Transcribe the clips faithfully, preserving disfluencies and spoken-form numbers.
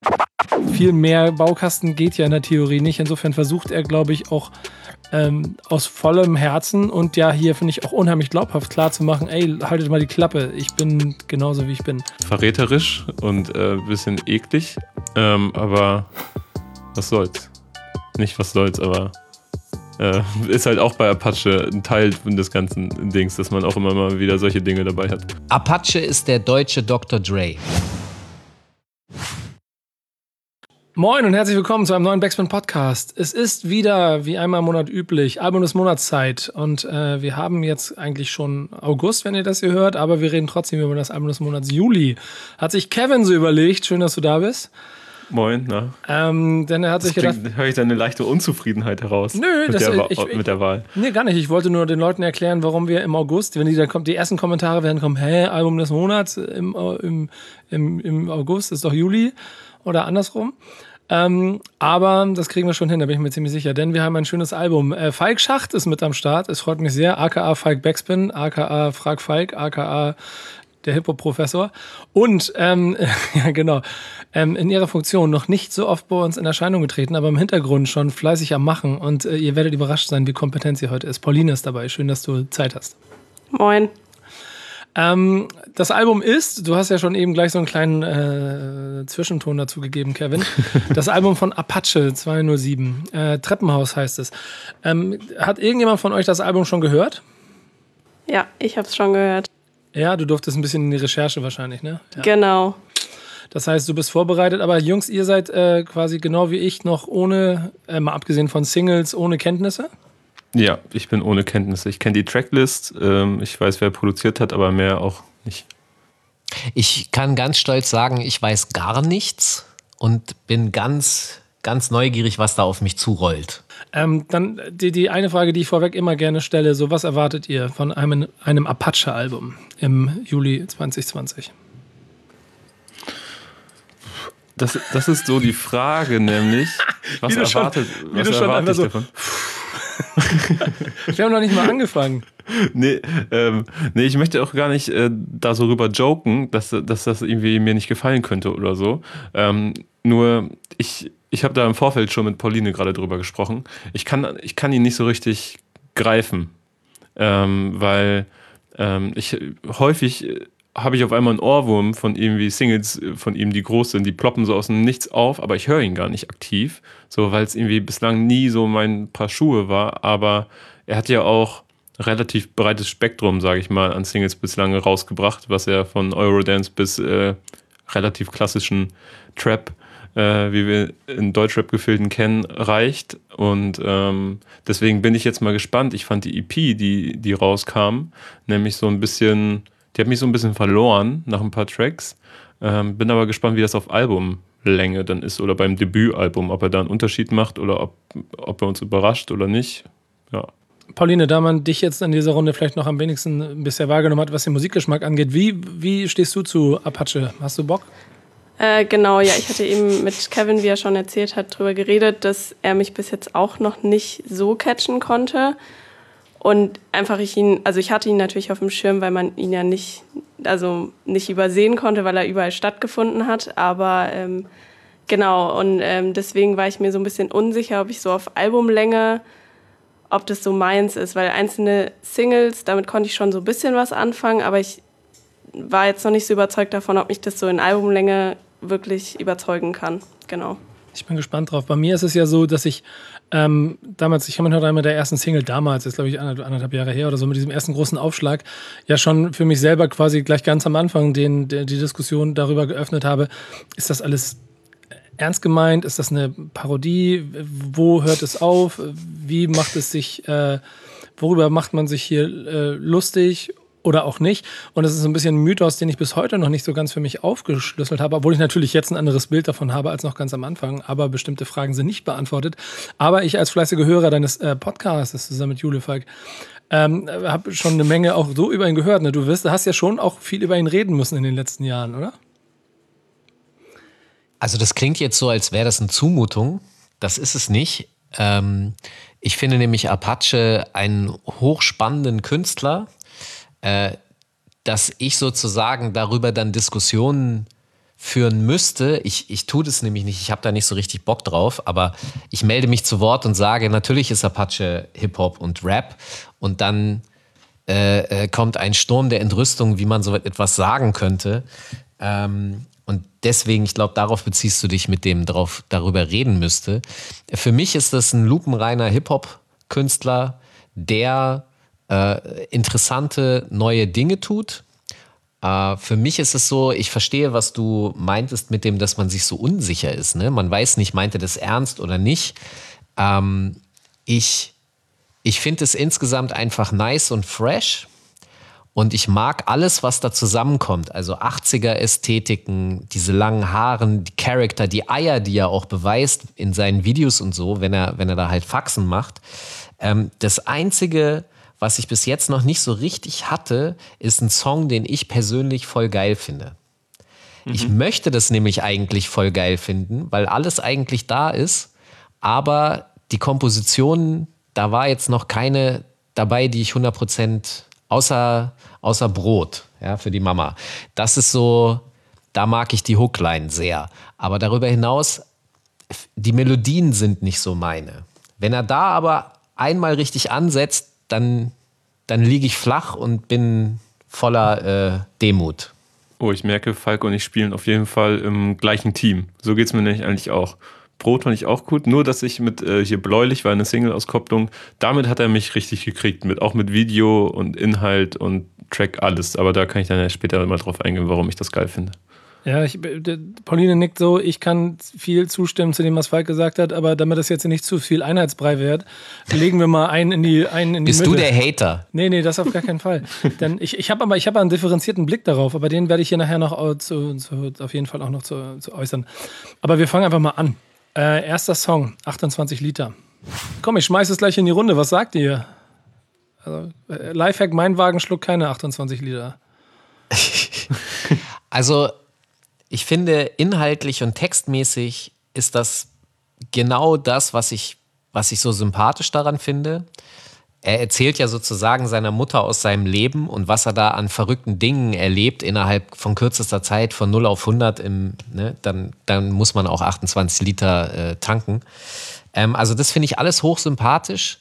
Viel mehr Baukasten geht ja in der Theorie nicht. Insofern versucht er, glaube ich, auch ähm, aus vollem Herzen und ja, hier finde ich auch unheimlich glaubhaft klarzumachen, ey, haltet mal die Klappe, ich bin genauso, wie ich bin. Verräterisch und ein äh, bisschen eklig, ähm, aber was soll's. Nicht was soll's, aber äh, ist halt auch bei Apache ein Teil des ganzen Dings, dass man auch immer mal wieder solche Dinge dabei hat. Apache ist der deutsche Doktor Dre. Moin und herzlich willkommen zu einem neuen Backspin-Podcast. Es ist wieder, wie einmal im Monat üblich, Album des Monats Zeit. Und äh, wir haben jetzt eigentlich schon August, wenn ihr das hier hört, aber wir reden trotzdem über das Album des Monats Juli. Hat sich Kevin so überlegt, schön, dass du da bist. Moin, na? Ähm, denn er hat sich gedacht... Höre ich da eine leichte Unzufriedenheit heraus? Nö, mit, das, der, ich, mit der Wahl. Nee, gar nicht. Ich wollte nur den Leuten erklären, warum wir im August, wenn die dann kommt, die ersten Kommentare werden kommen, hä, Album des Monats im, im, im, im August, ist doch Juli oder andersrum. Ähm, aber das kriegen wir schon hin, da bin ich mir ziemlich sicher, denn wir haben ein schönes Album. Äh, Falk Schacht ist mit am Start, es freut mich sehr, aka Falk Backspin, aka Frag Falk, aka der Hip-Hop-Professor und, ähm, ja genau, ähm, in ihrer Funktion noch nicht so oft bei uns in Erscheinung getreten, aber im Hintergrund schon fleißig am Machen und äh, ihr werdet überrascht sein, wie kompetent sie heute ist. Pauline ist dabei, schön, dass du Zeit hast. Moin. Ähm, das Album ist, du hast ja schon eben gleich so einen kleinen äh, Zwischenton dazu gegeben, Kevin. Das Album von Apache zwei null sieben. Äh, Treppenhaus heißt es. Ähm, hat irgendjemand von euch das Album schon gehört? Ja, ich habe es schon gehört. Ja, du durftest ein bisschen in die Recherche wahrscheinlich, ne? Ja. Genau. Das heißt, du bist vorbereitet, aber Jungs, ihr seid äh, quasi genau wie ich noch ohne, äh, mal abgesehen von Singles, ohne Kenntnisse? Ja, ich bin ohne Kenntnisse. Ich kenne die Tracklist, ähm, ich weiß, wer produziert hat, aber mehr auch nicht. Ich kann ganz stolz sagen, ich weiß gar nichts und bin ganz, ganz neugierig, was da auf mich zurollt. Ähm, dann die, die eine Frage, die ich vorweg immer gerne stelle, so was erwartet ihr von einem, einem Apache-Album im Juli zwanzig zwanzig? Das, das ist so die Frage, nämlich, was erwartet, schon, was erwarte ich so davon? Wir haben noch nicht mal angefangen. Nee, ähm, nee, ich möchte auch gar nicht äh, da so rüber joken, dass, dass das irgendwie mir nicht gefallen könnte oder so. Ähm, nur, ich, ich habe da im Vorfeld schon mit Pauline gerade drüber gesprochen. Ich kann, ich kann ihn nicht so richtig greifen, ähm, weil ähm, ich häufig habe ich auf einmal einen Ohrwurm von irgendwie Singles von ihm, die groß sind, die ploppen so aus dem Nichts auf, aber ich höre ihn gar nicht aktiv, so weil es irgendwie bislang nie so mein Paar Schuhe war, aber er hat ja auch relativ breites Spektrum, sage ich mal, an Singles bislang rausgebracht, was er von Eurodance bis äh, relativ klassischen Trap, äh, wie wir in Deutschrap-Gefilden kennen, reicht und ähm, deswegen bin ich jetzt mal gespannt. Ich fand die E P, die, die rauskam, nämlich so ein bisschen... Die hat mich so ein bisschen verloren nach ein paar Tracks. Ähm, bin aber gespannt, wie das auf Albumlänge dann ist oder beim Debütalbum, ob er da einen Unterschied macht oder ob, ob er uns überrascht oder nicht. Ja. Pauline, da man dich jetzt in dieser Runde vielleicht noch am wenigsten bisher wahrgenommen hat, was den Musikgeschmack angeht, wie, wie stehst du zu Apache? Hast du Bock? Äh, genau, ja, ich hatte eben mit Kevin, wie er schon erzählt hat, darüber geredet, dass er mich bis jetzt auch noch nicht so catchen konnte. Und einfach ich ihn, also ich hatte ihn natürlich auf dem Schirm, weil man ihn ja nicht, also nicht übersehen konnte, weil er überall stattgefunden hat. Aber ähm, genau, und ähm, deswegen war ich mir so ein bisschen unsicher, ob ich so auf Albumlänge, ob das so meins ist. Weil einzelne Singles, damit konnte ich schon so ein bisschen was anfangen, aber ich war jetzt noch nicht so überzeugt davon, ob mich das so in Albumlänge wirklich überzeugen kann. Genau. Ich bin gespannt drauf. Bei mir ist es ja so, dass ich ähm, damals, ich habe mich noch einmal mit der ersten Single damals, ist glaube ich anderthalb Jahre her oder so, mit diesem ersten großen Aufschlag, ja schon für mich selber quasi gleich ganz am Anfang den, die, die Diskussion darüber geöffnet habe, ist das alles ernst gemeint? Ist das eine Parodie? Wo hört es auf? Wie macht es sich, äh, worüber macht man sich hier äh, lustig? Oder auch nicht. Und das ist so ein bisschen ein Mythos, den ich bis heute noch nicht so ganz für mich aufgeschlüsselt habe, obwohl ich natürlich jetzt ein anderes Bild davon habe als noch ganz am Anfang. Aber bestimmte Fragen sind nicht beantwortet. Aber ich als fleißiger Hörer deines äh, Podcasts zusammen mit Jule Falk ähm, habe schon eine Menge auch so über ihn gehört. Ne? Du wirst, du hast ja schon auch viel über ihn reden müssen in den letzten Jahren, oder? Also das klingt jetzt so, als wäre das eine Zumutung. Das ist es nicht. Ähm, ich finde nämlich Apache einen hochspannenden Künstler, dass ich sozusagen darüber dann Diskussionen führen müsste, ich, ich tue das nämlich nicht, ich habe da nicht so richtig Bock drauf, aber ich melde mich zu Wort und sage, natürlich ist Apache Hip-Hop und Rap und dann äh, äh, kommt ein Sturm der Entrüstung, wie man so etwas sagen könnte. Ähm, und deswegen, ich glaube, darauf beziehst du dich mit dem drauf, darüber reden müsste. Für mich ist das ein lupenreiner Hip-Hop-Künstler, der äh, interessante neue Dinge tut. Uh, für mich ist es so, ich verstehe, was du meintest mit dem, dass man sich so unsicher ist. Ne? Man weiß nicht, meint er das ernst oder nicht. Ähm, ich ich finde es insgesamt einfach nice und fresh. Und ich mag alles, was da zusammenkommt. Also achtziger-Ästhetiken, diese langen Haaren, die Charakter, die Eier, die er auch beweist in seinen Videos und so, wenn er, wenn er da halt Faxen macht. Ähm, das Einzige, was ich bis jetzt noch nicht so richtig hatte, ist ein Song, den ich persönlich voll geil finde. Mhm. Ich möchte das nämlich eigentlich voll geil finden, weil alles eigentlich da ist, aber die Komposition, da war jetzt noch keine dabei, die ich hundert Prozent außer, außer Brot, ja, für die Mama. Das ist so, da mag ich die Hookline sehr. Aber darüber hinaus, die Melodien sind nicht so meine. Wenn er da aber einmal richtig ansetzt, dann, dann liege ich flach und bin voller äh, Demut. Oh, ich merke, Falk und ich spielen auf jeden Fall im gleichen Team. So geht es mir nämlich eigentlich auch. Brot fand ich auch gut, nur dass ich mit äh, hier Bläulich war eine Single-Auskopplung, damit hat er mich richtig gekriegt, mit, auch mit Video und Inhalt und Track, alles. Aber da kann ich dann ja später mal drauf eingehen, warum ich das geil finde. Ja, ich, Pauline nickt so, ich kann viel zustimmen zu dem, was Falk gesagt hat, aber damit das jetzt nicht zu viel Einheitsbrei wird, legen wir mal einen in die, einen in die Bist Mitte. du der Hater? Nee, nee, das auf gar keinen Fall. Denn ich, ich habe aber ich hab einen differenzierten Blick darauf, aber den werde ich hier nachher noch zu, zu, auf jeden Fall auch noch zu, zu äußern. Aber wir fangen einfach mal an. Äh, erster Song, achtundzwanzig Liter. Komm, ich schmeiß es gleich in die Runde, was sagt ihr? Also, äh, Lifehack, mein Wagen schluckt keine achtundzwanzig Liter. Also, ich finde, inhaltlich und textmäßig ist das genau das, was ich, was ich so sympathisch daran finde. Er erzählt ja sozusagen seiner Mutter aus seinem Leben und was er da an verrückten Dingen erlebt innerhalb von kürzester Zeit von null auf hundert. Im, ne, dann, dann muss man auch achtundzwanzig Liter äh, tanken. Ähm, also das finde ich alles hochsympathisch.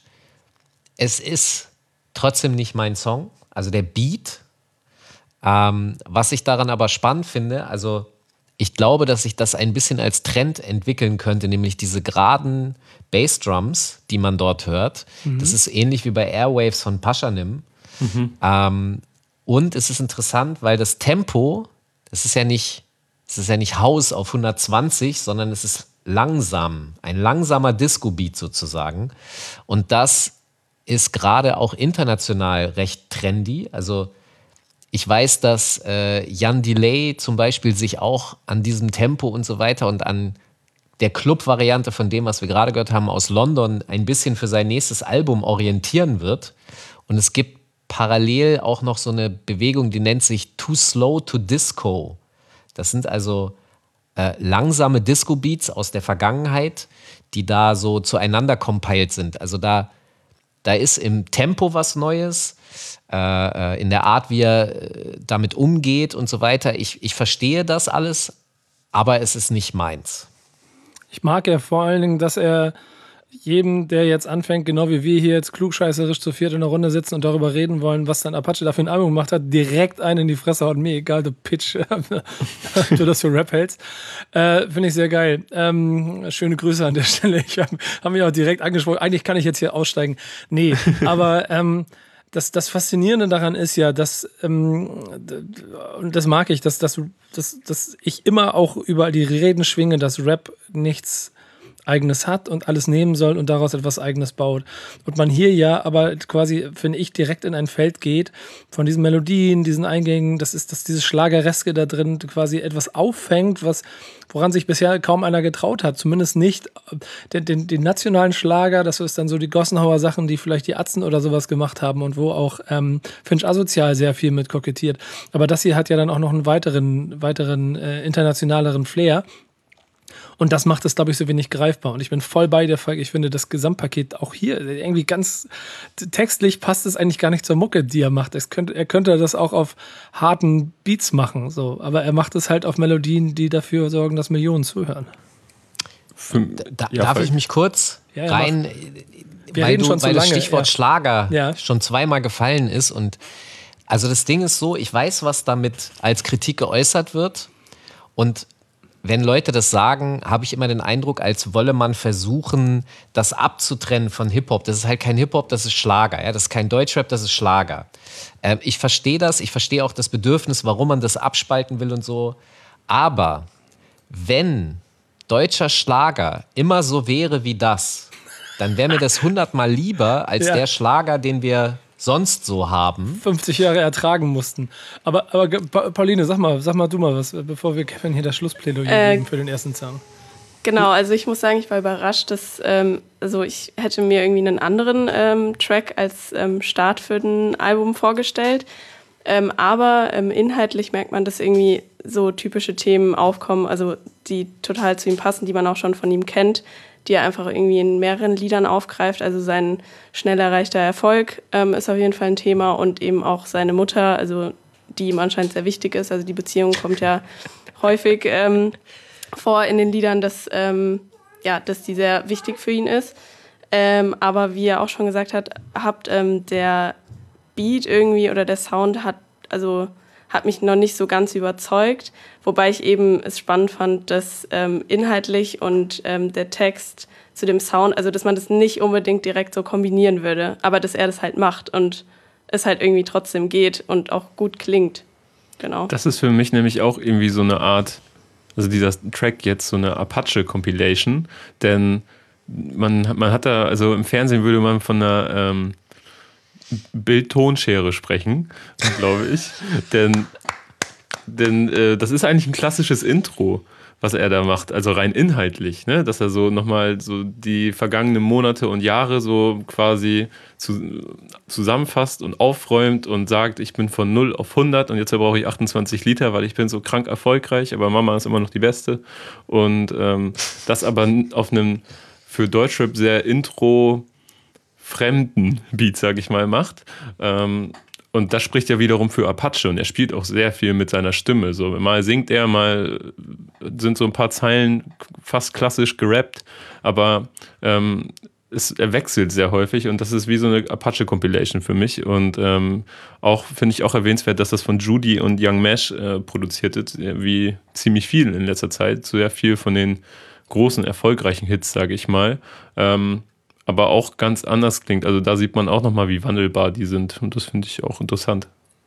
Es ist trotzdem nicht mein Song, also der Beat. Ähm, was ich daran aber spannend finde, also ich glaube, dass sich das ein bisschen als Trend entwickeln könnte, nämlich diese geraden Bassdrums, die man dort hört. Mhm. Das ist ähnlich wie bei Airwaves von Pashanim. Mhm. Ähm, und es ist interessant, weil das Tempo, das ist ja nicht, es ist ja nicht House auf hundertzwanzig, sondern es ist langsam, ein langsamer Disco-Beat sozusagen. Und das ist gerade auch international recht trendy. Also ich weiß, dass äh, Jan Delay zum Beispiel sich auch an diesem Tempo und so weiter und an der Club-Variante von dem, was wir gerade gehört haben aus London, ein bisschen für sein nächstes Album orientieren wird. Und es gibt parallel auch noch so eine Bewegung, die nennt sich Too Slow to Disco. Das sind also äh, langsame Disco-Beats aus der Vergangenheit, die da so zueinander compiled sind. Also da, da ist im Tempo was Neues, äh, in der Art, wie er äh, damit umgeht und so weiter. Ich, ich verstehe das alles, aber es ist nicht meins. Ich mag ja vor allen Dingen, dass er jedem, der jetzt anfängt, genau wie wir hier jetzt klugscheißerisch zu viert in der Runde sitzen und darüber reden wollen, was dann Apache da für ein Album gemacht hat, direkt einen in die Fresse haut. Mir egal, du Pitch, du das für Rap hältst. Äh, Finde ich sehr geil. Ähm, schöne Grüße an der Stelle. Ich habe hab mich auch direkt angesprochen. Eigentlich kann ich jetzt hier aussteigen. Nee, aber ähm, das, das Faszinierende daran ist ja, dass, ähm, und das mag ich, dass, dass, dass, dass ich immer auch überall die Reden schwinge, dass Rap nichts Eigenes hat und alles nehmen soll und daraus etwas Eigenes baut. Und man hier ja aber quasi, finde ich, direkt in ein Feld geht von diesen Melodien, diesen Eingängen, das ist, dass dieses Schlagereske da drin quasi etwas auffängt, was, woran sich bisher kaum einer getraut hat. Zumindest nicht den, den, den nationalen Schlager, das ist dann so die Gossenhauer Sachen, die vielleicht die Atzen oder sowas gemacht haben und wo auch ähm, Finch Asozial sehr viel mit kokettiert. Aber das hier hat ja dann auch noch einen weiteren, weiteren äh, internationaleren Flair. Und das macht es, glaube ich, so wenig greifbar. Und ich bin voll bei der Frage. Ich finde das Gesamtpaket auch hier irgendwie ganz textlich passt es eigentlich gar nicht zur Mucke, die er macht. Es könnte, er könnte das auch auf harten Beats machen, so. Aber er macht es halt auf Melodien, die dafür sorgen, dass Millionen zuhören. Für, da, ja, darf ich mich kurz ja, ja, rein, Wir weil, reden du, schon weil zu das lange. Stichwort ja. Schlager ja. schon zweimal gefallen ist. Und also das Ding ist so, ich weiß, was damit als Kritik geäußert wird. Und wenn Leute das sagen, habe ich immer den Eindruck, als wolle man versuchen, das abzutrennen von Hip-Hop. Das ist halt kein Hip-Hop, das ist Schlager. Ja? Das ist kein Deutschrap, das ist Schlager. Äh, ich verstehe das, ich verstehe auch das Bedürfnis, warum man das abspalten will und so. Aber wenn deutscher Schlager immer so wäre wie das, dann wäre mir das hundertmal lieber als ja. der Schlager, den wir sonst so haben. fünfzig Jahre ertragen mussten. Aber, aber Pauline, sag mal, sag mal du mal was, bevor wir Kevin hier das Schlussplädoyer äh, geben für den ersten Song. Genau, also ich muss sagen, ich war überrascht, dass, ähm, also ich hätte mir irgendwie einen anderen ähm, Track als ähm, Start für ein Album vorgestellt. Ähm, aber ähm, inhaltlich merkt man, dass irgendwie so typische Themen aufkommen, also die total zu ihm passen, die man auch schon von ihm kennt, die er einfach irgendwie in mehreren Liedern aufgreift. Also sein schnell erreichter Erfolg ähm, ist auf jeden Fall ein Thema und eben auch seine Mutter, also die ihm anscheinend sehr wichtig ist. Also die Beziehung kommt ja häufig ähm, vor in den Liedern, dass, ähm, ja, dass die sehr wichtig für ihn ist. Ähm, aber wie er auch schon gesagt hat, habt ähm, der Beat irgendwie oder der Sound hat, also hat mich noch nicht so ganz überzeugt, wobei ich eben es spannend fand, dass ähm, inhaltlich und ähm, der Text zu dem Sound, also dass man das nicht unbedingt direkt so kombinieren würde, aber dass er das halt macht und es halt irgendwie trotzdem geht und auch gut klingt. Genau. Das ist für mich nämlich auch irgendwie so eine Art, also dieser Track jetzt so eine Apache-Compilation, denn man, man hat da, also im Fernsehen würde man von einer ähm, Bild-Tonschere sprechen, glaube ich. denn denn äh, das ist eigentlich ein klassisches Intro, was er da macht, also rein inhaltlich, ne? Dass er so nochmal so die vergangenen Monate und Jahre so quasi zu, zusammenfasst und aufräumt und sagt, ich bin von null auf hundert und jetzt brauche ich achtundzwanzig Liter, weil ich bin so krank erfolgreich, aber Mama ist immer noch die Beste. Und ähm, das aber auf einem für Deutschrap sehr Intro fremden Beat, sag ich mal, macht. Ähm, und das spricht ja wiederum für Apache und er spielt auch sehr viel mit seiner Stimme. So, mal singt er, mal sind so ein paar Zeilen fast klassisch gerappt, aber ähm, es, er wechselt sehr häufig und das ist wie so eine Apache-Compilation für mich. Und ähm, auch finde ich auch erwähnenswert, dass das von Judy und Young Mesh äh, produziert ist, wie ziemlich viel in letzter Zeit. Sehr viel von den großen, erfolgreichen Hits, sage ich mal. Ähm, aber auch ganz anders klingt. Also da sieht man auch nochmal, wie wandelbar die sind. Und das finde ich auch interessant.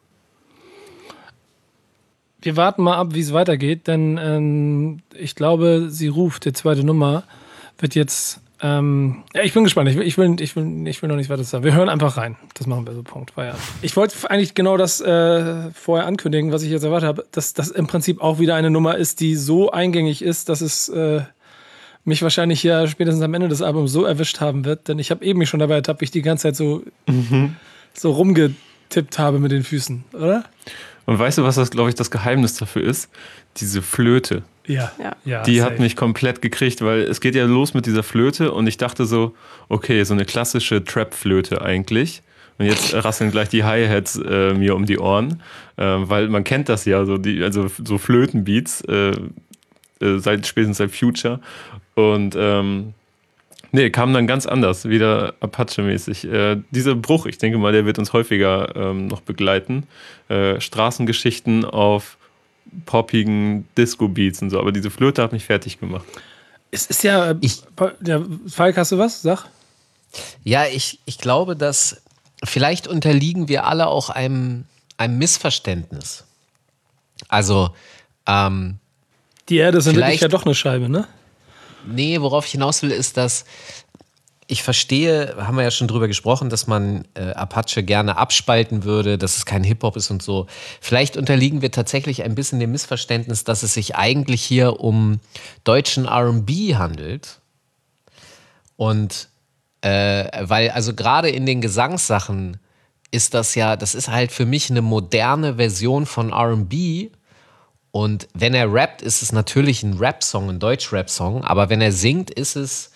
Wir warten mal ab, wie es weitergeht, denn ähm, ich glaube, sie ruft, die zweite Nummer, wird jetzt, ähm, ja, ich bin gespannt, ich will, ich, will, ich, will, ich will noch nicht weiter sagen. Wir hören einfach rein, das machen wir so, Punkt. Feierabend. Ich wollte eigentlich genau das äh, vorher ankündigen, was ich jetzt erwartet habe, dass das im Prinzip auch wieder eine Nummer ist, die so eingängig ist, dass es äh, mich wahrscheinlich ja spätestens am Ende des Albums so erwischt haben wird, denn ich habe eben mich schon dabei ertappt, wie ich die ganze Zeit so, mhm. so rumgetippt habe mit den Füßen, oder? Und weißt du, was das, glaube ich, das Geheimnis dafür ist? Diese Flöte. Ja. ja. ja die safe. Hat mich komplett gekriegt, weil es geht ja los mit dieser Flöte und ich dachte so, okay, so eine klassische Trap-Flöte eigentlich. Und jetzt rasseln gleich die Hi-Hats äh, mir um die Ohren, äh, weil man kennt das ja, so die, also so Flötenbeats, äh, äh, seit, spätestens seit Future. Und ähm, nee, kam dann ganz anders, wieder Apache-mäßig. Äh, dieser Bruch, ich denke mal, der wird uns häufiger ähm, noch begleiten. Äh, Straßengeschichten auf poppigen Disco-Beats und so, aber diese Flöte hat mich fertig gemacht. Es ist ja, ich, ja, Falk, hast du was? Sag. Ja, ich, ich glaube, dass vielleicht unterliegen wir alle auch einem, einem Missverständnis. Also, ähm, die Erde ist in Wirklichkeit ja doch eine Scheibe, ne? Nee, worauf ich hinaus will, ist, dass ich verstehe, haben wir ja schon drüber gesprochen, dass man äh, Apache gerne abspalten würde, dass es kein Hip-Hop ist und so. Vielleicht unterliegen wir tatsächlich ein bisschen dem Missverständnis, dass es sich eigentlich hier um deutschen R und B handelt. Und äh, weil, also gerade in den Gesangssachen ist das ja, das ist halt für mich eine moderne Version von R und B. Und wenn er rappt, ist es natürlich ein Rap-Song, ein Deutsch-Rap-Song, aber wenn er singt, ist es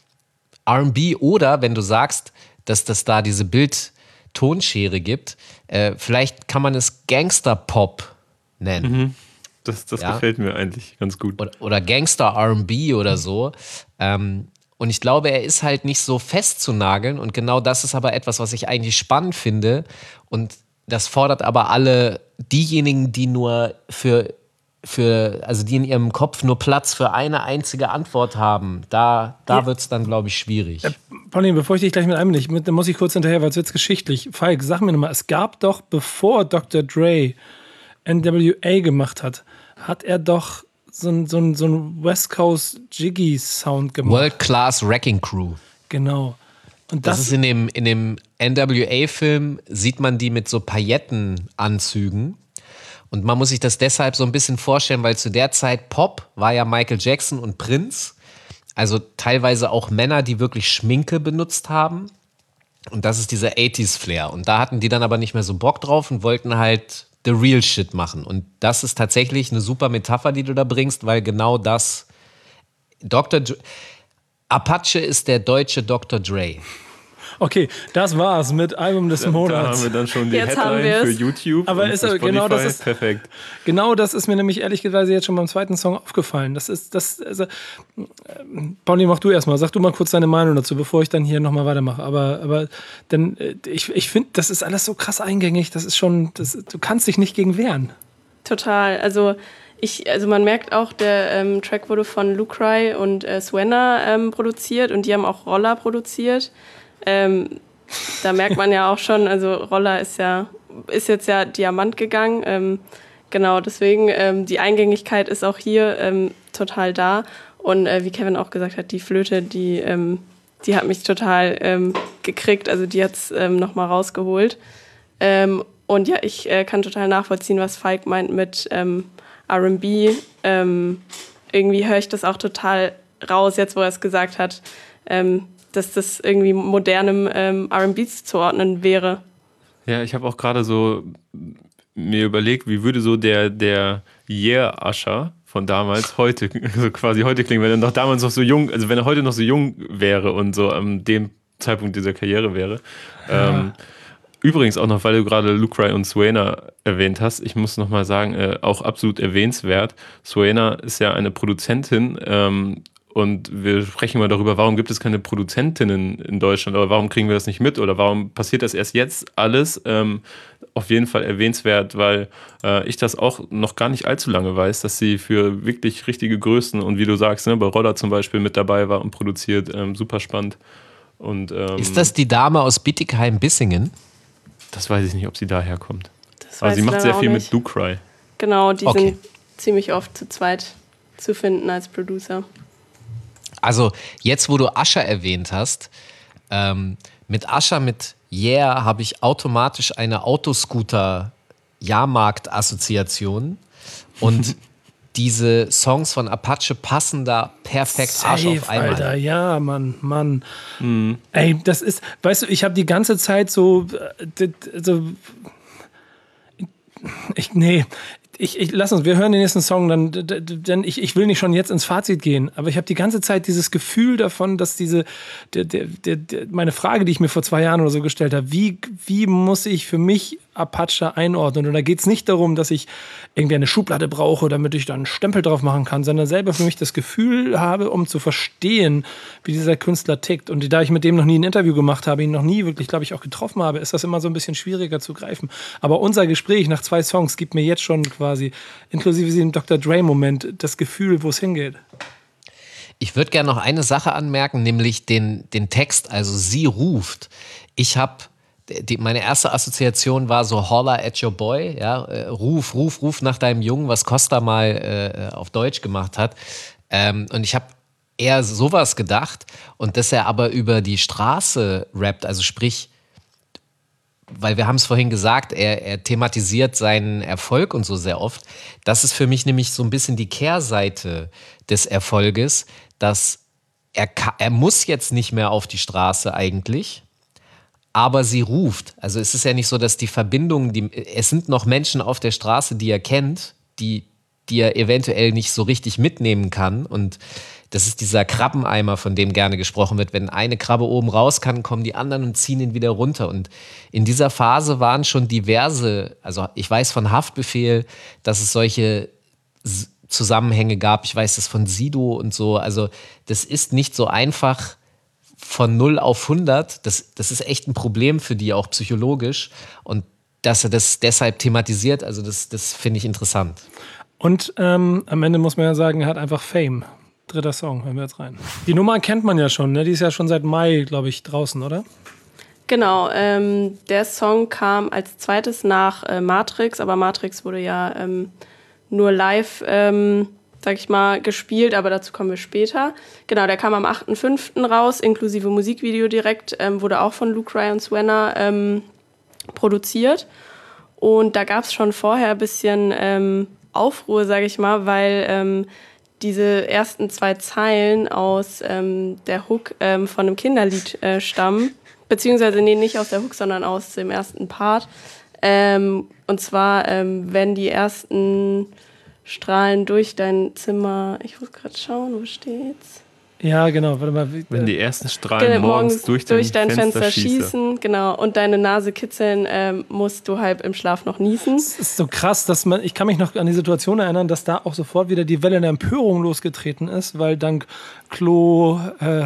R und B oder wenn du sagst, dass das da diese Bild-Tonschere gibt, äh, vielleicht kann man es Gangster-Pop nennen. Mhm. Das, das Ja. gefällt mir eigentlich ganz gut. Oder, oder Gangster-R und B oder so. Ähm, und ich glaube, er ist halt nicht so festzunageln und genau das ist aber etwas, was ich eigentlich spannend finde und das fordert aber alle diejenigen, die nur für für, also die in ihrem Kopf nur Platz für eine einzige Antwort haben, da, da Ja. wird es dann, glaube ich, schwierig. Äh, Pauline, bevor ich dich gleich mit einbinde, da muss ich kurz hinterher, weil es wird geschichtlich. Falk, sag mir nochmal, es gab doch, bevor Doktor Dre N W A gemacht hat, hat er doch so ein, so ein, so ein West Coast Jiggy Sound gemacht. World Class Wrecking Crew. Genau. Und Das, das, ist in dem, in dem N W A-Film, sieht man die mit so Paillettenanzügen. Und man muss sich das deshalb so ein bisschen vorstellen, weil zu der Zeit Pop war ja Michael Jackson und Prince. Also teilweise auch Männer, die wirklich Schminke benutzt haben. Und das ist dieser achtziger-Flair. Und da hatten die dann aber nicht mehr so Bock drauf und wollten halt the real shit machen. Und das ist tatsächlich eine super Metapher, die du da bringst, weil genau das Doktor Dre, Apache ist der deutsche Doktor Dre. okay, das war's mit Album des Da, da Monats. haben wir dann schon die Jetzt haben Headline wir's. für YouTube. Aber und ist für er- genau das Spotify. ist- perfekt. Genau das ist mir nämlich ehrlicherweise jetzt schon beim zweiten Song aufgefallen. Das ist, das, also, ähm, Pauli, mach du erstmal. Sag du mal kurz deine Meinung dazu, bevor ich dann hier nochmal weitermache. Aber, aber denn, äh, ich, ich finde, das ist alles so krass eingängig. Das ist schon, das, du kannst dich nicht gegen wehren. Total. Also ich, also man merkt auch, der ähm, Track wurde von Lucry und äh, Swenna ähm, produziert und die haben auch Roller produziert. Ähm, da merkt man ja auch schon, also Roller ist ja, ist jetzt ja Diamant gegangen. Ähm, genau, deswegen ähm, die Eingängigkeit ist auch hier ähm, total da. Und äh, wie Kevin auch gesagt hat, die Flöte, die, ähm, die hat mich total ähm, gekriegt. Also die hat's ähm, nochmal rausgeholt. Ähm, und ja, ich äh, kann total nachvollziehen, was Falk meint mit ähm, R und B. Ähm, irgendwie höre ich das auch total raus, jetzt wo er es gesagt hat, ähm, dass das irgendwie modernem ähm, R und B zuzuordnen wäre. Ja, ich habe auch gerade so mir überlegt, wie würde so der, der Yeah-Usher von damals heute, also quasi heute klingen, wenn er noch damals noch so jung, also wenn er heute noch so jung wäre und so an dem Zeitpunkt dieser Karriere wäre. Ja. Ähm, übrigens auch noch, weil du gerade Lucry und Swenna erwähnt hast, ich muss noch mal sagen, äh, auch absolut erwähnenswert, Swenna ist ja eine Produzentin, ähm, und wir sprechen mal darüber, warum gibt es keine Produzentinnen in Deutschland oder warum kriegen wir das nicht mit oder warum passiert das erst jetzt alles? Ähm, auf jeden Fall erwähnenswert, weil äh, ich das auch noch gar nicht allzu lange weiß, dass sie für wirklich richtige Größen und wie du sagst, ne, bei Rodder zum Beispiel mit dabei war und produziert, ähm, super spannend. Und, ähm, Ist das die Dame aus Bietigheim-Bissingen? das weiß ich nicht, ob sie daher kommt. Das Aber weiß sie ich macht leider sehr auch viel nicht. mit Lucry. Genau, die Okay. sind ziemlich oft zu zweit zu finden als Producer. Also jetzt, wo du Usher erwähnt hast, ähm, mit Usher, mit Yeah, habe ich automatisch eine Autoscooter-Jahrmarkt-Assoziation und diese Songs von Apache passen da perfekt Arsch auf einmal. Alter, ja, Mann, Mann. Ey, das ist, weißt du, ich habe die ganze Zeit so, äh, d- d- so ich, nee, ich, ich lass uns, wir hören den nächsten Song, dann, d- d- denn ich, ich will nicht schon jetzt ins Fazit gehen, aber ich habe die ganze Zeit dieses Gefühl davon, dass diese, der, der, der, der, meine Frage, die ich mir vor zwei Jahren oder so gestellt habe, wie, wie muss ich für mich Apache einordnen? Und da geht es nicht darum, dass ich irgendwie eine Schublade brauche, damit ich da einen Stempel drauf machen kann, sondern selber für mich das Gefühl habe, um zu verstehen, wie dieser Künstler tickt. Und da ich mit dem noch nie ein Interview gemacht habe, ihn noch nie wirklich, glaube ich, auch getroffen habe, ist das immer so ein bisschen schwieriger zu greifen. Aber unser Gespräch nach zwei Songs gibt mir jetzt schon quasi, inklusive diesem Doktor Dre-Moment, das Gefühl, wo es hingeht. Ich würde gerne noch eine Sache anmerken, nämlich den, den Text, also sie ruft. Ich habe, meine erste Assoziation war so Holla at your boy, ja, äh, ruf, ruf, ruf nach deinem Jungen, was Costa mal äh, auf Deutsch gemacht hat. Ähm, und ich habe eher sowas gedacht und dass er aber über die Straße rappt, also sprich, weil wir haben es vorhin gesagt, er, er thematisiert seinen Erfolg und so sehr oft. Das ist für mich nämlich so ein bisschen die Kehrseite des Erfolges, dass er, ka- er muss jetzt nicht mehr auf die Straße eigentlich, aber sie ruft. Also es ist ja nicht so, dass die Verbindung, die, es sind noch Menschen auf der Straße, die er kennt, die die er eventuell nicht so richtig mitnehmen kann. Und das ist dieser Krabbeneimer, von dem gerne gesprochen wird. Wenn eine Krabbe oben raus kann, kommen die anderen und ziehen ihn wieder runter. Und in dieser Phase waren schon diverse, also ich weiß von Haftbefehl, dass es solche Zusammenhänge gab. Ich weiß das von Sido und so. Also das ist nicht so einfach von null auf hundert. Das, das ist echt ein Problem für die, auch psychologisch. Und dass er das deshalb thematisiert, also das, das finde ich interessant. Und ähm, am Ende muss man ja sagen, er hat einfach Fame. Dritter Song, hören wir jetzt rein. Die Nummer kennt man ja schon, ne? Die ist ja schon seit Mai, glaube ich, draußen, oder? Genau, ähm, der Song kam als zweites nach äh, Matrix, aber Matrix wurde ja ähm, nur live, ähm, sag ich mal, gespielt, aber dazu kommen wir später. Genau, der kam am achten fünften raus, inklusive Musikvideo direkt, ähm, wurde auch von Luke Ryan und Swenna ähm, produziert. Und da gab es schon vorher ein bisschen ähm, Aufruhr, sag ich mal, weil ähm, diese ersten zwei Zeilen aus ähm, der Hook ähm, von einem Kinderlied äh, stammen. Beziehungsweise, nee, nicht aus der Hook, sondern aus dem ersten Part. Ähm, und zwar, ähm, wenn die ersten Strahlen durch dein Zimmer... Ich muss gerade schauen, wo steht's? Ja, genau. Warte mal. Wenn die ersten Strahlen Genau, morgens durch dein, durch dein Fenster, Fenster schießen. schießen, genau, und deine Nase kitzeln, ähm, musst du halb im Schlaf noch niesen. Es ist so krass, dass man, ich kann mich noch an die Situation erinnern, dass da auch sofort wieder die Welle der Empörung losgetreten ist, weil dank Klo, äh,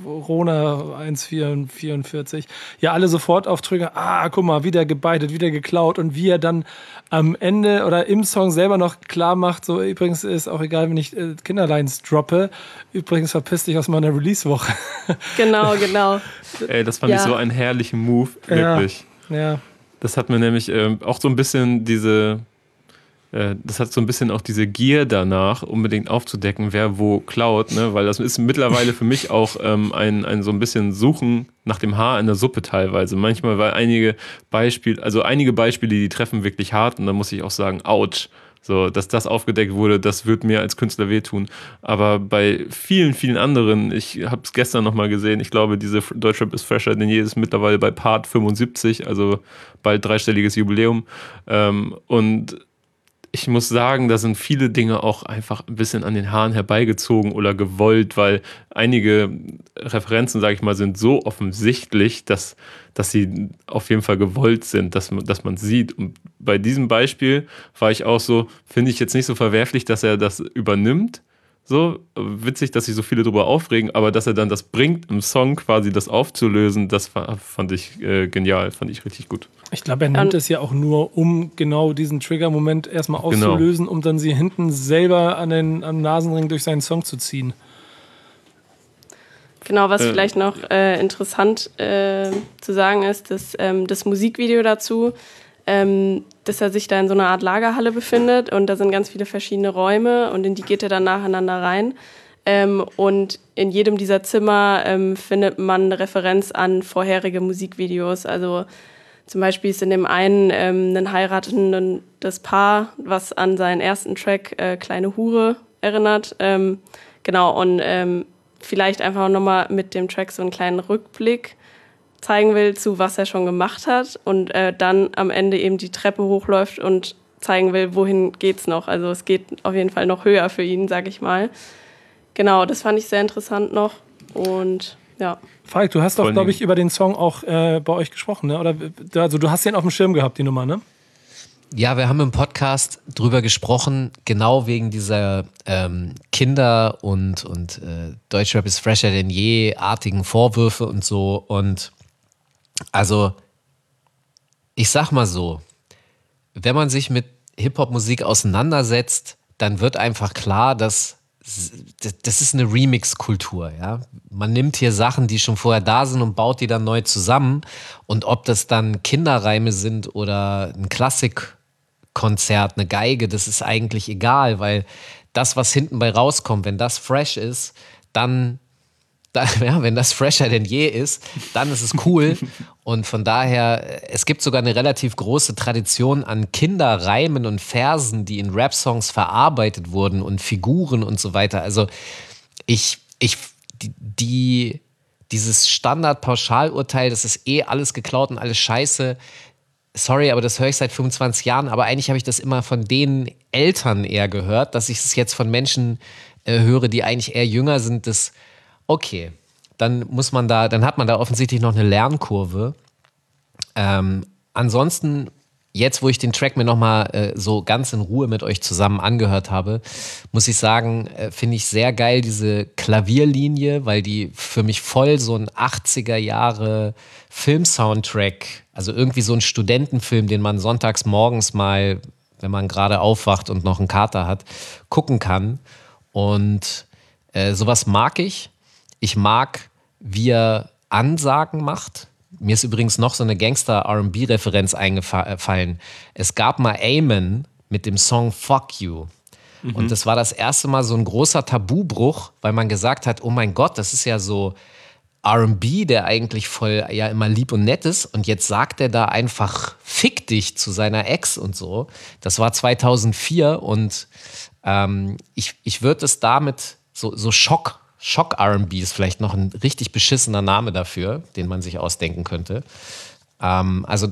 Rona eins vierundvierzig, ja alle sofort auf Trigger, ah, guck mal, wieder gebeitet, wieder geklaut, und wie er dann am Ende oder im Song selber noch klar macht, so übrigens ist auch egal, wenn ich äh, Kinderlines droppe, übrigens verpiss dich aus meiner Release-Woche. Genau, genau. Ey, das fand Ja. ich so einen herrlichen Move, wirklich. Ja, ja. Das hat mir nämlich ähm, auch so ein bisschen diese, äh, das hat so ein bisschen auch diese Gier danach, unbedingt aufzudecken, wer wo klaut, ne? Weil das ist mittlerweile für mich auch ähm, ein, ein so ein bisschen Suchen nach dem Haar in der Suppe teilweise. Manchmal, weil einige Beispiele, also einige Beispiele, die treffen wirklich hart, und da muss ich auch sagen, ouch. So, dass das aufgedeckt wurde, das wird mir als Künstler wehtun. Aber bei vielen, vielen anderen, ich habe es gestern nochmal gesehen, ich glaube, diese Deutschrap ist fresher denn je, ist mittlerweile bei Part fünfundsiebzig, also bald dreistelliges Jubiläum. Ähm, und ich muss sagen, da sind viele Dinge auch einfach ein bisschen an den Haaren herbeigezogen oder gewollt, weil einige Referenzen, sage ich mal, sind so offensichtlich, dass, dass sie auf jeden Fall gewollt sind, dass, dass man sieht. Und bei diesem Beispiel war ich auch so, finde ich jetzt nicht so verwerflich, dass er das übernimmt. So witzig, dass sich so viele darüber aufregen, aber dass er dann das bringt, im Song quasi das aufzulösen, das fand ich äh, genial, fand ich richtig gut. Ich glaube, er nimmt es ja auch nur, um genau diesen Trigger-Moment erstmal auszulösen, genau, um dann sie hinten selber an den, am Nasenring durch seinen Song zu ziehen. Genau, was äh, vielleicht noch äh, interessant äh, zu sagen ist, dass ähm, das Musikvideo dazu, ähm, dass er sich da in so einer Art Lagerhalle befindet, und da sind ganz viele verschiedene Räume, und in die geht er dann nacheinander rein. Ähm, und in jedem dieser Zimmer ähm, findet man eine Referenz an vorherige Musikvideos. Also zum Beispiel ist in dem einen ähm, ein heiratendes Paar, was an seinen ersten Track äh, Kleine Hure erinnert. Ähm, genau, und ähm, vielleicht einfach nochmal mit dem Track so einen kleinen Rückblick zeigen will, zu was er schon gemacht hat, und äh, dann am Ende eben die Treppe hochläuft und zeigen will, wohin geht's noch. Also es geht auf jeden Fall noch höher für ihn, sag ich mal. Genau, das fand ich sehr interessant noch, und ja. Falk, du hast doch, glaube ich, über den Song auch äh, bei euch gesprochen, ne? Oder, also du hast den auf dem Schirm gehabt, die Nummer, ne? Ja, wir haben im Podcast drüber gesprochen, genau wegen dieser ähm, Kinder- und, und äh, Deutschrap ist fresher denn je artigen Vorwürfe und so. Und also, ich sag mal so, wenn man sich mit Hip-Hop-Musik auseinandersetzt, dann wird einfach klar, dass das ist eine Remix-Kultur, ja. Man nimmt hier Sachen, die schon vorher da sind, und baut die dann neu zusammen. Und ob das dann Kinderreime sind oder ein Klassikkonzert, eine Geige, das ist eigentlich egal, weil das, was hinten bei rauskommt, wenn das fresh ist, dann, dann ja, wenn das fresher denn je ist, dann ist es cool. Und von daher, es gibt sogar eine relativ große Tradition an Kinderreimen und Versen, die in Rap-Songs verarbeitet wurden, und Figuren und so weiter. Also ich, ich, die, die dieses Standard-Pauschalurteil, das ist eh alles geklaut und alles scheiße, sorry, aber das höre ich seit fünfundzwanzig Jahren, aber eigentlich habe ich das immer von den Eltern eher gehört, dass ich es jetzt von Menschen äh, höre, die eigentlich eher jünger sind, das, okay, dann muss man da, dann hat man da offensichtlich noch eine Lernkurve. Ähm, ansonsten, jetzt, wo ich den Track mir nochmal äh, so ganz in Ruhe mit euch zusammen angehört habe, muss ich sagen, äh, finde ich sehr geil diese Klavierlinie, weil die für mich voll so ein achtziger Jahre Film-Soundtrack, also irgendwie so ein Studentenfilm, den man sonntags morgens mal, wenn man gerade aufwacht und noch einen Kater hat, gucken kann. Und äh, sowas mag ich. Ich mag, wie er Ansagen macht. Mir ist übrigens noch so eine Gangster-R and B-Referenz eingefallen. Es gab mal Amen mit dem Song Fuck You. Mhm. Und das war das erste Mal so ein großer Tabubruch, weil man gesagt hat, oh mein Gott, das ist ja so R and B, der eigentlich voll ja immer lieb und nett ist. Und jetzt sagt er da einfach Fick dich zu seiner Ex und so. Das war zweitausendvier und ähm, ich, ich würde es damit so, so Schock Schock-R and B ist vielleicht noch ein richtig beschissener Name dafür, den man sich ausdenken könnte. Ähm, also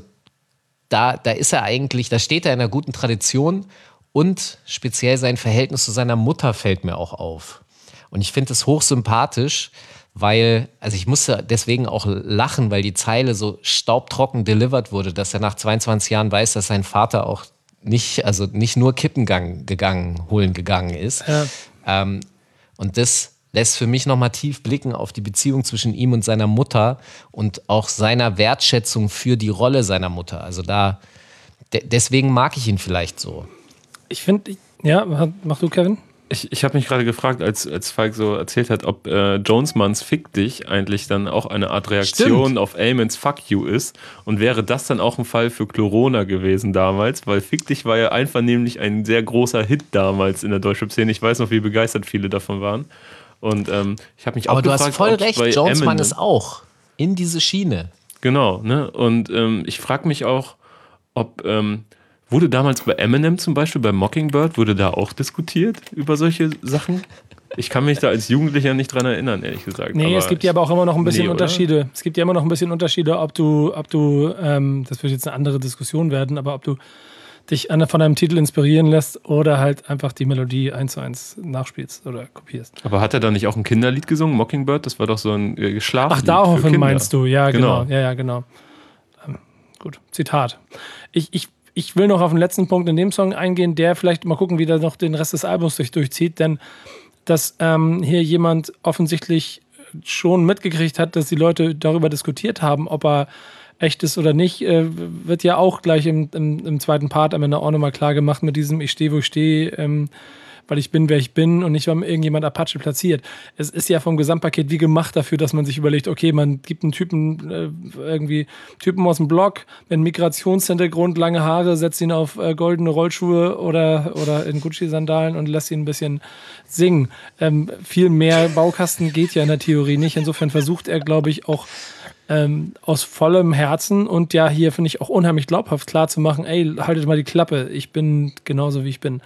da, da ist er eigentlich, da steht er in einer guten Tradition und speziell sein Verhältnis zu seiner Mutter fällt mir auch auf. Und ich finde es hochsympathisch, weil, also ich musste deswegen auch lachen, weil die Zeile so staubtrocken delivered wurde, dass er nach zweiundzwanzig Jahren weiß, dass sein Vater auch nicht, also nicht nur Kippengang gegangen, holen gegangen ist. Ja. Ähm, und das lässt für mich nochmal tief blicken auf die Beziehung zwischen ihm und seiner Mutter und auch seiner Wertschätzung für die Rolle seiner Mutter. Also da, de- deswegen mag ich ihn vielleicht so. Ich finde, ja, mach du, Kevin? Ich, ich habe mich gerade gefragt, als, als Falk so erzählt hat, ob äh, Jonesmans Fick dich eigentlich dann auch eine Art Reaktion Stimmt. auf Amens Fuck You ist. Und wäre das dann auch ein Fall für Chlorona gewesen damals? Weil Fick dich war ja einvernehmlich ein sehr großer Hit damals in der Deutschrap-Szene. Ich weiß noch, wie begeistert viele davon waren. Und ähm, ich habe mich auch Aber gefragt, du hast voll recht, Jonesman Eminem, ist auch in diese Schiene. Genau, ne? Und ähm, ich frage mich auch, ob ähm, wurde damals bei Eminem zum Beispiel, bei Mockingbird, wurde da auch diskutiert über solche Sachen? Ich kann mich da als Jugendlicher nicht dran erinnern, ehrlich gesagt. Nee, aber es gibt ja aber auch immer noch ein bisschen nee, Unterschiede. Es gibt ja immer noch ein bisschen Unterschiede, ob du, ob du, ähm, das wird jetzt eine andere Diskussion werden, aber ob du dich von einem Titel inspirieren lässt oder halt einfach die Melodie eins zu eins nachspielst oder kopierst. Aber hat er da nicht auch ein Kinderlied gesungen, Mockingbird? Das war doch so ein äh, Schlaflied. Ach, davon meinst du, ja, genau. genau. Ja, ja, genau. Ähm, gut, Zitat. Ich, ich, ich will noch auf den letzten Punkt in dem Song eingehen, der vielleicht mal gucken, wie der noch den Rest des Albums sich durchzieht, denn dass ähm, hier jemand offensichtlich schon mitgekriegt hat, dass die Leute darüber diskutiert haben, ob er echt ist oder nicht, äh, wird ja auch gleich im, im, im zweiten Part am Ende auch nochmal klar gemacht mit diesem ich stehe, wo ich stehe, ähm, weil ich bin, wer ich bin und nicht, weil irgendjemand Apache platziert. Es ist ja vom Gesamtpaket wie gemacht dafür, dass man sich überlegt, okay, man gibt einen Typen, äh, irgendwie Typen aus dem Block mit einem Migrationshintergrund, lange Haare, setzt ihn auf äh, goldene Rollschuhe oder, oder in Gucci-Sandalen und lässt ihn ein bisschen singen. Ähm, viel mehr Baukasten geht ja in der Theorie nicht. Insofern versucht er, glaube ich, auch Ähm, aus vollem Herzen und ja, hier finde ich auch unheimlich glaubhaft klar zu machen, ey, haltet mal die Klappe, ich bin genauso, wie ich bin.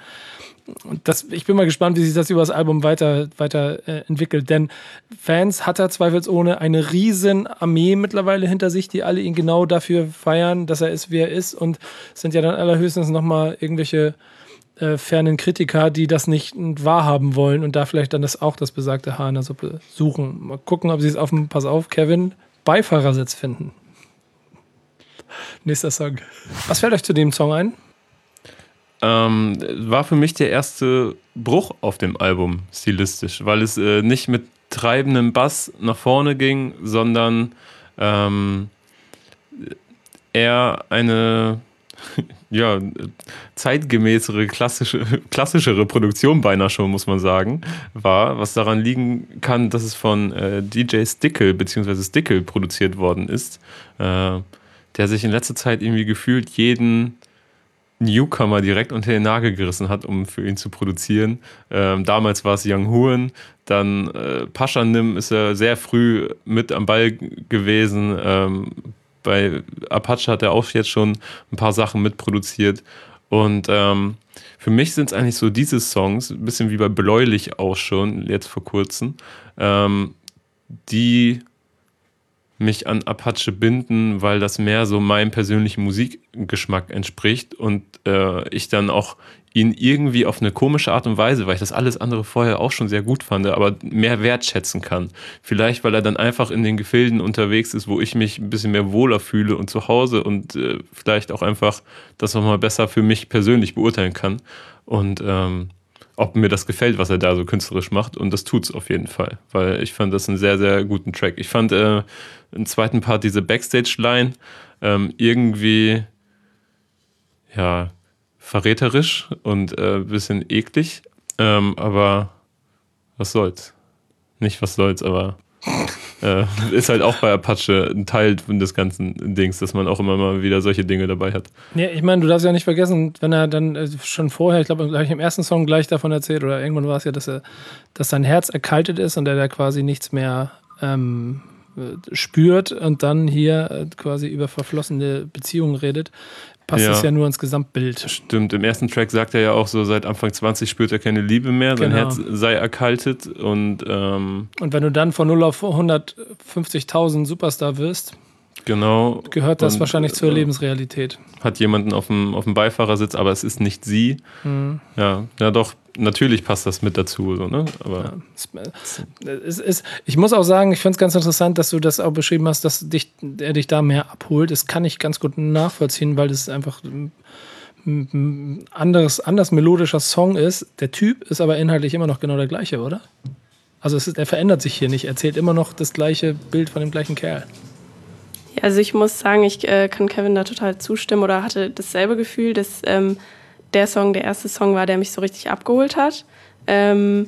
Und das, ich bin mal gespannt, wie sich das über das Album weiter, weiter äh, entwickelt, denn Fans hat er zweifelsohne eine riesen Armee mittlerweile hinter sich, die alle ihn genau dafür feiern, dass er ist, wie er ist und es sind ja dann allerhöchstens nochmal irgendwelche äh, fernen Kritiker, die das nicht wahrhaben wollen und da vielleicht dann das auch das besagte Haar in der Suppe suchen. Mal gucken, ob sie es auf dem, pass auf, Kevin, Beifahrersitz finden. Nächster Song. Was fällt euch zu dem Song ein? Ähm, war für mich der erste Bruch auf dem Album, stilistisch, weil es äh, nicht mit treibendem Bass nach vorne ging, sondern ähm, eher eine ja, zeitgemäßere, klassische, klassischere Produktion beinahe schon, muss man sagen, war, was daran liegen kann, dass es von äh, D J Stickle bzw. Stickle produziert worden ist, äh, der sich in letzter Zeit irgendwie gefühlt jeden Newcomer direkt unter den Nagel gerissen hat, um für ihn zu produzieren. Ähm, damals war es Young Huren, dann äh, Pasha Nim ist er sehr früh mit am Ball gewesen. Ähm, bei Apache hat er auch jetzt schon ein paar Sachen mitproduziert. Und ähm, für mich sind es eigentlich so diese Songs, ein bisschen wie bei Bläulich auch schon, jetzt vor kurzem, ähm, die mich an Apache binden, weil das mehr so meinem persönlichen Musikgeschmack entspricht und äh, ich dann auch ihn irgendwie auf eine komische Art und Weise, weil ich das alles andere vorher auch schon sehr gut fand, aber mehr wertschätzen kann. Vielleicht, weil er dann einfach in den Gefilden unterwegs ist, wo ich mich ein bisschen mehr wohler fühle und zu Hause und äh, vielleicht auch einfach das nochmal besser für mich persönlich beurteilen kann und ähm, ob mir das gefällt, was er da so künstlerisch macht, und das tut's auf jeden Fall, weil ich fand das einen sehr, sehr guten Track. Ich fand äh, im zweiten Part diese Backstage-Line ähm, irgendwie ja verräterisch und ein äh, bisschen eklig, ähm, aber was soll's. Nicht was soll's, aber äh, ist halt auch bei Apache ein Teil des ganzen Dings, dass man auch immer mal wieder solche Dinge dabei hat. Ja, ich meine, du darfst ja nicht vergessen, wenn er dann äh, schon vorher, ich glaube, gleich im ersten Song gleich davon erzählt, oder irgendwann war es ja, dass er, dass sein Herz erkaltet ist und er da quasi nichts mehr ähm, spürt und dann hier äh, quasi über verflossene Beziehungen redet, passt es ja. ja nur ins Gesamtbild. Stimmt, im ersten Track sagt er ja auch so, seit Anfang zwanzig spürt er keine Liebe mehr, sein Genau. Herz sei erkaltet und ähm, und wenn du dann von null auf hundertfünfzigtausend Superstar wirst, genau, gehört das und, wahrscheinlich zur äh, Lebensrealität. Hat jemanden auf dem, auf dem Beifahrersitz, aber es ist nicht sie. Mhm. Ja, ja doch, natürlich passt das mit dazu. So, ne? Aber Ja, es, es, es, ich muss auch sagen, ich finde es ganz interessant, dass du das auch beschrieben hast, dass dich, er dich da mehr abholt. Das kann ich ganz gut nachvollziehen, weil das einfach ein, ein anderes, anders melodischer Song ist. Der Typ ist aber inhaltlich immer noch genau der gleiche, oder? Also es ist, er verändert sich hier nicht. Er erzählt immer noch das gleiche Bild von dem gleichen Kerl. Also ich muss sagen, ich äh, kann Kevin da total zustimmen oder hatte dasselbe Gefühl, dass ähm, der Song der erste Song war, der mich so richtig abgeholt hat. Ähm,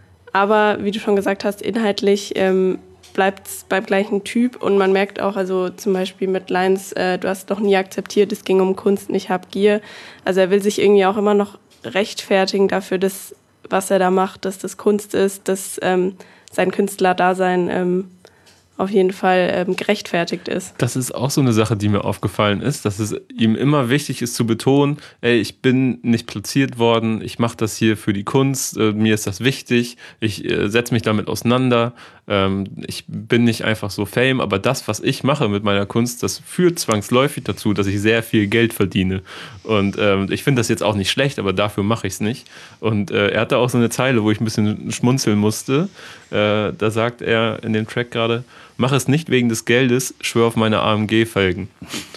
aber wie du schon gesagt hast, inhaltlich ähm, bleibt es beim gleichen Typ und man merkt auch, also zum Beispiel mit Lines, äh, du hast doch nie akzeptiert, es ging um Kunst, nicht Habgier. Also er will sich irgendwie auch immer noch rechtfertigen dafür, dass was er da macht, dass das Kunst ist, dass ähm, sein Künstlerdasein ähm, auf jeden Fall ähm, gerechtfertigt ist. das ist auch so eine Sache, die mir aufgefallen ist, dass es ihm immer wichtig ist zu betonen, ey, ich bin nicht platziert worden, ich mache das hier für die Kunst, äh, mir ist das wichtig, ich äh, setze mich damit auseinander, ähm, ich bin nicht einfach so Fame, aber das, was ich mache mit meiner Kunst, das führt zwangsläufig dazu, dass ich sehr viel Geld verdiene. Und ähm, ich finde das jetzt auch nicht schlecht, aber dafür mache ich es nicht. Und äh, er hatte auch so eine Zeile, wo ich ein bisschen schmunzeln musste. Äh, da sagt er in dem Track gerade, mach es nicht wegen des Geldes, schwör auf meine A M G-Felgen.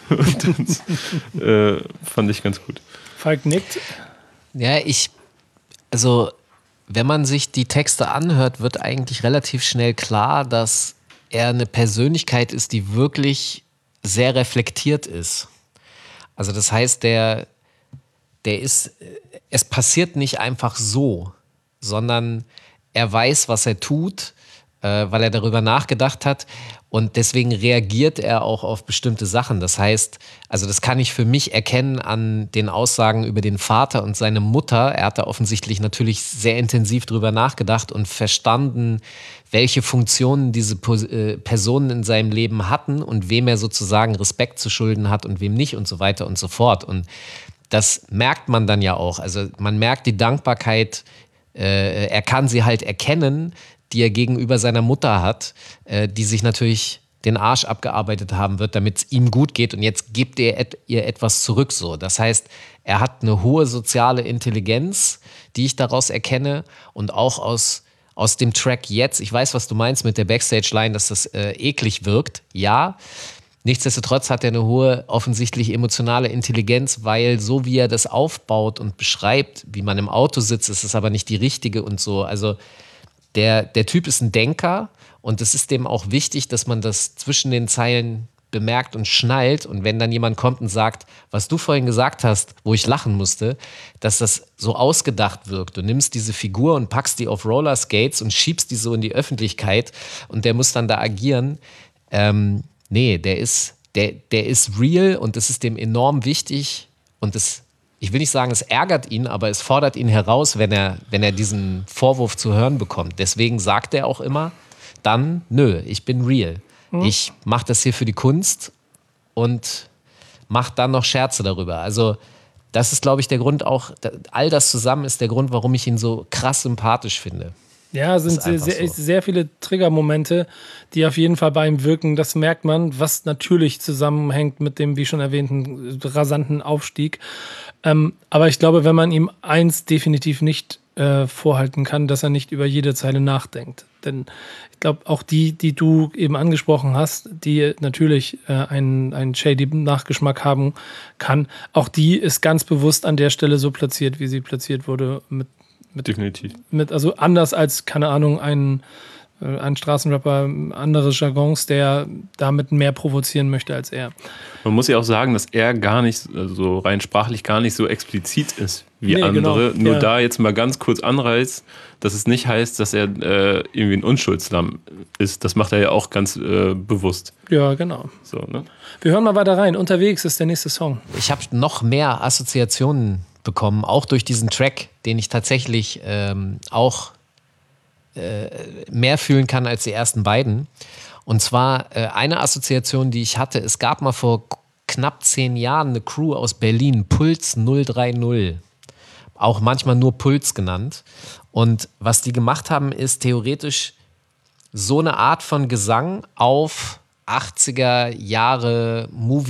Und das äh, fand ich ganz gut. Falk nickt. Ja, ich, also wenn man sich die Texte anhört, wird eigentlich relativ schnell klar, dass er eine Persönlichkeit ist, die wirklich sehr reflektiert ist. Also das heißt, der, der ist, es passiert nicht einfach so, sondern er weiß, was er tut, äh, weil er darüber nachgedacht hat und deswegen reagiert er auch auf bestimmte Sachen. Das heißt, also das kann ich für mich erkennen an den Aussagen über den Vater und seine Mutter. Er hat da offensichtlich natürlich sehr intensiv drüber nachgedacht und verstanden, welche Funktionen diese Personen in seinem Leben hatten und wem er sozusagen Respekt zu schulden hat und wem nicht und so weiter und so fort. Und das merkt man dann ja auch. Also man merkt die Dankbarkeit, äh, er kann sie halt erkennen, die er gegenüber seiner Mutter hat, äh, die sich natürlich den Arsch abgearbeitet haben wird, damit es ihm gut geht und jetzt gibt er et- ihr etwas zurück. So. Das heißt, er hat eine hohe soziale Intelligenz, die ich daraus erkenne und auch aus, aus dem Track jetzt, ich weiß, was du meinst mit der Backstage-Line, dass das äh, eklig wirkt, ja. Nichtsdestotrotz hat er eine hohe, offensichtlich emotionale Intelligenz, weil so wie er das aufbaut und beschreibt, wie man im Auto sitzt, ist es aber nicht die richtige und so. Also der, der Typ ist ein Denker und es ist dem auch wichtig, dass man das zwischen den Zeilen bemerkt und schnallt und wenn dann jemand kommt und sagt, was du vorhin gesagt hast, wo ich lachen musste, dass das so ausgedacht wirkt. Du nimmst diese Figur und packst die auf Rollerskates und schiebst die so in die Öffentlichkeit und der muss dann da agieren. Ähm, nee, der ist, der, der ist real und das ist dem enorm wichtig und das, ich will nicht sagen, es ärgert ihn, aber es fordert ihn heraus, wenn er, wenn er diesen Vorwurf zu hören bekommt. Deswegen sagt er auch immer, dann, nö, ich bin real. Mhm. Ich mache das hier für die Kunst und mache dann noch Scherze darüber. Also das ist, glaube ich, der Grund auch, all das zusammen ist der Grund, warum ich ihn so krass sympathisch finde. Ja, es sind sehr, sehr, so. sehr viele Triggermomente, die auf jeden Fall bei ihm wirken. Das merkt man, was natürlich zusammenhängt mit dem, wie schon erwähnten, rasanten Aufstieg. Ähm, aber ich glaube, wenn man ihm eins definitiv nicht äh, vorhalten kann, dass er nicht über jede Zeile nachdenkt. Denn ich glaube, auch die, die du eben angesprochen hast, die natürlich äh, einen, einen shady Nachgeschmack haben kann, auch die ist ganz bewusst an der Stelle so platziert, wie sie platziert wurde, mit Mit, Definitiv. Mit, also anders als, keine Ahnung, ein, äh, ein Straßenrapper, andere Jargons, der damit mehr provozieren möchte als er. Man muss ja auch sagen, dass er gar nicht, also rein sprachlich gar nicht so explizit ist wie Nee, andere. genau. Nur Ja. da jetzt mal ganz kurz anreißt, dass es nicht heißt, dass er äh, irgendwie ein Unschuldslamm ist. Das macht er ja auch ganz äh, bewusst. Ja, genau. So, ne? Wir hören mal weiter rein. Unterwegs ist der nächste Song. Ich habe noch mehr Assoziationen bekommen, auch durch diesen Track, den ich tatsächlich ähm, auch äh, mehr fühlen kann als die ersten beiden. Und zwar äh, eine Assoziation, die ich hatte, es gab mal vor knapp zehn Jahren eine Crew aus Berlin, Puls null drei null, auch manchmal nur Puls genannt. Und was die gemacht haben, ist theoretisch so eine Art von Gesang auf achtziger Jahre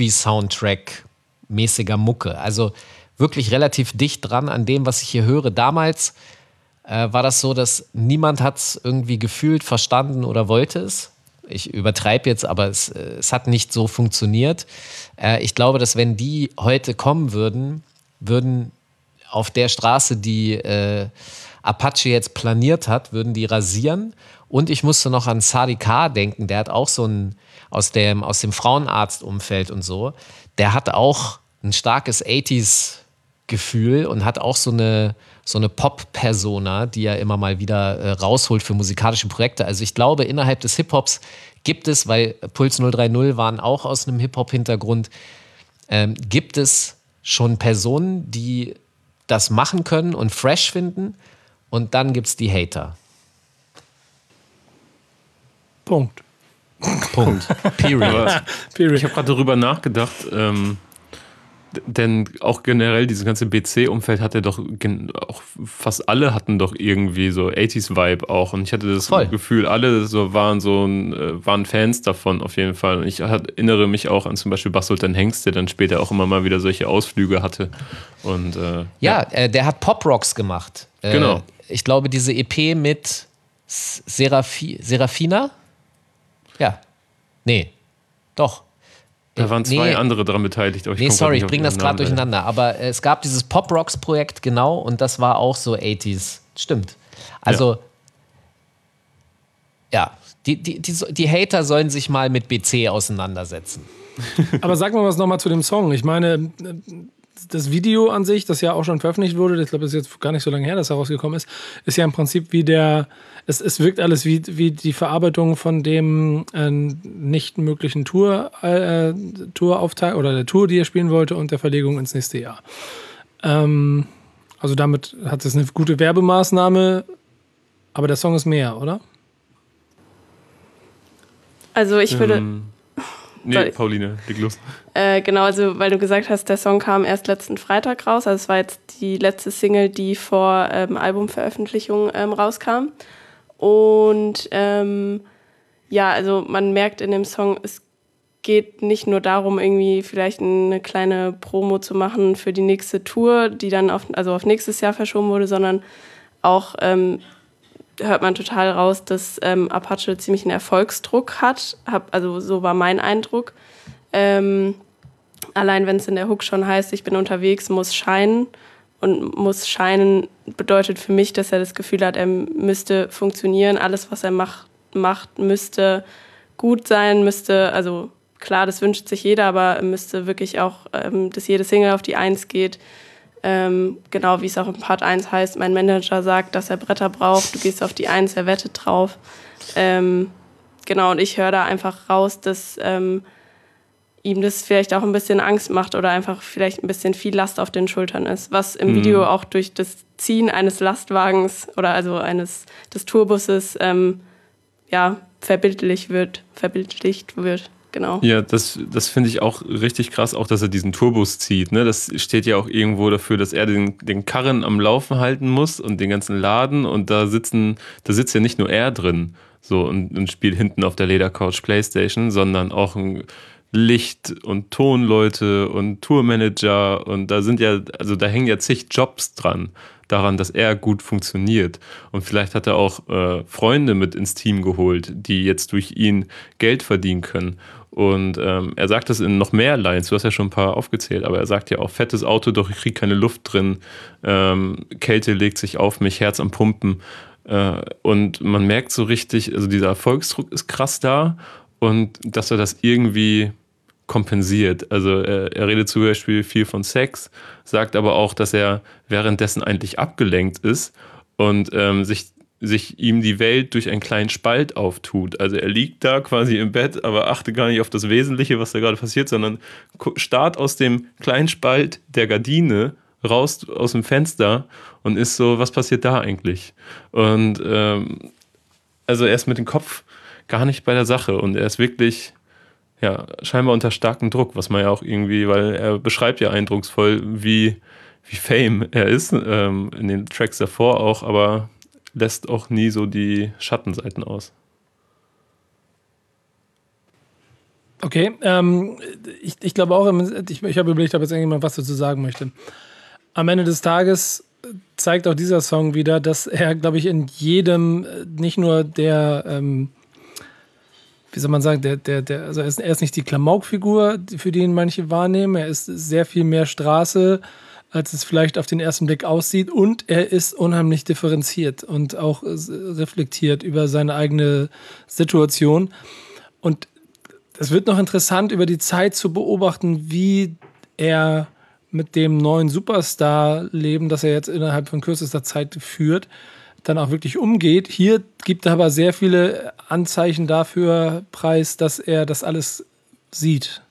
Movie-Soundtrack-mäßiger Mucke. Also wirklich relativ dicht dran an dem, was ich hier höre. Damals äh, war das so, dass niemand hat es irgendwie gefühlt, verstanden oder wollte es. Ich übertreibe jetzt, aber es, äh, es hat nicht so funktioniert. Äh, ich glaube, dass wenn die heute kommen würden, würden auf der Straße, die äh, Apache jetzt planiert hat, würden die rasieren. Und ich musste noch an Sadi K. denken, der hat auch so ein, aus dem, aus dem Frauenarztumfeld und so, der hat auch ein starkes achtziger-Gefühl und hat auch so eine, so eine Pop-Persona, die er immer mal wieder äh, rausholt für musikalische Projekte. Also ich glaube, innerhalb des Hip-Hops gibt es, weil Puls null drei null waren auch aus einem Hip-Hop-Hintergrund, ähm, gibt es schon Personen, die das machen können und fresh finden, und dann gibt es die Hater. Punkt. Punkt. Period. Aber Period. ich habe gerade darüber nachgedacht, ähm, d- denn auch generell dieses ganze B C-Umfeld hatte doch, gen- auch fast alle hatten doch irgendwie so achtziger-Vibe auch, und ich hatte das Voll. Gefühl, alle so waren so ein, äh, waren Fans davon auf jeden Fall, und ich hat, erinnere mich auch an zum Beispiel Bass-Sultan Hengst, der dann später auch immer mal wieder solche Ausflüge hatte und äh, Ja, äh, der hat Pop-Rocks gemacht. Äh, Genau. Ich glaube, diese E P mit S- Seraphi Serafina? Ja. Nee. Doch. da waren zwei nee. andere daran beteiligt. Aber ich Nee, komm grad sorry, nicht ich auf bringe ihren das gerade Namen, leider. durcheinander. Aber äh, es gab dieses Pop-Rocks-Projekt, genau, und das war auch so achtziger. Stimmt. Also, ja, die, die, die, die Hater sollen sich mal mit B C auseinandersetzen. Aber sag mal was nochmal zu dem Song. Ich meine, das Video an sich, das ja auch schon veröffentlicht wurde, ich glaube, das ist jetzt gar nicht so lange her, dass er rausgekommen ist, ist ja im Prinzip wie der, es, es wirkt alles wie, wie die Verarbeitung von dem äh, nicht möglichen Tour, äh, Tourauftrag oder der Tour, die er spielen wollte, und der Verlegung ins nächste Jahr. Ähm, also damit hat es eine gute Werbemaßnahme, aber der Song ist mehr, oder? Also ich würde, Ähm, nee, Soll- Pauline, leg los. äh, genau, also weil du gesagt hast, der Song kam erst letzten Freitag raus. Also es war jetzt die letzte Single, die vor ähm, Albumveröffentlichung ähm, rauskam. Und ähm, ja, also man merkt in dem Song, es geht nicht nur darum, irgendwie vielleicht eine kleine Promo zu machen für die nächste Tour, die dann auf, also auf nächstes Jahr verschoben wurde, sondern auch ähm, hört man total raus, dass ähm, Apache ziemlich einen Erfolgsdruck hat. Hab, also so war mein Eindruck. Ähm, allein wenn es in der Hook schon heißt, ich bin unterwegs, muss scheinen. Und muss scheinen bedeutet für mich, dass er das Gefühl hat, er müsste funktionieren. Alles, was er macht, macht müsste gut sein, müsste, also klar, das wünscht sich jeder, aber müsste wirklich auch, ähm, dass jede Single auf die Eins geht. Ähm, genau wie es auch im Part eins heißt, mein Manager sagt, dass er Bretter braucht, du gehst auf die Eins, er wettet drauf. Ähm, genau, und ich höre da einfach raus, dass ähm, ihm das vielleicht auch ein bisschen Angst macht oder einfach vielleicht ein bisschen viel Last auf den Schultern ist, was im Mhm. Video auch durch das Ziehen eines Lastwagens oder also eines des Tourbusses ähm, ja, verbildlich wird, verbildlicht wird. genau. Ja, das, das finde ich auch richtig krass, auch dass er diesen Turbus zieht. Ne? Das steht ja auch irgendwo dafür, dass er den, den Karren am Laufen halten muss und den ganzen Laden. Und da sitzen, da sitzt ja nicht nur er drin so und, und spielt hinten auf der Ledercouch Playstation, sondern auch ein Licht- und Tonleute und Tourmanager. Und da sind ja, also da hängen ja zig Jobs dran, daran, dass er gut funktioniert. Und vielleicht hat er auch äh, Freunde mit ins Team geholt, die jetzt durch ihn Geld verdienen können. Und ähm, er sagt das in noch mehr Lines, du hast ja schon ein paar aufgezählt, aber er sagt ja auch, fettes Auto, doch ich kriege keine Luft drin, ähm, Kälte legt sich auf mich, Herz am Pumpen. Äh, und man merkt so richtig, also dieser Erfolgsdruck ist krass da und dass er das irgendwie kompensiert. Also er, er redet zum Beispiel viel von Sex, sagt aber auch, dass er währenddessen eigentlich abgelenkt ist und ähm, sich sich ihm die Welt durch einen kleinen Spalt auftut. Also er liegt da quasi im Bett, aber achtet gar nicht auf das Wesentliche, was da gerade passiert, sondern starrt aus dem kleinen Spalt der Gardine raus aus dem Fenster und ist so, was passiert da eigentlich? Und ähm, also er ist mit dem Kopf gar nicht bei der Sache und er ist wirklich ja, scheinbar unter starkem Druck, was man ja auch irgendwie, weil er beschreibt ja eindrucksvoll, wie, wie Fame er ist, ähm, in den Tracks davor auch, aber lässt auch nie so die Schattenseiten aus. Okay, ähm, ich, ich glaube auch, ich, ich habe überlegt, ob jetzt irgendjemand was dazu sagen möchte. Am Ende des Tages zeigt auch dieser Song wieder, dass er, glaube ich, in jedem, nicht nur der, ähm, wie soll man sagen, der, der, der, also er ist, er ist nicht die Klamaukfigur, für die ihn manche wahrnehmen, er ist sehr viel mehr Straße, als es vielleicht auf den ersten Blick aussieht. Und er ist unheimlich differenziert und auch reflektiert über seine eigene Situation. Und es wird noch interessant, über die Zeit zu beobachten, wie er mit dem neuen Superstar-Leben, das er jetzt innerhalb von kürzester Zeit führt, dann auch wirklich umgeht. Hier gibt er aber sehr viele Anzeichen dafür preis, dass er das alles sieht.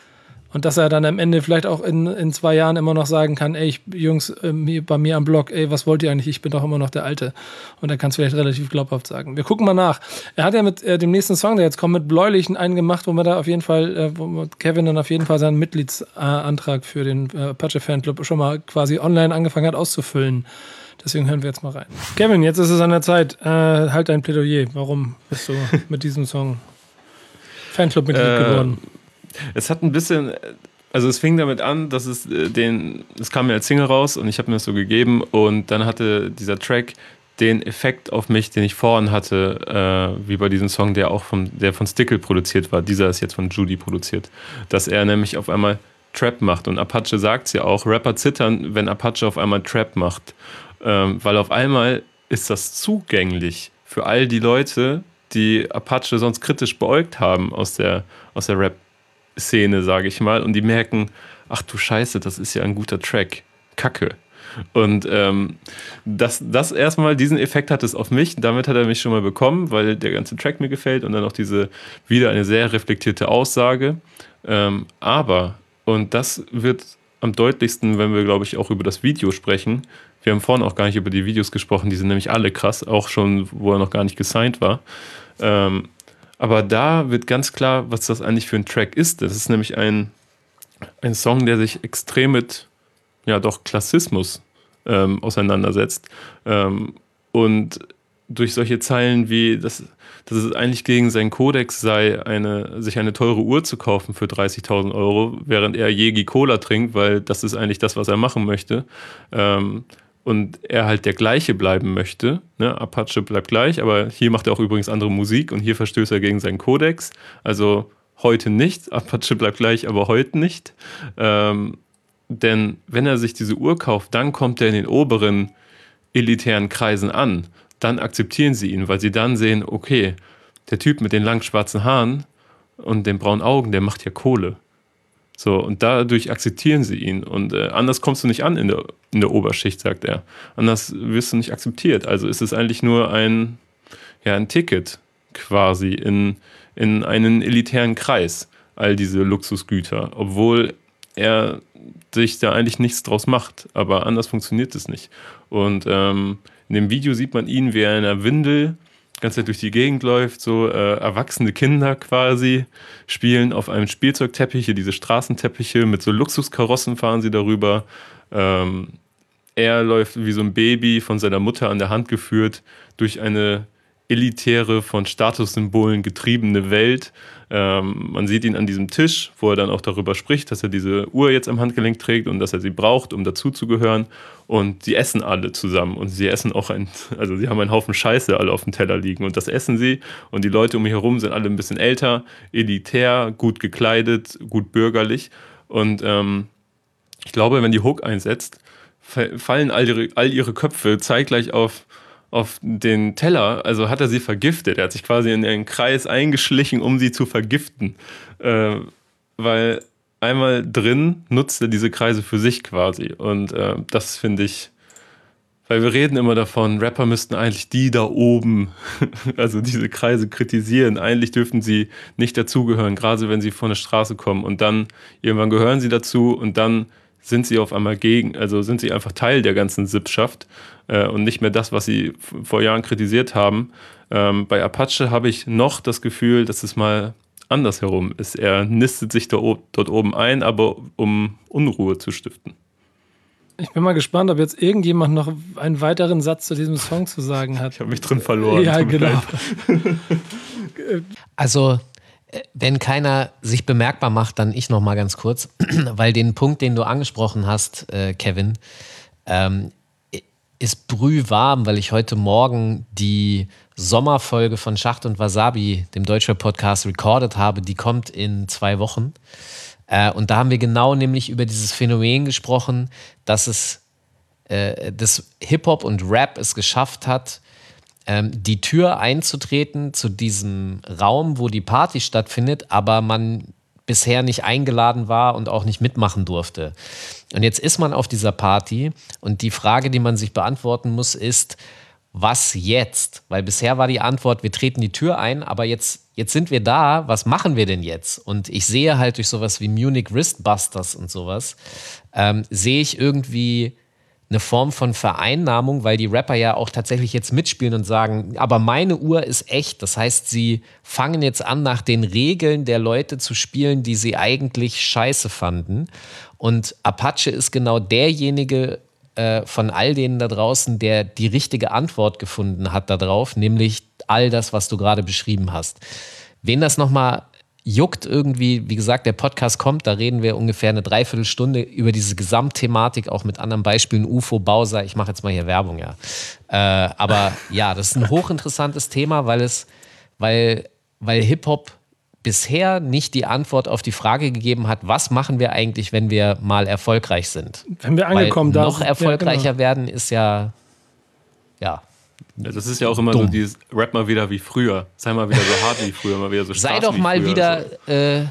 Und dass er dann am Ende vielleicht auch in, in zwei Jahren immer noch sagen kann, ey, ich, Jungs, äh, bei mir am Blog, ey, was wollt ihr eigentlich? Ich bin doch immer noch der Alte. Und er kann es vielleicht relativ glaubhaft sagen. Wir gucken mal nach. Er hat ja mit äh, dem nächsten Song, der jetzt kommt, mit Bläulichen einen gemacht, wo wir da auf jeden Fall, äh, wo Kevin dann auf jeden Fall seinen Mitgliedsantrag für den äh, Apache Fanclub schon mal quasi online angefangen hat auszufüllen. Deswegen hören wir jetzt mal rein. Kevin, jetzt ist es an der Zeit. Äh, halt dein Plädoyer. Warum bist du mit diesem Song Fanclub-Mitglied äh, geworden? Es hat ein bisschen, also es fing damit an, dass es den, es kam mir als Single raus und ich habe mir das so gegeben und dann hatte dieser Track den Effekt auf mich, den ich vorhin hatte, äh, wie bei diesem Song, der auch von, der von Stickle produziert war. Dieser ist jetzt von Judy produziert. Dass er nämlich auf einmal Trap macht und Apache sagt es ja auch, Rapper zittern, wenn Apache auf einmal Trap macht, ähm, weil auf einmal ist das zugänglich für all die Leute, die Apache sonst kritisch beäugt haben aus der, aus der Rap Szene, sage ich mal, und die merken, ach du Scheiße, das ist ja ein guter Track. Kacke. Und ähm, das, das erstmal, diesen Effekt hat es auf mich, damit hat er mich schon mal bekommen, weil der ganze Track mir gefällt und dann auch diese, wieder eine sehr reflektierte Aussage. Ähm, aber, und das wird am deutlichsten, wenn wir, glaube ich, auch über das Video sprechen. Wir haben vorhin auch gar nicht über die Videos gesprochen, die sind nämlich alle krass, auch schon, wo er noch gar nicht gesigned war. Ähm, Aber da wird ganz klar, was das eigentlich für ein Track ist. Das ist nämlich ein, ein Song, der sich extrem mit, ja doch, Klassismus ähm, auseinandersetzt. Ähm, und durch solche Zeilen wie, dass, dass es eigentlich gegen seinen Kodex sei, eine, sich eine teure Uhr zu kaufen für dreißigtausend Euro, während er Jägi Cola trinkt, weil das ist eigentlich das, was er machen möchte. Ähm, und er halt der Gleiche bleiben möchte. Ne? Apache bleibt gleich, aber hier macht er auch übrigens andere Musik und hier verstößt er gegen seinen Kodex. Also heute nicht, Apache bleibt gleich, aber heute nicht. Ähm, denn wenn er sich diese Uhr kauft, dann kommt er in den oberen elitären Kreisen an. Dann akzeptieren sie ihn, weil sie dann sehen, okay, der Typ mit den langen schwarzen Haaren und den braunen Augen, der macht ja Kohle. So, und dadurch akzeptieren sie ihn. Und äh, anders kommst du nicht an in der, in der Oberschicht, sagt er. Anders wirst du nicht akzeptiert. Also ist es eigentlich nur ein, ja, ein Ticket quasi in, in einen elitären Kreis, all diese Luxusgüter. Obwohl er sich da eigentlich nichts draus macht. Aber anders funktioniert es nicht. Und ähm, in dem Video sieht man ihn, wie er in einer Windel ganze Zeit durch die Gegend läuft, so äh, erwachsene Kinder quasi spielen auf einem Spielzeugteppich, hier diese Straßenteppiche mit so Luxuskarossen fahren sie darüber. Ähm, er läuft wie so ein Baby von seiner Mutter an der Hand geführt durch eine elitäre, von Statussymbolen getriebene Welt. Ähm, man sieht ihn an diesem Tisch, wo er dann auch darüber spricht, dass er diese Uhr jetzt am Handgelenk trägt und dass er sie braucht, um dazuzugehören. Und sie essen alle zusammen. Und sie essen auch ein, also sie haben einen Haufen Scheiße alle auf dem Teller liegen. Und das essen sie. Und die Leute um ihn herum sind alle ein bisschen älter, elitär, gut gekleidet, gut bürgerlich. Und ähm, ich glaube, wenn die Hook einsetzt, fallen all ihre, all ihre Köpfe zeitgleich auf auf den Teller, also hat er sie vergiftet. Er hat sich quasi in einen Kreis eingeschlichen, um sie zu vergiften. Äh, weil einmal drin nutzt er diese Kreise für sich quasi. Und äh, das finde ich, weil wir reden immer davon, Rapper müssten eigentlich die da oben, also diese Kreise kritisieren. Eigentlich dürften sie nicht dazugehören, gerade wenn sie von der Straße kommen. Und dann, irgendwann gehören sie dazu und dann sind sie auf einmal gegen, also sind sie einfach Teil der ganzen Sippschaft äh, und nicht mehr das, was sie f- vor Jahren kritisiert haben. Ähm, bei Apache habe ich noch das Gefühl, dass es mal andersherum ist. Er nistet sich da o- dort oben ein, aber um Unruhe zu stiften. Ich bin mal gespannt, ob jetzt irgendjemand noch einen weiteren Satz zu diesem Song zu sagen hat. Ich habe mich drin verloren. Ja, genau. Also, wenn keiner sich bemerkbar macht, dann ich noch mal ganz kurz, weil den Punkt, den du angesprochen hast, äh, Kevin, ähm, ist brühwarm, weil ich heute Morgen die Sommerfolge von Schacht und Wasabi, dem Deutschrap-Podcast, recorded habe. Die kommt in zwei Wochen. Äh, und da haben wir genau nämlich über dieses Phänomen gesprochen, dass es äh, das Hip-Hop und Rap es geschafft hat, die Tür einzutreten zu diesem Raum, wo die Party stattfindet, aber man bisher nicht eingeladen war und auch nicht mitmachen durfte. Und jetzt ist man auf dieser Party und die Frage, die man sich beantworten muss, ist, was jetzt? Weil bisher war die Antwort, wir treten die Tür ein, aber jetzt, jetzt sind wir da, was machen wir denn jetzt? Und ich sehe halt durch sowas wie Munich Wristbusters und sowas, ähm, sehe ich irgendwie eine Form von Vereinnahmung, weil die Rapper ja auch tatsächlich jetzt mitspielen und sagen, aber meine Uhr ist echt. Das heißt, sie fangen jetzt an, nach den Regeln der Leute zu spielen, die sie eigentlich scheiße fanden. Und Apache ist genau derjenige äh, von all denen da draußen, der die richtige Antwort gefunden hat darauf, nämlich all das, was du gerade beschrieben hast. Wen das nochmal juckt irgendwie, wie gesagt, der Podcast kommt, da reden wir ungefähr eine Dreiviertelstunde über diese Gesamtthematik, auch mit anderen Beispielen, U F O, Bowser, ich mache jetzt mal hier Werbung, ja. Äh, aber ja, das ist ein hochinteressantes Thema, weil es, weil, weil Hip-Hop bisher nicht die Antwort auf die Frage gegeben hat, was machen wir eigentlich, wenn wir mal erfolgreich sind? Wenn wir angekommen weil da noch erfolgreicher ja, genau. werden, ist ja, ja. Ja, das ist ja auch immer dumm. So dieses Rap mal wieder wie früher. Sei mal wieder so hart wie früher, mal wieder so stark Sei doch wie mal früher, wieder so. äh,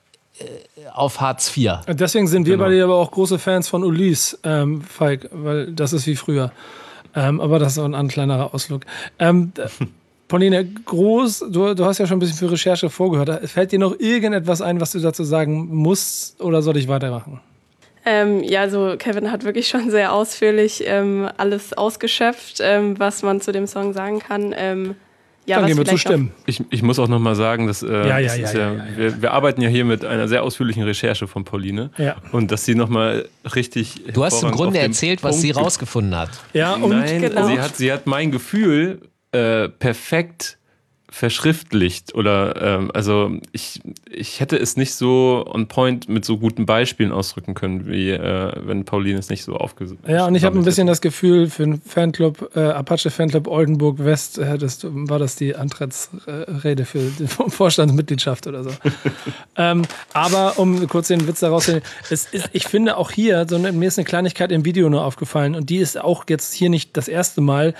auf Hartz vier. Deswegen sind wir Genau. beide aber auch große Fans von Ulysse, ähm, Falk, weil das ist wie früher. Ähm, aber das ist auch ein, ein kleinerer Ausflug. Ähm, Pauline, groß, du, du hast ja schon ein bisschen für Recherche vorgehört. Fällt dir noch irgendetwas ein, was du dazu sagen musst, oder soll ich weitermachen? Ähm, ja, also Kevin hat wirklich schon sehr ausführlich ähm, alles ausgeschöpft, ähm, was man zu dem Song sagen kann. Ähm, ja, Dann was gehen wir zu Stimmen. Ich, ich muss auch noch mal sagen, dass, äh, Ja, ja, das ja, ist ja, ja, ja, ja. Wir, wir arbeiten ja hier mit einer sehr ausführlichen Recherche von Pauline. Ja. Und dass sie noch mal richtig Du hast im hervorragend Grunde auf den erzählt, was Punkt sie ge- rausgefunden hat. Ja, und Nein, genau. sie, hat, sie hat mein Gefühl äh, perfekt verschriftlicht oder ähm, also ich, ich hätte es nicht so on point mit so guten Beispielen ausdrücken können, wie äh, wenn Pauline es nicht so aufgesetzt hat. Ja, und ich habe ein bisschen das Gefühl, für den Fanclub, äh, Apache Fanclub Oldenburg West, äh, das, war das die Antrittsrede für die Vorstandsmitgliedschaft oder so. ähm, aber um kurz den Witz daraus zu nehmen, es ist, ich finde auch hier, so eine, mir ist eine Kleinigkeit im Video nur aufgefallen und die ist auch jetzt hier nicht das erste Mal.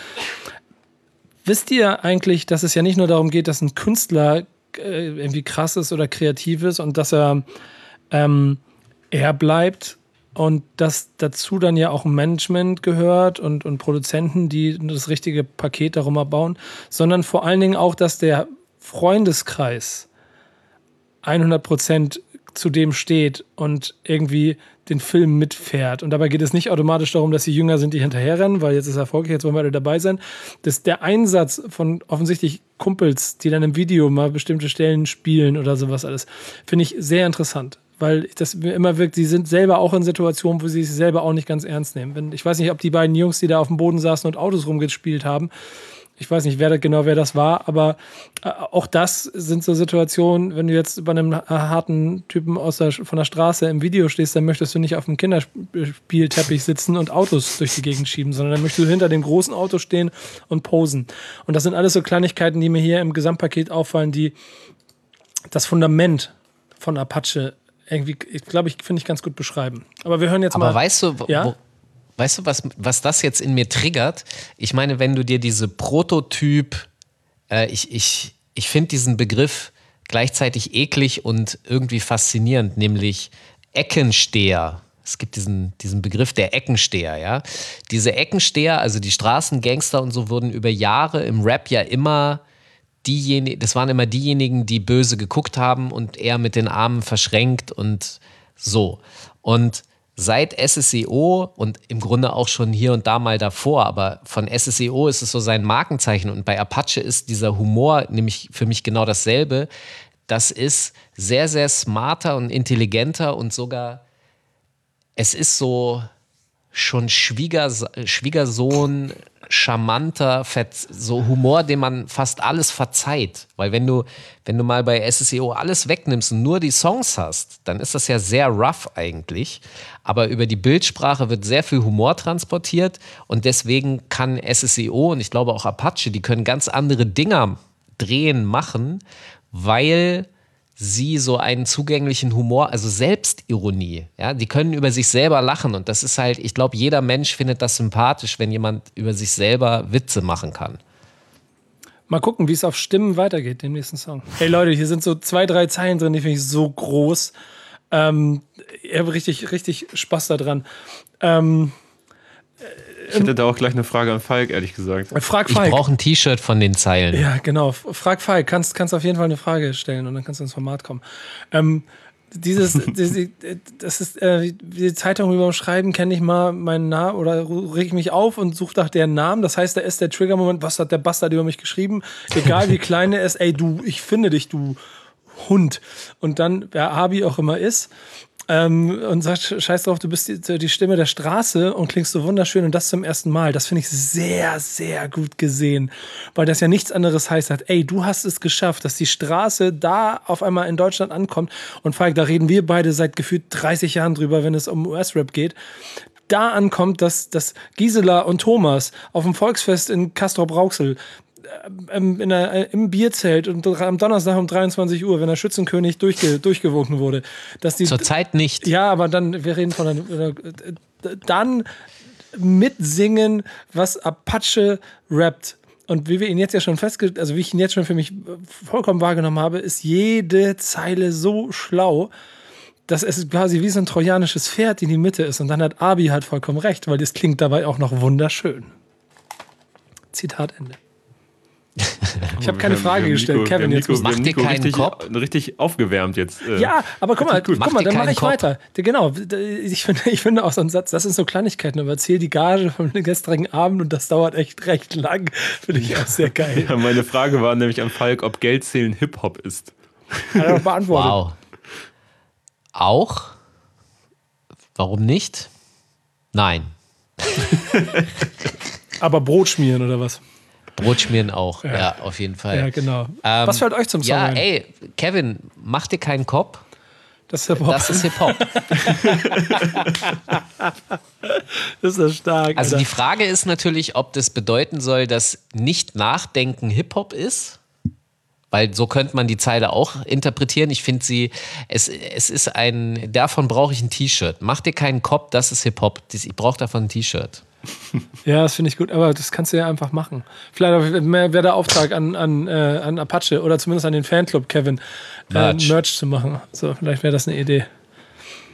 Wisst ihr eigentlich, dass es ja nicht nur darum geht, dass ein Künstler äh, irgendwie krass ist oder kreativ ist und dass er ähm, er bleibt und dass dazu dann ja auch ein Management gehört und, und Produzenten, die das richtige Paket darum erbauen, sondern vor allen Dingen auch, dass der Freundeskreis hundert Prozent zu dem steht und irgendwie den Film mitfährt. Und dabei geht es nicht automatisch darum, dass sie Jünger sind, die hinterherrennen, weil jetzt ist erfolgreich, jetzt wollen wir alle dabei sein. Das, der Einsatz von offensichtlich Kumpels, die dann im Video mal bestimmte Stellen spielen oder sowas alles, finde ich sehr interessant. Weil das mir immer wirkt, sie sind selber auch in Situationen, wo sie sich selber auch nicht ganz ernst nehmen. Wenn, ich weiß nicht, ob die beiden Jungs, die da auf dem Boden saßen und Autos rumgespielt haben, ich weiß nicht, wer das, genau wer das war, aber äh, auch das sind so Situationen, wenn du jetzt bei einem harten Typen aus der, von der Straße im Video stehst, dann möchtest du nicht auf dem Kinderspielteppich sitzen und Autos durch die Gegend schieben, sondern dann möchtest du hinter dem großen Auto stehen und posen. Und das sind alles so Kleinigkeiten, die mir hier im Gesamtpaket auffallen, die das Fundament von Apache irgendwie, ich glaube, ich finde ich ganz gut beschreiben. Aber wir hören jetzt Aber mal. Aber weißt du, ja? wo, weißt du, was, was das jetzt in mir triggert? Ich meine, wenn du dir diese Prototyp, äh, ich, ich, ich finde diesen Begriff gleichzeitig eklig und irgendwie faszinierend, nämlich Eckensteher. Es gibt diesen, diesen Begriff der Eckensteher, ja. Diese Eckensteher, also die Straßengangster und so, wurden über Jahre im Rap ja immer diejenigen, das waren immer diejenigen, die böse geguckt haben und eher mit den Armen verschränkt und so. Und seit S S E O und im Grunde auch schon hier und da mal davor, aber von S S E O ist es so sein Markenzeichen und bei Apache ist dieser Humor nämlich für mich genau dasselbe. Das ist sehr, sehr smarter und intelligenter und sogar, es ist so schon Schwiegers- Schwiegersohn, charmanter, so Humor, dem man fast alles verzeiht. Weil wenn du, wenn du mal bei S S E O alles wegnimmst und nur die Songs hast, dann ist das ja sehr rough eigentlich. Aber über die Bildsprache wird sehr viel Humor transportiert und deswegen kann S S E O und ich glaube auch Apache, die können ganz andere Dinger drehen, machen, weil sie so einen zugänglichen Humor, also Selbstironie, ja, die können über sich selber lachen und das ist halt, ich glaube, jeder Mensch findet das sympathisch, wenn jemand über sich selber Witze machen kann. Mal gucken, wie es auf Stimmen weitergeht, den nächsten Song. Hey Leute, hier sind so zwei, drei Zeilen drin, die finde ich so groß. Ähm, ich habe richtig, richtig Spaß daran. Ähm, Ich hätte da auch gleich eine Frage an Falk, ehrlich gesagt. Frag Falk. Ich brauche ein T-Shirt von den Zeilen. Ja, genau. Frag Falk. Kannst, kannst auf jeden Fall eine Frage stellen und dann kannst du ins Format kommen. Ähm, dieses, diese, das ist, äh, die Zeitung über dem Schreiben, kenne ich mal meinen Namen oder reg ich mich auf und suche nach deren Namen. Das heißt, da ist der Trigger-Moment, was hat der Bastard über mich geschrieben? Egal wie klein er ist, ey, du, ich finde dich, du Hund. Und dann, wer Abi auch immer ist, Ähm, und sagt, scheiß drauf, du bist die, die Stimme der Straße und klingst so wunderschön und das zum ersten Mal. Das finde ich sehr, sehr gut gesehen, weil das ja nichts anderes heißt, hat, ey, du hast es geschafft, dass die Straße da auf einmal in Deutschland ankommt und Falk, da reden wir beide seit gefühlt dreißig Jahren drüber, wenn es um U S-Rap geht, da ankommt, dass, dass Gisela und Thomas auf dem Volksfest in Castrop-Rauxel In der, im Bierzelt und am Donnerstag um dreiundzwanzig Uhr, wenn der Schützenkönig durchge, durchgewunken wurde. Dass die, Zurzeit nicht. Ja, aber dann, wir reden von einer, dann mitsingen, was Apache rappt. Und wie wir ihn jetzt ja schon festgestellt, also wie ich ihn jetzt schon für mich vollkommen wahrgenommen habe, ist jede Zeile so schlau, dass es quasi wie so ein trojanisches Pferd in die Mitte ist. Und dann hat Abi halt vollkommen recht, weil das klingt dabei auch noch wunderschön. Zitat Ende. Ich habe keine Frage Nico, gestellt, Kevin. Jetzt Nico, Mach dir Nico keinen richtig, Kopf. richtig aufgewärmt jetzt. Äh. Ja, aber guck mal, guck Mach mal, dir dann mache keinen ich Kopf. weiter. Genau, ich finde, ich finde auch so einen Satz, das sind so Kleinigkeiten, aber erzähl die Gage vom gestrigen Abend und das dauert echt recht lang. Finde ich auch sehr geil. Ja, meine Frage war nämlich an Falk, ob Geldzählen Hip-Hop ist. Hat er doch beantwortet. Wow. Auch? Warum nicht? Nein. Aber Brot schmieren oder was? Brot schmieren auch, ja, Ja. auf jeden Fall. Ja, genau. Ähm, was fällt euch zum Song Ja, ein? ey, Kevin, mach dir keinen Kopf. Das ist Hip-Hop. Das ist Hip-Hop. Das ist ja stark. Also Alter. die Frage ist natürlich, ob das bedeuten soll, dass Nicht-Nachdenken Hip-Hop ist. Weil so könnte man die Zeile auch interpretieren. Ich finde sie, es, es ist ein, davon brauche ich ein T-Shirt. Mach dir keinen Kopf, das ist Hip-Hop. Ich brauche davon ein T-Shirt. Ja, das finde ich gut, aber das kannst du ja einfach machen. Vielleicht wäre der Auftrag an, an, äh, an Apache oder zumindest an den Fanclub, Kevin, äh, Merch. Merch zu machen. So, vielleicht wäre das eine Idee.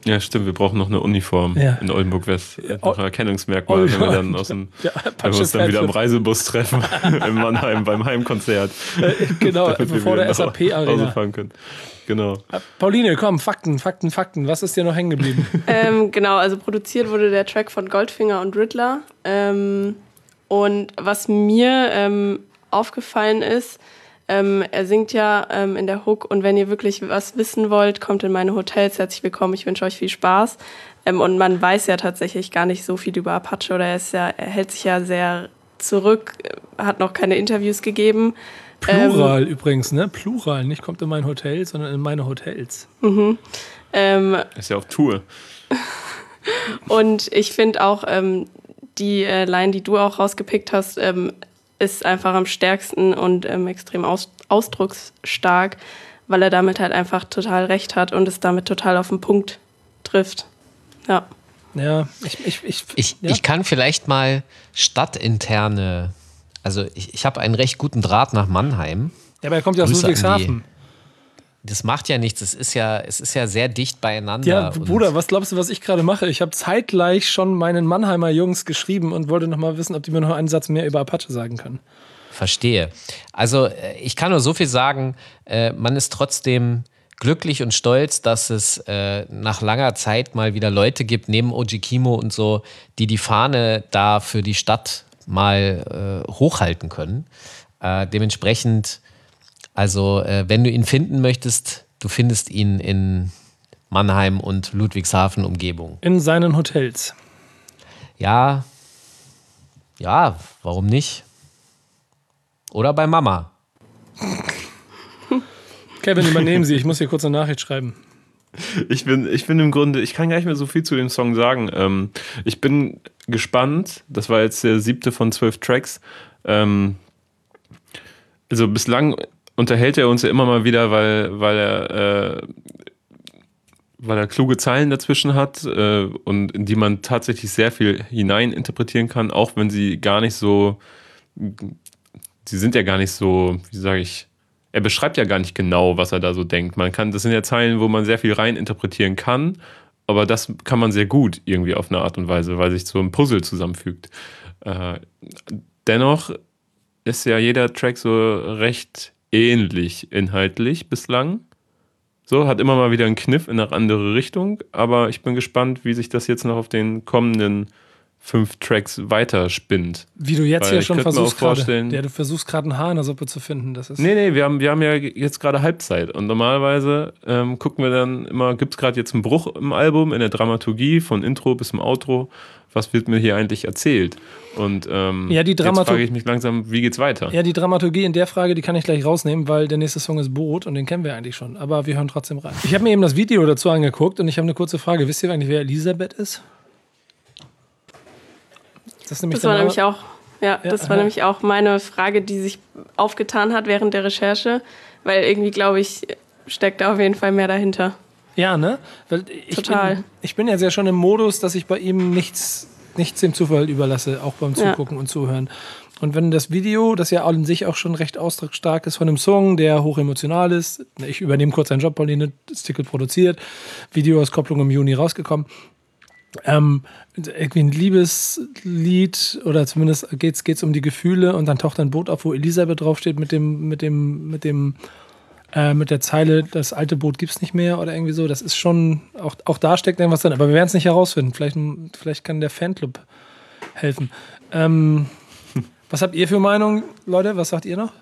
Ja, stimmt, wir brauchen noch eine Uniform Ja. in Oldenburg-West. Ja, Noch ein Erkennungsmerkmal, wenn wir dann aus dem, Ja, wenn wir uns dann wieder am Apache-Fanclub. Reisebus treffen, in Mannheim beim Heimkonzert. Genau, Damit wir bevor wieder der nach S A P-Arena. Hause fahren können. Genau. Pauline, komm, Fakten, Fakten, Fakten. Was ist dir noch hängen geblieben? Ähm, genau, also produziert wurde der Track von Goldfinger und Riddler. Ähm, und was mir ähm, aufgefallen ist, ähm, er singt ja ähm, in der Hook, und wenn ihr wirklich was wissen wollt, kommt in meine Hotels, herzlich willkommen, ich wünsche euch viel Spaß. Ähm, und man weiß ja tatsächlich gar nicht so viel über Apache, oder er, ist ja, er hält sich ja sehr zurück, hat noch keine Interviews gegeben. Plural ähm, übrigens, ne? Plural, nicht kommt in mein Hotel, sondern in meine Hotels. Mhm. Ähm, Ist ja auf Tour. Und ich finde auch, ähm, die äh, Line, die du auch rausgepickt hast, ähm, ist einfach am stärksten und ähm, extrem aus- ausdrucksstark, weil er damit halt einfach total recht hat und es damit total auf den Punkt trifft. Ja. Ja, ich, ich, ich, Ich, ja. ich kann vielleicht mal stadtinterne, also ich, ich habe einen recht guten Draht nach Mannheim. Ja, aber er kommt ja aus Grüße an Ludwigshafen. Das macht ja nichts, es ist ja, es ist ja sehr dicht beieinander. Ja, und Bruder, was glaubst du, was ich gerade mache? Ich habe zeitgleich schon meinen Mannheimer Jungs geschrieben und wollte noch mal wissen, ob die mir noch einen Satz mehr über Apache sagen können. Verstehe. Also äh, ich kann nur so viel sagen, äh, man ist trotzdem glücklich und stolz, dass es äh, nach langer Zeit mal wieder Leute gibt, neben Oji Kimo und so, die die Fahne da für die Stadt mal äh, hochhalten können. Äh, dementsprechend, also äh, wenn du ihn finden möchtest, du findest ihn in Mannheim und Ludwigshafen Umgebung. In seinen Hotels. Ja, ja, warum nicht? Oder bei Mama. Kevin, übernehmen Sie, ich muss hier kurz eine Nachricht schreiben. Ich bin, ich bin im Grunde, ich kann gar nicht mehr so viel zu dem Song sagen. Ähm, ich bin gespannt, das war jetzt der siebte von zwölf Tracks. Ähm, also bislang unterhält er uns ja immer mal wieder, weil, weil er äh, weil er kluge Zeilen dazwischen hat äh, und in die man tatsächlich sehr viel hinein interpretieren kann, auch wenn sie gar nicht so, sie sind ja gar nicht so, wie sage ich, er beschreibt ja gar nicht genau, was er da so denkt. Man kann, das sind ja Zeilen, wo man sehr viel rein interpretieren kann, aber das kann man sehr gut irgendwie auf eine Art und Weise, weil sich so ein Puzzle zusammenfügt. Äh, dennoch ist ja jeder Track so recht ähnlich inhaltlich bislang. So, hat immer mal wieder einen Kniff in eine andere Richtung, aber ich bin gespannt, wie sich das jetzt noch auf den kommenden fünf Tracks weiterspinnt. Wie du jetzt Weil ja ich schon könnte mir versuchst auch gerade. vorstellen- Ja, du versuchst gerade ein Haar in der Suppe zu finden. Das ist Nee, nee, wir haben, wir haben ja jetzt gerade Halbzeit und normalerweise ähm, gucken wir dann immer, gibt es gerade jetzt einen Bruch im Album, in der Dramaturgie, von Intro bis zum Outro, was wird mir hier eigentlich erzählt? Und ähm, Ja, die jetzt Dramatur- frage ich mich langsam, wie geht's weiter? Ja, die Dramaturgie in der Frage, die kann ich gleich rausnehmen, weil der nächste Song ist Boot und den kennen wir eigentlich schon. Aber wir hören trotzdem rein. Ich habe mir eben das Video dazu angeguckt und ich habe eine kurze Frage. Wisst ihr eigentlich, wer Elisabeth ist? Das ist nämlich Das war der Name- nämlich auch, ja, Ja, das war aha. nämlich auch meine Frage, die sich aufgetan hat während der Recherche, weil irgendwie, glaube ich, steckt da auf jeden Fall mehr dahinter. Ja, ne? Weil ich Total. Bin, ich bin jetzt ja schon im Modus, dass ich bei ihm nichts, nichts dem Zufall überlasse, auch beim Ja. Zugucken und Zuhören. Und wenn das Video, das ja an sich auch schon recht ausdrucksstark ist von einem Song, der hoch emotional ist, ich übernehme kurz einen Job, Pauline, das Ticket produziert, Videoauskopplung im Juni rausgekommen, ähm, irgendwie ein Liebeslied oder zumindest geht's geht's um die Gefühle und dann taucht ein Boot auf, wo Elisabeth draufsteht mit dem, mit dem, mit dem Äh, mit der Zeile, das alte Boot gibt's nicht mehr oder irgendwie so. Das ist schon, auch, auch da steckt irgendwas drin. Aber wir werden es nicht herausfinden. Vielleicht, vielleicht kann der Fanclub helfen. Ähm, was habt ihr für Meinung, Leute? Was sagt ihr noch?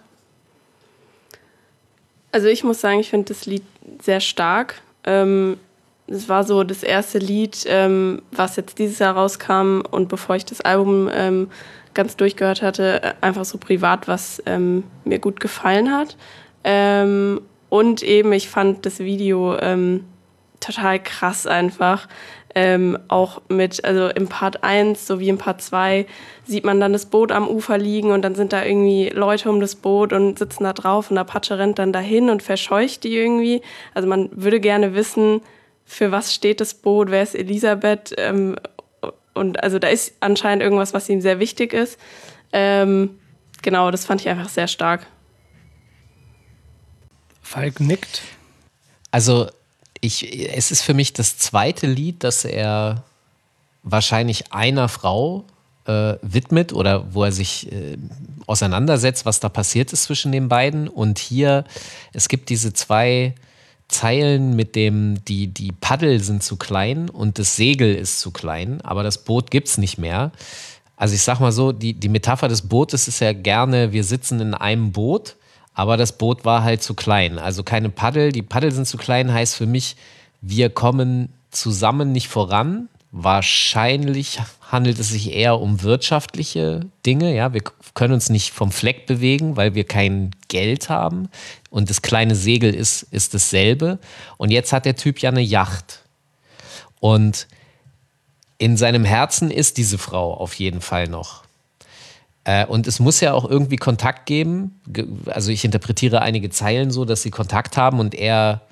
Also ich muss sagen, ich finde das Lied sehr stark. Ähm, es war so das erste Lied, ähm, was jetzt dieses Jahr rauskam und bevor ich das Album ähm, ganz durchgehört hatte, äh, einfach so privat, was ähm, mir gut gefallen hat. Ähm, und eben, ich fand das Video ähm, total krass einfach. Ähm, auch mit, also im Part eins sowie im Part zwei sieht man dann das Boot am Ufer liegen und dann sind da irgendwie Leute um das Boot und sitzen da drauf und Apache rennt dann dahin und verscheucht die irgendwie. Also man würde gerne wissen, für was steht das Boot, wer ist Elisabeth? Ähm, und also da ist anscheinend irgendwas, was ihm sehr wichtig ist. Ähm, genau, das fand ich einfach sehr stark. Falk nickt. Also ich, es ist für mich das zweite Lied, das er wahrscheinlich einer Frau äh, widmet oder wo er sich äh, auseinandersetzt, was da passiert ist zwischen den beiden. Und hier, es gibt diese zwei Zeilen mit dem, die, die Paddel sind zu klein und das Segel ist zu klein, aber das Boot gibt es nicht mehr. Also ich sag mal so, die, die Metapher des Bootes ist ja gerne, wir sitzen in einem Boot, aber das Boot war halt zu klein. Also keine Paddel, die Paddel sind zu klein, heißt für mich, wir kommen zusammen nicht voran. Wahrscheinlich handelt es sich eher um wirtschaftliche Dinge. Ja, wir können uns nicht vom Fleck bewegen, weil wir kein Geld haben. Und das kleine Segel ist, ist dasselbe. Und jetzt hat der Typ ja eine Yacht. Und in seinem Herzen ist diese Frau auf jeden Fall noch. Äh, und es muss ja auch irgendwie Kontakt geben. Also ich interpretiere einige Zeilen so, dass sie Kontakt haben und er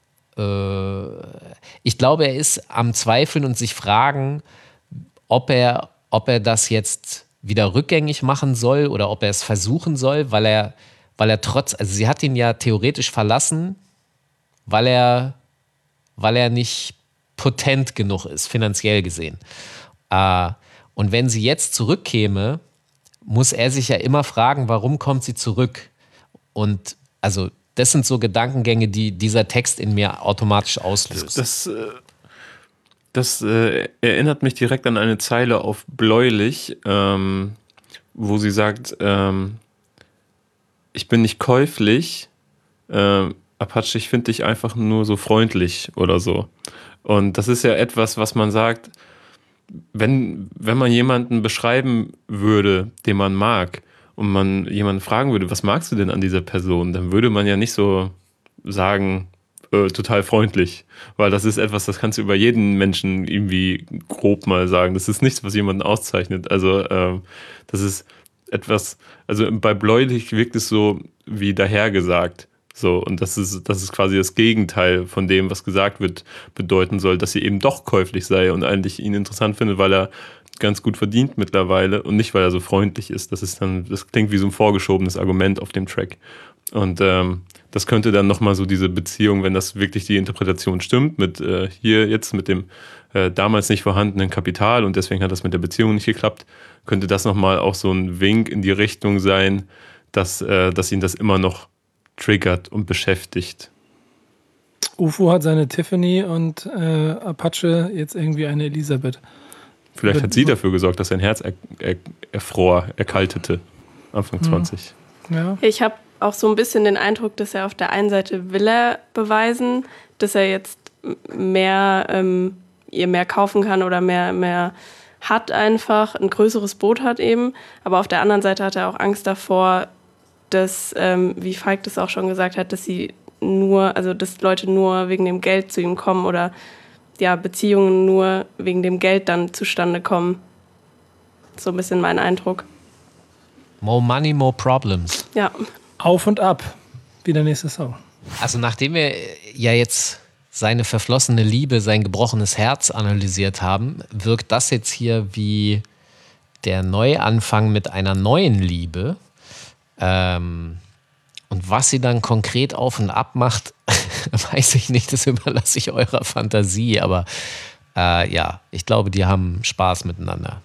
ich glaube, er ist am Zweifeln und sich fragen, ob er, ob er das jetzt wieder rückgängig machen soll oder ob er es versuchen soll, weil er, weil er trotz, also sie hat ihn ja theoretisch verlassen, weil er, weil er nicht potent genug ist, finanziell gesehen. Und wenn sie jetzt zurückkäme, muss er sich ja immer fragen, warum kommt sie zurück? Und also das sind so Gedankengänge, die dieser Text in mir automatisch auslöst. Das, das, das äh, erinnert mich direkt an eine Zeile auf Bläulich, ähm, wo sie sagt, ähm, ich bin nicht käuflich, äh, Apache, ich finde dich einfach nur so freundlich oder so. Und das ist ja etwas, was man sagt, wenn, wenn man jemanden beschreiben würde, den man mag, und man jemanden fragen würde, was magst du denn an dieser Person, dann würde man ja nicht so sagen, äh, total freundlich, weil das ist etwas, das kannst du über jeden Menschen irgendwie grob mal sagen. Das ist nichts, was jemanden auszeichnet. Also äh, das ist etwas, also bei Bläulich wirkt es so wie dahergesagt. So, und das ist, das ist quasi das Gegenteil von dem, was gesagt wird, bedeuten soll, dass sie eben doch käuflich sei und eigentlich ihn interessant findet, weil er ganz gut verdient mittlerweile und nicht, weil er so freundlich ist. Das ist dann, das klingt wie so ein vorgeschobenes Argument auf dem Track. Und ähm, das könnte dann nochmal so diese Beziehung, wenn das wirklich die Interpretation stimmt, mit äh, hier jetzt mit dem äh, damals nicht vorhandenen Kapital und deswegen hat das mit der Beziehung nicht geklappt, könnte das nochmal auch so ein Wink in die Richtung sein, dass, äh, dass ihn das immer noch triggert und beschäftigt. U F O hat seine Tiffany und äh, Apache jetzt irgendwie eine Elisabeth. Vielleicht hat sie dafür gesorgt, dass sein Herz er, er, erfror, erkaltete, Anfang zwanzig. Ja. Ich habe auch so ein bisschen den Eindruck, dass er auf der einen Seite will er beweisen, dass er jetzt mehr, ähm, ihr mehr kaufen kann oder mehr, mehr hat einfach, ein größeres Boot hat eben. Aber auf der anderen Seite hat er auch Angst davor, dass, ähm, wie Falk das auch schon gesagt hat, dass sie nur, also dass Leute nur wegen dem Geld zu ihm kommen oder ja, Beziehungen nur wegen dem Geld dann zustande kommen. So ein bisschen mein Eindruck. More money, more problems. Ja. Auf und ab, wie der nächste Song. Also nachdem wir ja jetzt seine verflossene Liebe, sein gebrochenes Herz analysiert haben, wirkt das jetzt hier wie der Neuanfang mit einer neuen Liebe. Ähm, und was sie dann konkret auf und ab macht, weiß ich nicht, das überlasse ich eurer Fantasie, aber äh, ja, ich glaube, die haben Spaß miteinander.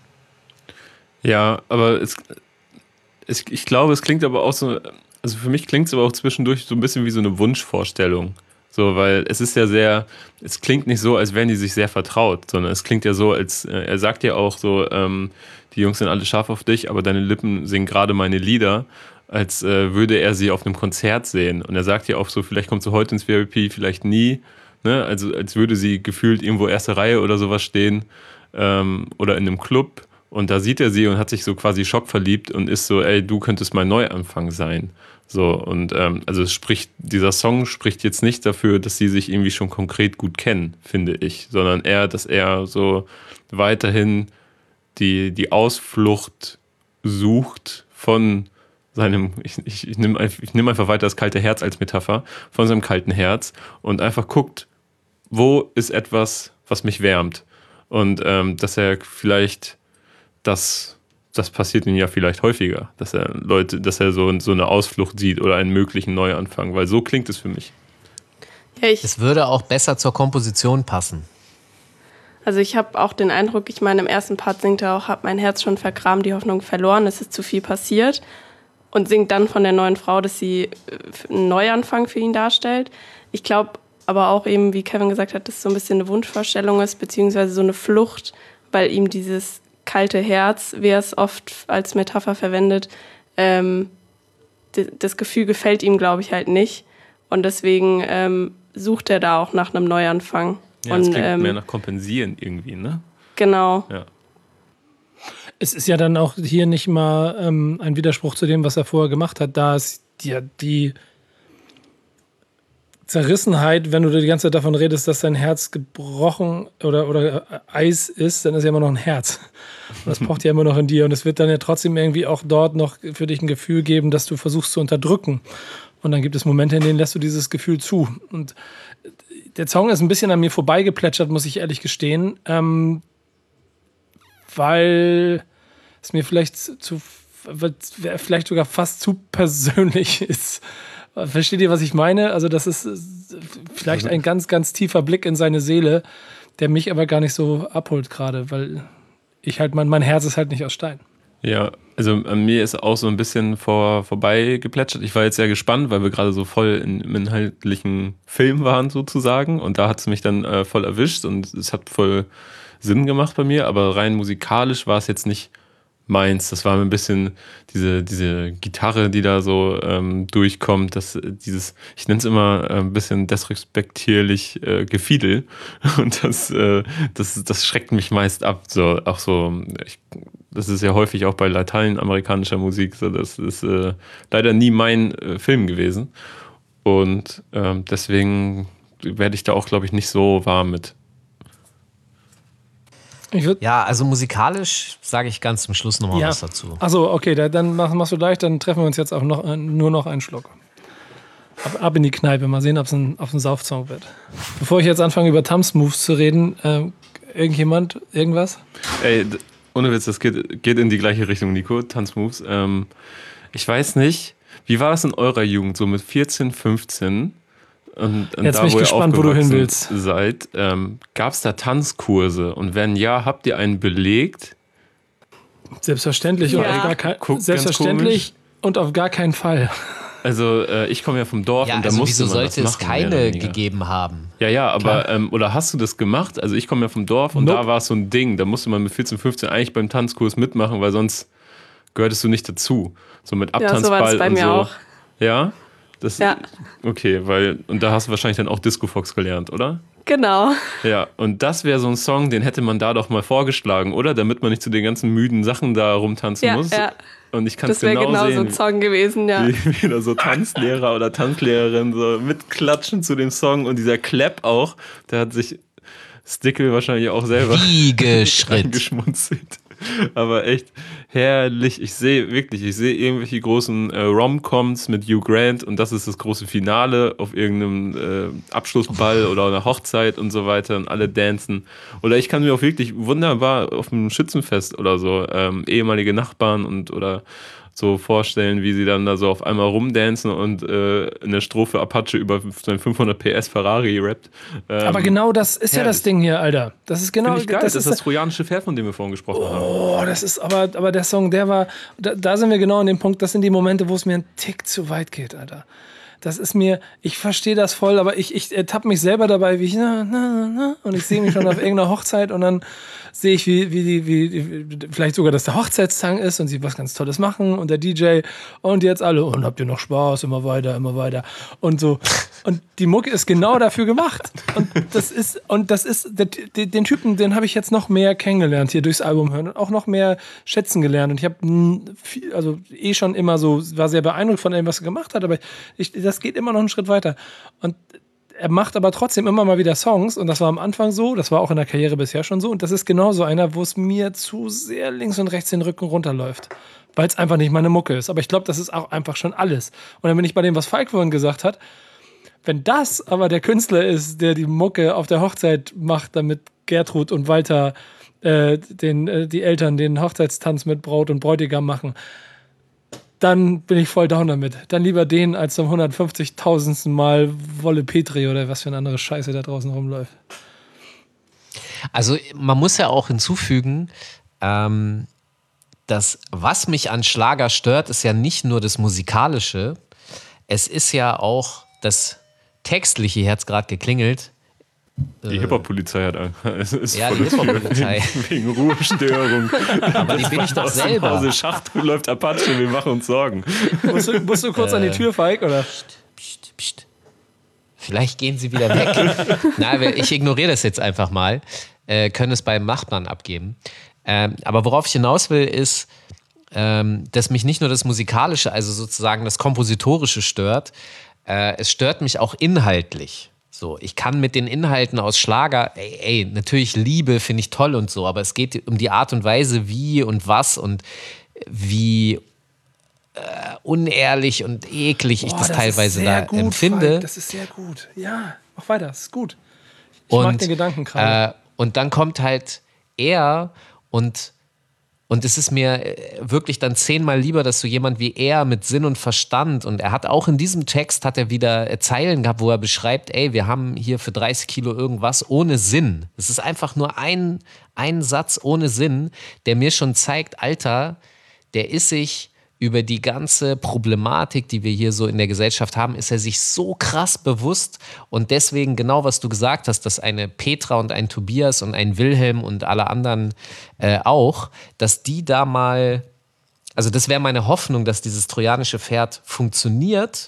Ja, aber es, es, ich glaube, es klingt aber auch so, also für mich klingt es aber auch zwischendurch so ein bisschen wie so eine Wunschvorstellung. So, weil es ist ja sehr, es klingt nicht so, als wären die sich sehr vertraut, sondern es klingt ja so, als, äh, er sagt ja auch so, ähm, die Jungs sind alle scharf auf dich, aber deine Lippen singen gerade meine Lieder, als äh, würde er sie auf einem Konzert sehen. Und er sagt ja auch so, vielleicht kommst du heute ins V I P, vielleicht nie. Ne? Also als würde sie gefühlt irgendwo erste Reihe oder sowas stehen ähm, oder in einem Club. Und da sieht er sie und hat sich so quasi schockverliebt und ist so, ey, du könntest mein Neuanfang sein. So, und ähm, also es spricht, dieser Song spricht jetzt nicht dafür, dass sie sich irgendwie schon konkret gut kennen, finde ich, sondern eher, dass er so weiterhin die, die Ausflucht sucht von seinem, ich, ich, ich nehme ich nehm einfach weiter das kalte Herz als Metapher, von seinem kalten Herz und einfach guckt, wo ist etwas, was mich wärmt. Und ähm, dass er vielleicht das, das passiert ihm ja vielleicht häufiger, dass er Leute, dass er so, so eine Ausflucht sieht oder einen möglichen Neuanfang, weil so klingt es für mich. Ja, ich, Es würde auch besser zur Komposition passen. also ich habe auch den Eindruck, ich meine, im ersten Part singt er auch, hab mein Herz schon vergraben, die Hoffnung verloren, es ist zu viel passiert. Und singt dann von der neuen Frau, dass sie einen Neuanfang für ihn darstellt. Ich glaube aber auch eben, wie Kevin gesagt hat, dass es so ein bisschen eine Wunschvorstellung ist, beziehungsweise so eine Flucht, weil ihm dieses kalte Herz, wie er es oft als Metapher verwendet, ähm, d- das Gefühl gefällt ihm, glaube ich, halt nicht. Und deswegen ähm, sucht er da auch nach einem Neuanfang. Ja, und, das klingt ähm, mehr nach Kompensieren irgendwie, ne? Genau. Ja. Es ist ja dann auch hier nicht mal ähm, ein Widerspruch zu dem, was er vorher gemacht hat. Da ist ja die Zerrissenheit, wenn du die ganze Zeit davon redest, dass dein Herz gebrochen oder, oder Eis ist, dann ist ja immer noch ein Herz. Und das pocht ja immer noch in dir. Und es wird dann ja trotzdem irgendwie auch dort noch für dich ein Gefühl geben, dass du versuchst zu unterdrücken. Und dann gibt es Momente, in denen lässt du dieses Gefühl zu. Und der Song ist ein bisschen an mir vorbeigeplätschert, muss ich ehrlich gestehen. Ähm, weil es mir vielleicht zu, vielleicht sogar fast zu persönlich ist. Versteht ihr, was ich meine? Also das ist vielleicht ein ganz, ganz tiefer Blick in seine Seele, der mich aber gar nicht so abholt gerade, weil ich halt, mein, mein Herz ist halt nicht aus Stein. Ja, also an mir ist auch so ein bisschen vor, vorbei geplätschert. Ich war jetzt sehr gespannt, weil wir gerade so voll in, im inhaltlichen Film waren sozusagen und da hat es mich dann äh, voll erwischt und es hat voll Sinn gemacht bei mir, aber rein musikalisch war es jetzt nicht meins. Das war mir ein bisschen diese, diese Gitarre, die da so ähm, durchkommt, das, dieses, ich nenne es immer äh, ein bisschen disrespektierlich äh, Gefiedel und das, äh, das, das schreckt mich meist ab. So, auch so, ich, das ist ja häufig auch bei lateinamerikanischer Musik, so, das ist äh, leider nie mein äh, Film gewesen und ähm, deswegen werde ich da auch, glaube ich, nicht so warm mit. Ich würd, Ja, also musikalisch sage ich ganz zum Schluss nochmal ja. was dazu. Achso, okay, da, dann mach, machst du gleich, dann treffen wir uns jetzt auch noch, äh, nur noch einen Schluck. Ab, ab in die Kneipe, mal sehen, ob es ein, ein Saufsong wird. Bevor ich jetzt anfange, über Tanzmoves zu reden, äh, irgendjemand, irgendwas? Ey, d- ohne Witz, das geht, geht in die gleiche Richtung, Nico, Tanzmoves. Ähm, ich weiß nicht, wie war das in eurer Jugend, so mit vierzehn, fünfzehn? Und, und Jetzt da, bin ich wo ihr gespannt, wo du hin aufgewachsen willst. Seid, ähm, gab es da Tanzkurse? Und wenn ja, habt ihr einen belegt? Selbstverständlich Ja. und auf gar kein, Guck, ganz selbstverständlich und auf gar keinen Fall. Also äh, ich komme ja vom Dorf Ja, und da also musste wieso man das sollte es machen, mehr oder keine weniger. gegeben haben? Ja, ja, aber Klar. ähm, oder hast du das gemacht? Also ich komme ja vom Dorf und Nope. da war es so ein Ding, da musste man mit vierzehn, fünfzehn eigentlich beim Tanzkurs mitmachen, weil sonst gehörtest du nicht dazu. So mit Ja, so Abtanzball war das bei und mir so. auch. Ja? Das, Ja. Okay, weil, und da hast du wahrscheinlich dann auch Disco Fox gelernt, oder? Genau. Ja, und das wäre so ein Song, den hätte man da doch mal vorgeschlagen, oder? Damit man nicht zu den ganzen müden Sachen da rumtanzen Ja, muss. ja. Und ich kann es Das wäre genau, genau so sehen, ein Song gewesen, ja. wie wieder so Tanzlehrer oder Tanzlehrerin so mitklatschen zu dem Song und dieser Clap auch, da hat sich Stickle wahrscheinlich auch selber Wiegeschritt. geschmunzelt. Aber echt herrlich. Ich sehe wirklich, ich sehe irgendwelche großen äh, Rom-Coms mit Hugh Grant und das ist das große Finale auf irgendeinem äh, Abschlussball oder einer Hochzeit und so weiter und alle dancen. Oder ich kann mir auch wirklich wunderbar auf einem Schützenfest oder so ähm, ehemalige Nachbarn und oder so vorstellen, wie sie dann da so auf einmal rumdancen und äh, in der Strophe Apache über seinen fünfhundert P S Ferrari rappt. Ähm, Aber genau das ist ja herrlich. das Ding hier, Alter. Das ist genau Finde ich geil, das das ist ist das trojanische Pferd, von dem wir vorhin gesprochen haben. Oh, das ist aber, aber der Song, der war, da, da sind wir genau an dem Punkt, das sind die Momente, wo es mir ein Tick zu weit geht, Alter. Das ist mir, ich verstehe das voll, aber ich, ich ertappe mich selber dabei, wie ich, na, na, na, und ich sehe mich schon auf irgendeiner Hochzeit und dann sehe ich, wie, wie, die, wie, wie, vielleicht sogar, dass der Hochzeitstang ist und sie was ganz Tolles machen und der D J und jetzt alle, und habt ihr noch Spaß, immer weiter, immer weiter und so. Und die Mucke ist genau dafür gemacht. Und das ist, und das ist, den, den Typen, den habe ich jetzt noch mehr kennengelernt hier durchs Album hören und auch noch mehr schätzen gelernt. Und ich habe viel, also eh schon immer so, war sehr beeindruckt von dem, was er gemacht hat, aber ich, das geht immer noch einen Schritt weiter. Und er macht aber trotzdem immer mal wieder Songs und das war am Anfang so, das war auch in der Karriere bisher schon so und das ist genau so einer, wo es mir zu sehr links und rechts den Rücken runterläuft, weil es einfach nicht meine Mucke ist. Aber ich glaube, das ist auch einfach schon alles. Und dann bin ich bei dem, was Falk vorhin gesagt hat, wenn das aber der Künstler ist, der die Mucke auf der Hochzeit macht, damit Gertrud und Walter äh, den, äh, die Eltern den Hochzeitstanz mit Braut und Bräutigam machen, dann bin ich voll down damit. Dann lieber den als zum hundertfünfzigtausendsten Mal Wolle Petri oder was für eine andere Scheiße da draußen rumläuft. Also man muss ja auch hinzufügen, ähm, dass was mich an Schlager stört, ist ja nicht nur das Musikalische, es ist ja auch das Textliche, hier hat es gerade geklingelt. Die Hip-Hop-Polizei hat es ist Ja, die Hip-Hop-Polizei. Wegen Ruhestörung. Aber die bin ich doch Aus dem selber. Hause Schacht läuft Apache, wir machen uns Sorgen. Musst du, musst du kurz äh, an die Tür, Falk, oder? Psst, psst. Vielleicht gehen sie wieder weg. Nein, ich ignoriere das jetzt einfach mal. Äh, können es beim Nachbarn abgeben. Ähm, aber worauf ich hinaus will, ist, ähm, dass mich nicht nur das Musikalische, also sozusagen das Kompositorische stört, äh, es stört mich auch inhaltlich. So, ich kann mit den Inhalten aus Schlager, ey, ey natürlich Liebe finde ich toll und so, aber es geht um die Art und Weise, wie und was und wie äh, unehrlich und eklig ich Boah, das, das teilweise ist sehr da gut, empfinde. Falk, das ist sehr gut. Ja, mach weiter, das ist gut. Ich und, mag den Gedanken gerade. Äh, und dann kommt halt er und Und es ist mir wirklich dann zehnmal lieber, dass so jemand wie er mit Sinn und Verstand, und er hat auch in diesem Text, hat er wieder Zeilen gehabt, wo er beschreibt, ey, wir haben hier für dreißig Kilo irgendwas ohne Sinn. Es ist einfach nur ein, ein Satz ohne Sinn, der mir schon zeigt, Alter, der ist sich über die ganze Problematik, die wir hier so in der Gesellschaft haben, ist er sich so krass bewusst, und deswegen genau, was du gesagt hast, dass eine Petra und ein Tobias und ein Wilhelm und alle anderen äh, auch, dass die da mal, also das wäre meine Hoffnung, dass dieses trojanische Pferd funktioniert.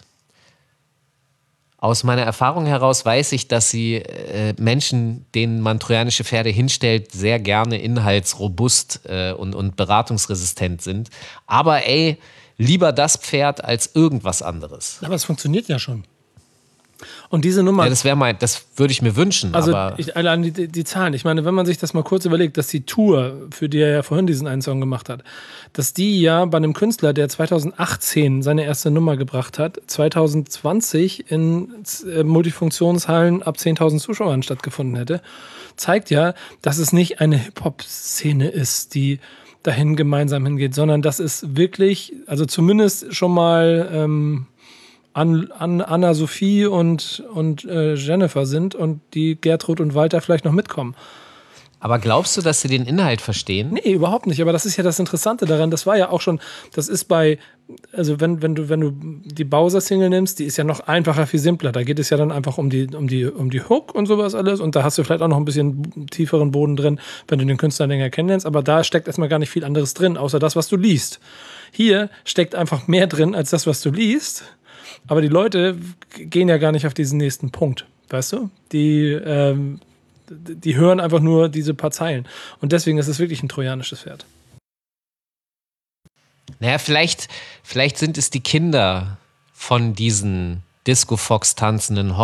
Aus meiner Erfahrung heraus weiß ich, dass sie äh, Menschen, denen man trojanische Pferde hinstellt, sehr gerne inhaltsrobust äh, und, und beratungsresistent sind. Aber ey, lieber das Pferd als irgendwas anderes. Aber es funktioniert ja schon. Und diese Nummer. Ja, das wäre mein, das würde ich mir wünschen. Also aber ich, allein die, die Zahlen. Ich meine, wenn man sich das mal kurz überlegt, dass die Tour, für die er ja vorhin diesen einen Song gemacht hat, dass die ja bei einem Künstler, der zweitausendachtzehn seine erste Nummer gebracht hat, zweitausendzwanzig in äh, Multifunktionshallen ab zehntausend Zuschauern stattgefunden hätte, zeigt ja, dass es nicht eine Hip-Hop-Szene ist, die dahin gemeinsam hingeht, sondern dass es wirklich, also zumindest schon mal ähm, An, an Anna-Sophie und, und äh, Jennifer sind und die Gertrud und Walter vielleicht noch mitkommen. Aber glaubst du, dass sie den Inhalt verstehen? Nee, überhaupt nicht. Aber das ist ja das Interessante daran. Das war ja auch schon, das ist bei, also wenn, wenn du, wenn du die Bowser-Single nimmst, die ist ja noch einfacher, viel simpler. Da geht es ja dann einfach um die, um die, um die Hook und sowas alles. Und da hast du vielleicht auch noch ein bisschen tieferen Boden drin, wenn du den Künstler länger kennenlernst. Aber da steckt erstmal gar nicht viel anderes drin, außer das, was du liest. Hier steckt einfach mehr drin, als das, was du liest. Aber die Leute gehen ja gar nicht auf diesen nächsten Punkt, weißt du? Die, ähm, die hören einfach nur diese paar Zeilen. Und deswegen ist es wirklich ein trojanisches Pferd. Naja, vielleicht, vielleicht sind es die Kinder von diesen Disco-Fox tanzenden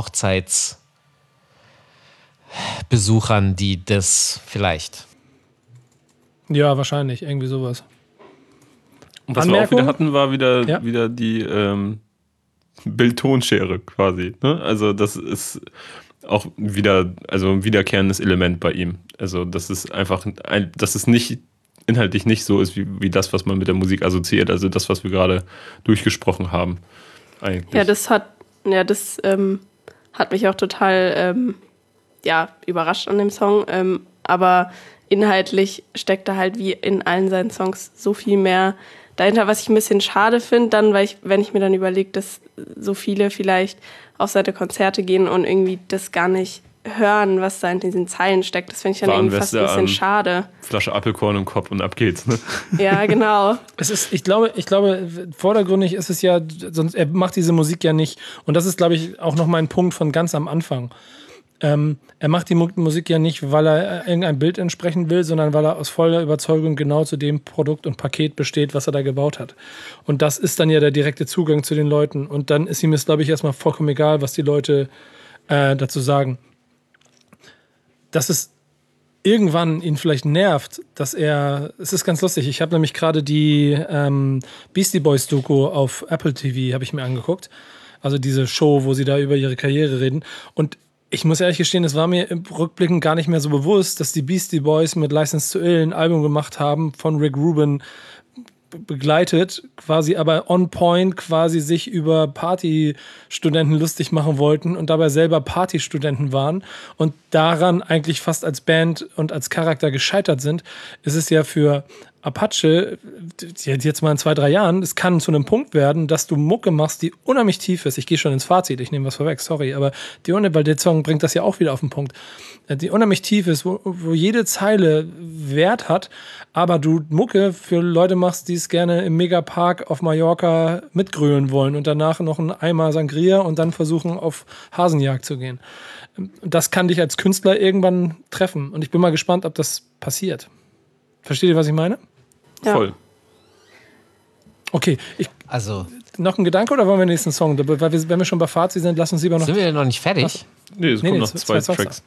Hochzeitsbesuchern, die das vielleicht. Ja, wahrscheinlich. Irgendwie sowas. Und was Anmerkung? wir auch wieder hatten, war wieder, Ja. wieder die ähm, Bild-Ton-Schere quasi. Ne? Also das ist auch wieder, also ein wiederkehrendes Element bei ihm. Also das ist einfach, ein, dass es nicht inhaltlich nicht so ist, wie, wie das, was man mit der Musik assoziiert. Also das, was wir gerade durchgesprochen haben. Eigentlich. Ja, das hat, ja, das ähm, hat mich auch total ähm, ja, überrascht an dem Song. Ähm, aber inhaltlich steckt da halt wie in allen seinen Songs so viel mehr dahinter, was ich ein bisschen schade finde, dann, weil ich, wenn ich mir dann überlege, dass so viele vielleicht auf seine Konzerte gehen und irgendwie das gar nicht hören, was da in diesen Zeilen steckt. Das finde ich dann irgendwie fast ein bisschen schade. Flasche Apfelkorn im Kopf und ab geht's. Ne? Ja, genau. Es ist, ich glaube, ich glaube, vordergründig ist es ja, sonst er macht diese Musik ja nicht. Und das ist, glaube ich, auch noch mal ein Punkt von ganz am Anfang. Ähm, er macht die Musik ja nicht, weil er irgendein Bild entsprechen will, sondern weil er aus voller Überzeugung genau zu dem Produkt und Paket besteht, was er da gebaut hat. Und das ist dann ja der direkte Zugang zu den Leuten. Und dann ist ihm es, glaube ich, erstmal vollkommen egal, was die Leute äh, dazu sagen. Dass es irgendwann ihn vielleicht nervt, dass er, es ist ganz lustig, ich habe nämlich gerade die ähm, Beastie Boys Doku auf Apple T V, habe ich mir angeguckt. Also diese Show, wo sie da über ihre Karriere reden. Und ich muss ehrlich gestehen, es war mir im Rückblicken gar nicht mehr so bewusst, dass die Beastie Boys mit License to Ill ein Album gemacht haben von Rick Rubin, begleitet, quasi aber on point quasi sich über Partystudenten lustig machen wollten und dabei selber Partystudenten waren und daran eigentlich fast als Band und als Charakter gescheitert sind, ist es ja für Apache jetzt mal in zwei, drei Jahren, es kann zu einem Punkt werden, dass du Mucke machst, die unheimlich tief ist. Ich gehe schon ins Fazit, ich nehme was vorweg, sorry, aber die, weil der Song bringt das ja auch wieder auf den Punkt, die unheimlich tief ist, wo, wo jede Zeile Wert hat, aber du Mucke für Leute machst, die es gerne im Megapark auf Mallorca mitgrölen wollen und danach noch einen Eimer Sangria und dann versuchen, auf Hasenjagd zu gehen. Das kann dich als Künstler irgendwann treffen und ich bin mal gespannt, ob das passiert. Versteht ihr, was ich meine? Ja. Voll. Okay, ich, Also, noch ein Gedanke oder wollen wir den nächsten Song? Weil wir, wenn wir schon bei Fazit sind, lass uns lieber noch... sind wir denn noch nicht fertig? Nee, es Nee, kommen nee, noch zwei, zwei Tracks.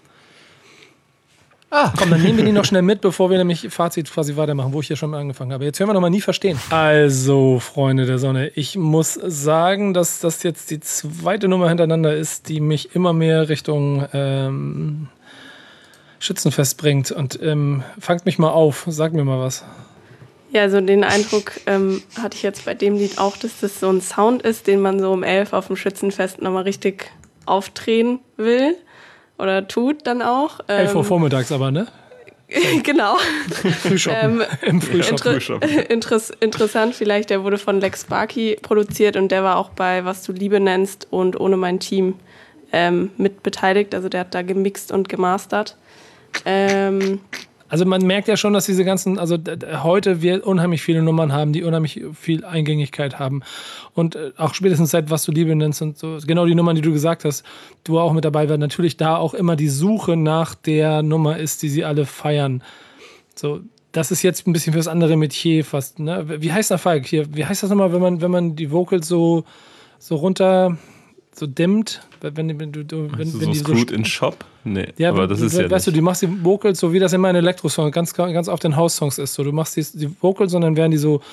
Ah, Komm, dann nehmen wir die noch schnell mit, bevor wir nämlich Fazit quasi weitermachen, wo ich hier schon mal angefangen habe. Jetzt hören wir noch mal Nie verstehen. Also, Freunde der Sonne, ich muss sagen, dass das jetzt die zweite Nummer hintereinander ist, die mich immer mehr Richtung ähm, Schützenfest bringt. Und ähm, fangt mich mal auf, sagt mir mal was. Ja, also den Eindruck ähm, hatte ich jetzt bei dem Lied auch, dass das so ein Sound ist, den man so um elf auf dem Schützenfest nochmal richtig aufdrehen will oder tut dann auch. Ähm, elf Uhr vormittags aber, ne? Genau. Frühshoppen. Ähm, Im Frühshoppen. Inter Interess interessant vielleicht, der wurde von Lex Sparky produziert und der war auch bei Was du Liebe nennst und Ohne mein Team ähm, mit beteiligt. Also der hat da gemixt und gemastert. Ähm, Also man merkt ja schon, dass diese ganzen, also d- d- heute wir unheimlich viele Nummern haben, die unheimlich viel Eingängigkeit haben. Und äh, auch spätestens seit Was du Liebe nennst und so, genau die Nummern, die du gesagt hast, du auch mit dabei warst, natürlich da auch immer die Suche nach der Nummer ist, die sie alle feiern. So, das ist jetzt ein bisschen fürs andere Metier fast, ne? Wie heißt der Falk hier? Wie heißt das nochmal, wenn man, wenn man die Vocals so, so runter, so dimmt? Wenn, wenn, du, du, wenn, Also wenn so die Screwed so in Shop? Nee, ja, aber das ist ja weißt nicht. du, du machst die Vocals so, wie das immer in Elektrosongs ganz, ganz oft in House-Songs ist. So, du machst die, die Vocals und dann werden die so,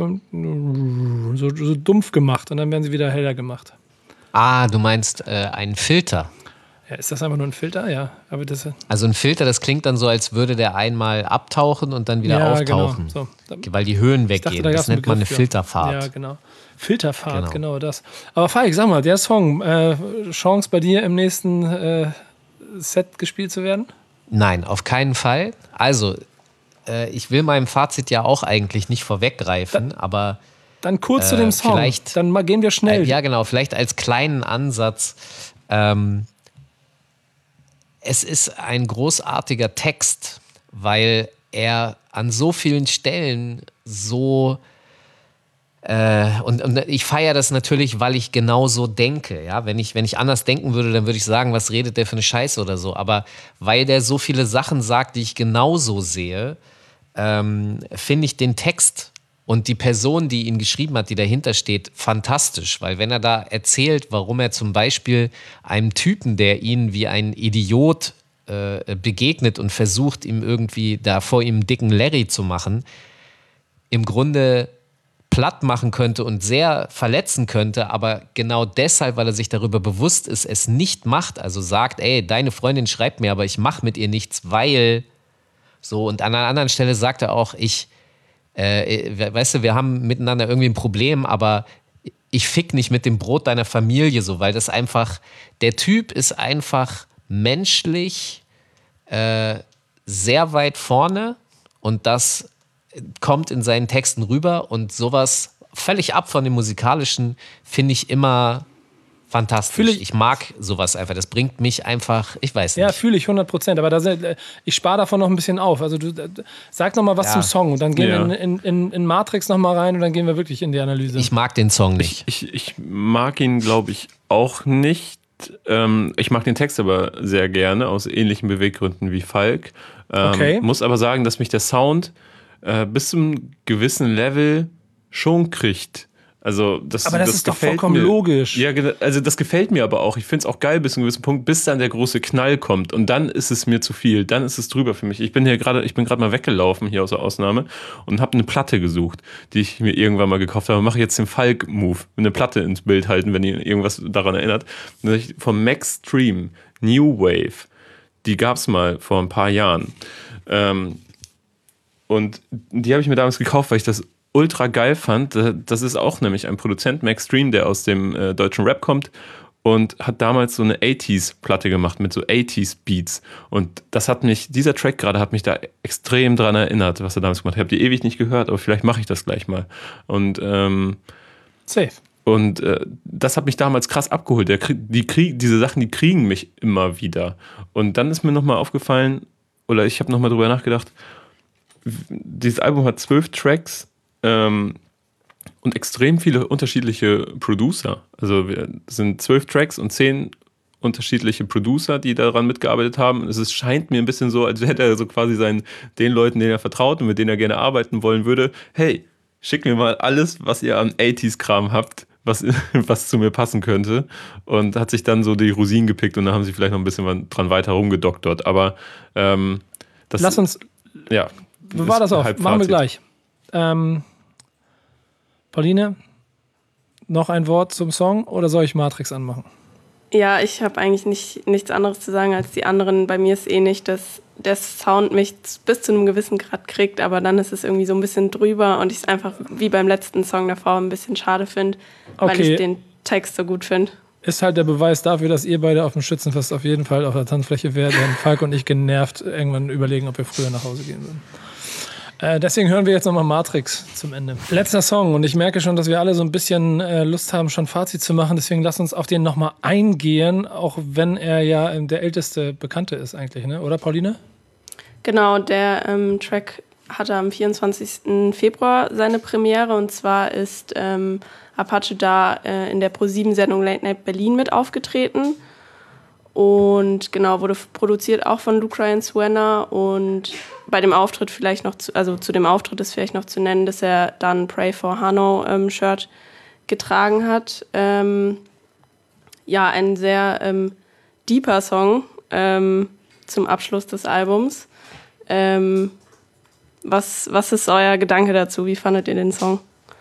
so, so dumpf gemacht und dann werden sie wieder heller gemacht. ah, du meinst äh, einen Filter. Ja, ist das einfach nur ein Filter? Ja, aber das Also ein Filter, das klingt dann so, als würde der einmal abtauchen und dann wieder ja, auftauchen. Genau. So. Weil die Höhen Ich dachte, weggehen. da Das gab's einen nennt man eine Begriff für. Filterfahrt. Ja, genau. Filterfahrt, genau, Genau. das. Aber Falk, sag mal, der Song, äh, Chance bei dir im nächsten äh, Set gespielt zu werden? Nein, auf keinen Fall. Also, äh, ich will meinem Fazit ja auch eigentlich nicht vorweggreifen, aber Dann kurz zu Äh, dem Song. vielleicht- Dann mal gehen wir schnell. äh, ja genau, vielleicht als kleinen Ansatz. Ähm, es ist ein großartiger Text, weil er an so vielen Stellen so Äh, und, und ich feiere das natürlich, weil ich genau so denke. Ja? Wenn ich, wenn ich anders denken würde, dann würde ich sagen, was redet der für eine Scheiße oder so. Aber weil der so viele Sachen sagt, die ich genauso sehe, ähm, finde ich den Text und die Person, die ihn geschrieben hat, die dahinter steht, fantastisch. Weil wenn er da erzählt, warum er zum Beispiel einem Typen, der ihn wie ein Idiot äh, begegnet und versucht, ihm irgendwie da vor ihm einen dicken Larry zu machen, im Grunde platt machen könnte und sehr verletzen könnte, aber genau deshalb, weil er sich darüber bewusst ist, es nicht macht, also sagt, ey, deine Freundin schreibt mir, aber ich mache mit ihr nichts, weil so, und an einer anderen Stelle sagt er auch, ich, äh, weißt du, wir haben miteinander irgendwie ein Problem, aber ich fick nicht mit dem Brot deiner Familie so, weil das einfach, der Typ ist einfach menschlich äh, sehr weit vorne und das kommt in seinen Texten rüber und sowas völlig ab von dem Musikalischen finde ich immer fantastisch. Fühl ich- Ich, mag sowas einfach. Das bringt mich einfach, ich weiß nicht. Ja, fühle ich hundert Prozent. Aber da sind, äh, ich spare davon noch ein bisschen auf. Also du äh, sag noch mal was Ja. zum Song und dann gehen Ja. wir in, in, in Matrix noch mal rein und dann gehen wir wirklich in die Analyse. Ich mag den Song nicht. Ich, ich mag ihn, glaube ich, auch nicht. Ähm, ich mag den Text aber sehr gerne, aus ähnlichen Beweggründen wie Falk. Ähm, Okay. Muss aber sagen, dass mich der Sound äh, bis zum gewissen Level schon kriegt. Also das, Aber das ist doch gefällt vollkommen mir. logisch. Ja, gena- also das gefällt mir aber auch. Ich finde es auch geil bis zu einem gewissen Punkt, bis dann der große Knall kommt. Und dann ist es mir zu viel. Dann ist es drüber für mich. Ich bin hier gerade, ich bin gerade mal weggelaufen hier aus der Ausnahme und habe eine Platte gesucht, die ich mir irgendwann mal gekauft habe. Mache jetzt den Falk-Move, eine Platte ins Bild halten, wenn ihr irgendwas daran erinnert. Von Max Stream, New Wave. Die gab es mal vor ein paar Jahren. Ähm, und die habe ich mir damals gekauft, weil ich das ultra geil fand, das ist auch nämlich ein Produzent, Max Stream, der aus dem äh, deutschen Rap kommt und hat damals so eine achtziger-Platte gemacht mit so achtziger-Beats. Und das hat mich, dieser Track gerade hat mich da extrem dran erinnert, was er damals gemacht hat. Ich habe die ewig nicht gehört, aber vielleicht mache ich das gleich mal. Und ähm, safe. Und äh, das hat mich damals krass abgeholt. Der, die Krieg, diese Sachen, die kriegen mich immer wieder. Und dann ist mir nochmal aufgefallen, oder ich habe nochmal drüber nachgedacht, dieses Album hat zwölf Tracks ähm, und extrem viele unterschiedliche Producer. Also es sind zwölf Tracks und zehn unterschiedliche Producer, die daran mitgearbeitet haben. Es ist, scheint mir ein bisschen so, als hätte er so quasi seinen, den Leuten, denen er vertraut und mit denen er gerne arbeiten wollen würde, hey, schickt mir mal alles, was ihr an achtziger-Kram habt, was, was zu mir passen könnte. Und hat sich dann so die Rosinen gepickt und dann haben sie vielleicht noch ein bisschen dran weiter rumgedoktert. Aber ähm, das... Lass uns... Ja. Bewahr das auf, machen wir gleich. Ähm, Pauline, noch ein Wort zum Song oder soll ich Matrix anmachen? Ja, ich habe eigentlich nicht, nichts anderes zu sagen als die anderen. Bei mir ist eh nicht, dass der Sound mich bis zu einem gewissen Grad kriegt, aber dann ist es irgendwie so ein bisschen drüber und ich es einfach wie beim letzten Song davor ein bisschen schade finde, okay, weil ich den Text so gut finde. Ist halt der Beweis dafür, dass ihr beide auf dem Schützenfest auf jeden Fall auf der Tanzfläche wärt, wenn Falk und ich genervt irgendwann überlegen, ob wir früher nach Hause gehen würden. Äh, deswegen hören wir jetzt nochmal Matrix zum Ende. Letzter Song und ich merke schon, dass wir alle so ein bisschen äh, Lust haben, schon Fazit zu machen. Deswegen lasst uns auf den nochmal eingehen, auch wenn er ja der älteste Bekannte ist eigentlich, ne? Oder Pauline? Genau, der ähm, Track hatte am vierundzwanzigsten Februar seine Premiere und zwar ist ähm, Apache da äh, in der Pro sieben Sendung Late Night Berlin mit aufgetreten. Und genau, wurde produziert auch von Luke Ryan Suena und bei dem Auftritt vielleicht noch, zu, also zu dem Auftritt ist vielleicht noch zu nennen, dass er dann Pray for Hano ähm, Shirt getragen hat. Ähm, ja, ein sehr ähm, deeper Song ähm, zum Abschluss des Albums. Ähm, was, was ist euer Gedanke dazu? Wie fandet ihr den Song?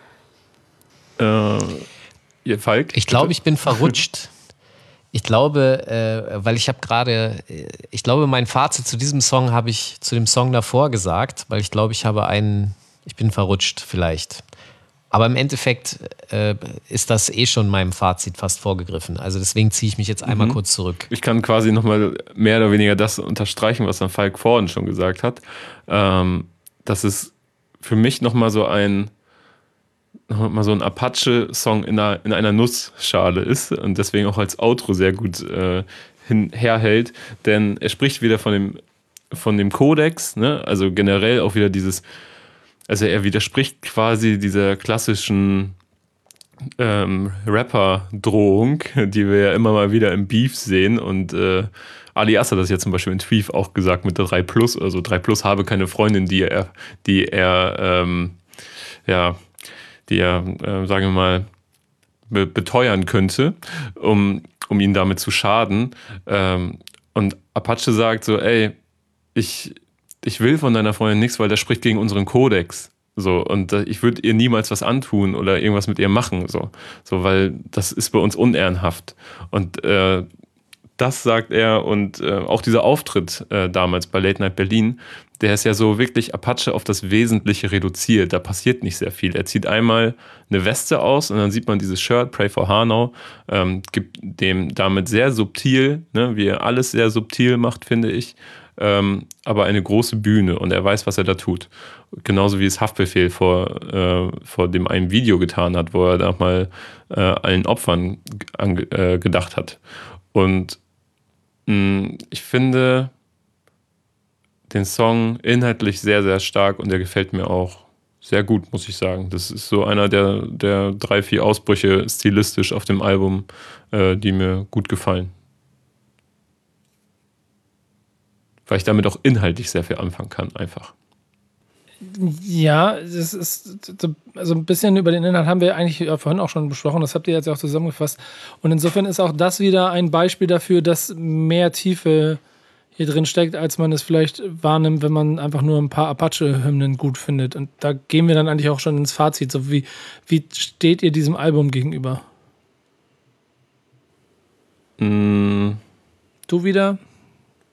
Äh, ihr Falk? Ich glaube, ich bin verrutscht. Ich glaube, äh, weil ich habe gerade, ich glaube, mein Fazit zu diesem Song habe ich zu dem Song davor gesagt, weil ich glaube, ich habe einen, ich bin verrutscht vielleicht. Aber im Endeffekt äh, ist das eh schon meinem Fazit fast vorgegriffen. Also deswegen ziehe ich mich jetzt einmal mhm. kurz zurück. Ich kann quasi nochmal mehr oder weniger das unterstreichen, was dann Falk vorhin schon gesagt hat. Ähm, dass es für mich nochmal so ein mal so ein Apache-Song in einer, in einer Nussschale ist und deswegen auch als Outro sehr gut äh, hin, herhält, denn er spricht wieder von dem, von dem Kodex, ne? Also generell auch wieder dieses, also er widerspricht quasi dieser klassischen ähm, Rapper-Drohung, die wir ja immer mal wieder im Beef sehen und äh, Alias hat das ja zum Beispiel in Tweef auch gesagt mit der drei Plus, also drei Plus habe keine Freundin, die er, die er ähm, ja die er, äh, sagen wir mal, be- beteuern könnte, um, um ihn damit zu schaden. Ähm, und Apache sagt so, ey, ich, ich will von deiner Freundin nichts, weil das spricht gegen unseren Kodex. So, und äh, ich würde ihr niemals was antun oder irgendwas mit ihr machen, so, so weil das ist bei uns unehrenhaft. Und äh, das sagt er und äh, auch dieser Auftritt äh, damals bei Late Night Berlin, der ist ja so wirklich Apache auf das Wesentliche reduziert. Da passiert nicht sehr viel. Er zieht einmal eine Weste aus und dann sieht man dieses Shirt, Pray for Hano, ähm, gibt dem damit sehr subtil, ne, wie er alles sehr subtil macht, finde ich, ähm, aber eine große Bühne und er weiß, was er da tut. Genauso wie es Haftbefehl vor, äh, vor dem einen Video getan hat, wo er da mal äh, allen Opfern an, äh, gedacht hat. Und mh, ich finde den Song inhaltlich sehr, sehr stark und der gefällt mir auch sehr gut, muss ich sagen. Das ist so einer der, der drei, vier Ausbrüche stilistisch auf dem Album, äh, die mir gut gefallen. Weil ich damit auch inhaltlich sehr viel anfangen kann, einfach. Ja, das ist also ein bisschen über den Inhalt haben wir eigentlich vorhin auch schon besprochen, das habt ihr jetzt auch zusammengefasst. Und insofern ist auch das wieder ein Beispiel dafür, dass mehr Tiefe hier drin steckt, als man es vielleicht wahrnimmt, wenn man einfach nur ein paar Apache-Hymnen gut findet. Und da gehen wir dann eigentlich auch schon ins Fazit. So wie, wie steht ihr diesem Album gegenüber? Mm. Du wieder?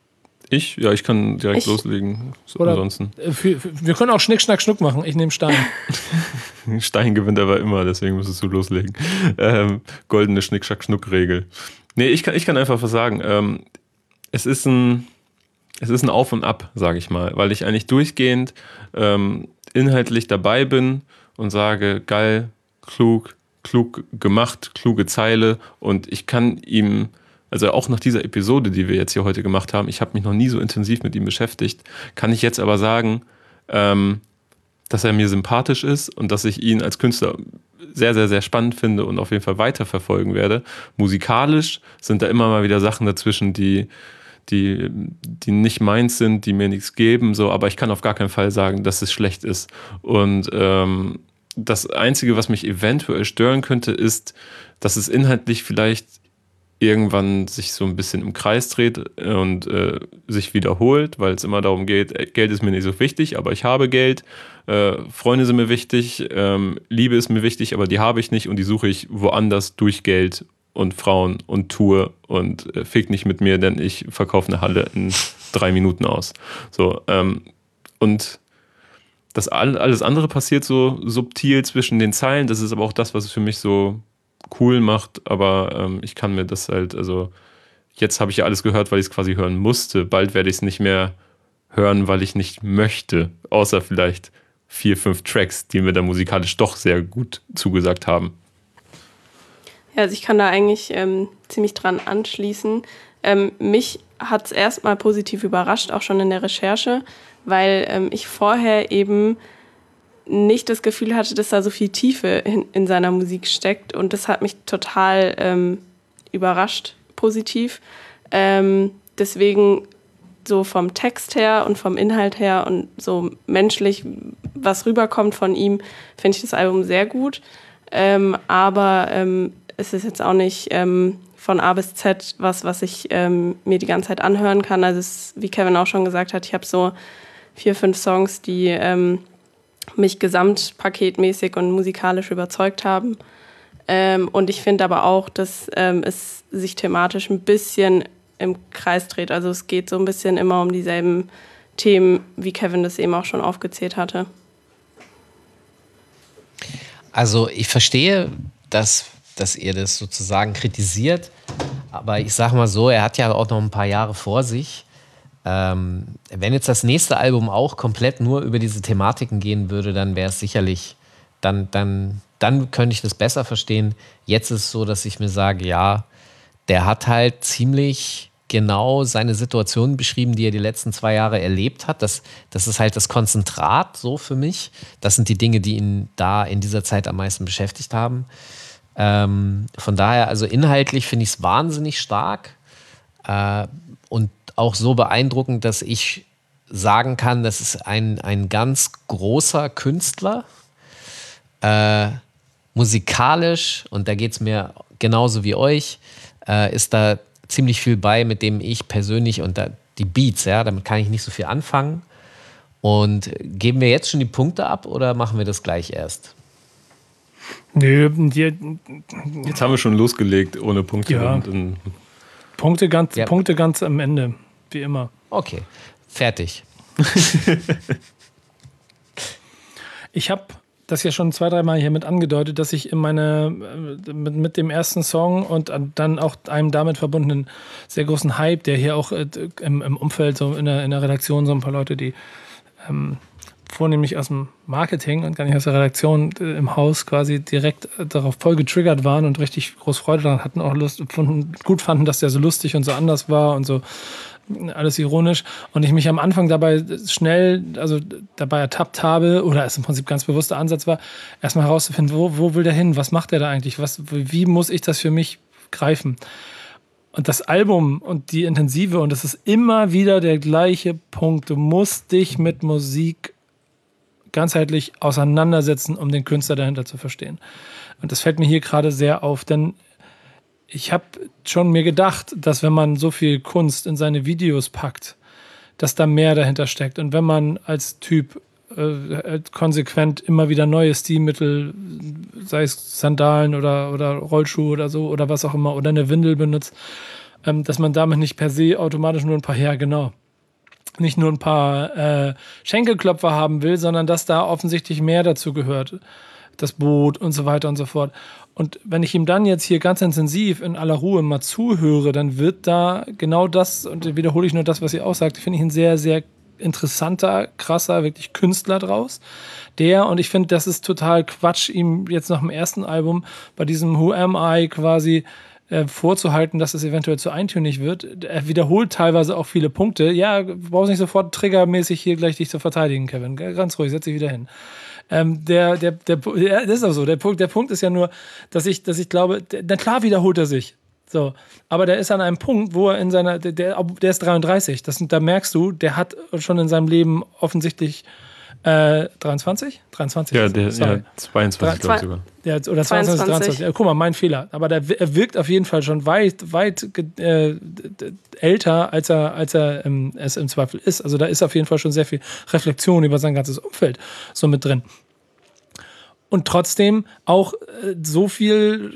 Ich? Ja, ich kann direkt Ich? loslegen. So, Oder ansonsten. äh, für, für, wir können auch Schnick, Schnack, Schnuck machen. Ich nehme Stein. Stein gewinnt aber immer, deswegen müsstest du loslegen. Ähm, goldene Schnick-Schnack-Schnuck-Regel. Nee, ich kann, ich kann einfach was sagen. Ähm, es ist ein, es ist ein Auf und Ab, sage ich mal, weil ich eigentlich durchgehend ähm, inhaltlich dabei bin und sage, geil, klug, klug gemacht, kluge Zeile und ich kann ihm, also auch nach dieser Episode, die wir jetzt hier heute gemacht haben, ich habe mich noch nie so intensiv mit ihm beschäftigt, kann ich jetzt aber sagen, ähm, dass er mir sympathisch ist und dass ich ihn als Künstler sehr, sehr, sehr spannend finde und auf jeden Fall weiterverfolgen werde. Musikalisch sind da immer mal wieder Sachen dazwischen, die, die, die nicht meins sind, die mir nichts geben, so, aber ich kann auf gar keinen Fall sagen, dass es schlecht ist. Und ähm, das Einzige, was mich eventuell stören könnte, ist, dass es inhaltlich vielleicht irgendwann sich so ein bisschen im Kreis dreht und äh, sich wiederholt, weil es immer darum geht, Geld ist mir nicht so wichtig, aber ich habe Geld, äh, Freunde sind mir wichtig, ähm, Liebe ist mir wichtig, aber die habe ich nicht und die suche ich woanders durch Geld und Frauen und Tour und äh, fick nicht mit mir, denn ich verkaufe eine Halle in drei Minuten aus. So, ähm, und das alles andere passiert so subtil zwischen den Zeilen, das ist aber auch das, was es für mich so cool macht, aber ähm, ich kann mir das halt, also jetzt habe ich ja alles gehört, weil ich es quasi hören musste. Bald werde ich es nicht mehr hören, weil ich nicht möchte, außer vielleicht vier, fünf Tracks, die mir da musikalisch doch sehr gut zugesagt haben. Ja, also ich kann da eigentlich ähm, ziemlich dran anschließen. Ähm, mich hat es erstmal positiv überrascht, auch schon in der Recherche, weil ähm, ich vorher eben nicht das Gefühl hatte, dass da so viel Tiefe in, in seiner Musik steckt. Und das hat mich total ähm, überrascht, positiv. Ähm, deswegen so vom Text her und vom Inhalt her und so menschlich, was rüberkommt von ihm, finde ich das Album sehr gut. Ähm, aber ähm, es ist jetzt auch nicht ähm, von A bis Z was, was ich ähm, mir die ganze Zeit anhören kann. Also es, wie Kevin auch schon gesagt hat, ich habe so vier, fünf Songs, die ähm, mich gesamtpaketmäßig und musikalisch überzeugt haben. Ähm, und ich finde aber auch, dass ähm, es sich thematisch ein bisschen im Kreis dreht. Also es geht so ein bisschen immer um dieselben Themen, wie Kevin das eben auch schon aufgezählt hatte. Also ich verstehe, dass, dass ihr das sozusagen kritisiert, aber ich sag mal so, er hat ja auch noch ein paar Jahre vor sich. Ähm, wenn jetzt das nächste Album auch komplett nur über diese Thematiken gehen würde, dann wäre es sicherlich, dann, dann, dann könnte ich das besser verstehen. Jetzt ist es so, dass ich mir sage, ja, der hat halt ziemlich genau seine Situation beschrieben, die er die letzten zwei Jahre erlebt hat. Das, das ist halt das Konzentrat so für mich. Das sind die Dinge, die ihn da in dieser Zeit am meisten beschäftigt haben. Ähm, von daher, also inhaltlich finde ich es wahnsinnig stark äh, und auch so beeindruckend, dass ich sagen kann, das ist ein, ein ganz großer Künstler, äh, musikalisch, und da geht es mir genauso wie euch, äh, ist da ziemlich viel bei, mit dem ich persönlich, und da, die Beats, ja, damit kann ich nicht so viel anfangen. Und geben wir jetzt schon die Punkte ab oder machen wir das gleich erst? Nö, die, Jetzt haben wir schon losgelegt ohne Punkte. Ja. Und, und Punkte, ganz, Ja. Punkte ganz am Ende, wie immer. Okay, fertig. Ich habe das ja schon zwei, dreimal hier mit angedeutet, dass ich in meine, mit, mit dem ersten Song und dann auch einem damit verbundenen sehr großen Hype, der hier auch im, im Umfeld, so in der, in der Redaktion, so ein paar Leute, die ähm, vornehmlich aus dem Marketing und gar nicht aus der Redaktion äh, im Haus quasi direkt äh, darauf voll getriggert waren und richtig groß Freude daran hatten, auch Lust, fanden, gut fanden, dass der so lustig und so anders war und so alles ironisch. Und ich mich am Anfang dabei schnell, also dabei ertappt habe, oder es im Prinzip ganz bewusster Ansatz war, erstmal herauszufinden, wo, wo will der hin? Was macht der da eigentlich? Was, wie muss ich das für mich greifen? Und das Album und die Intensive, und es ist immer wieder der gleiche Punkt. Du musst dich mit Musik ganzheitlich auseinandersetzen, um den Künstler dahinter zu verstehen. Und das fällt mir hier gerade sehr auf, denn ich habe schon mir gedacht, dass wenn man so viel Kunst in seine Videos packt, dass da mehr dahinter steckt. Und wenn man als Typ äh, konsequent immer wieder neue Stilmittel, sei es Sandalen oder, oder Rollschuhe oder so oder was auch immer, oder eine Windel benutzt, ähm, dass man damit nicht per se automatisch nur ein paar, ja genau, nicht nur ein paar äh, Schenkelklopfer haben will, sondern dass da offensichtlich mehr dazu gehört. Das Boot und so weiter und so fort. Und wenn ich ihm dann jetzt hier ganz intensiv in aller Ruhe mal zuhöre, dann wird da genau das, und dann wiederhole ich nur das, was ihr auch sagt, finde ich ein sehr, sehr interessanter, krasser, wirklich Künstler draus. Der, und ich finde, das ist total Quatsch, ihm jetzt nach dem ersten Album bei diesem Who Am I quasi äh, vorzuhalten, dass es eventuell zu eintönig wird. Er wiederholt teilweise auch viele Punkte. Ja, du brauchst nicht sofort triggermäßig hier gleich dich zu verteidigen, Kevin. Ganz ruhig, setz dich wieder hin. Ähm, der, der, der, ja, das ist auch so. Der Punkt, der Punkt ist ja nur, dass ich, dass ich glaube, der, na klar wiederholt er sich. So, aber der ist an einem Punkt, wo er in seiner, der, der ist dreiunddreißig. Das, da merkst du, der hat schon in seinem Leben offensichtlich äh, dreiundzwanzig? dreiundzwanzig? Ja, der, ja zweiundzwanzig, glaube ich sogar. Ja, oder zweiundzwanzig, dreiundzwanzig. Ja, guck mal, mein Fehler. Aber der, er wirkt auf jeden Fall schon weit, weit äh, älter, als er, als er ähm, es im Zweifel ist. Also da ist auf jeden Fall schon sehr viel Reflexion über sein ganzes Umfeld so mit drin. Und trotzdem auch äh, so viel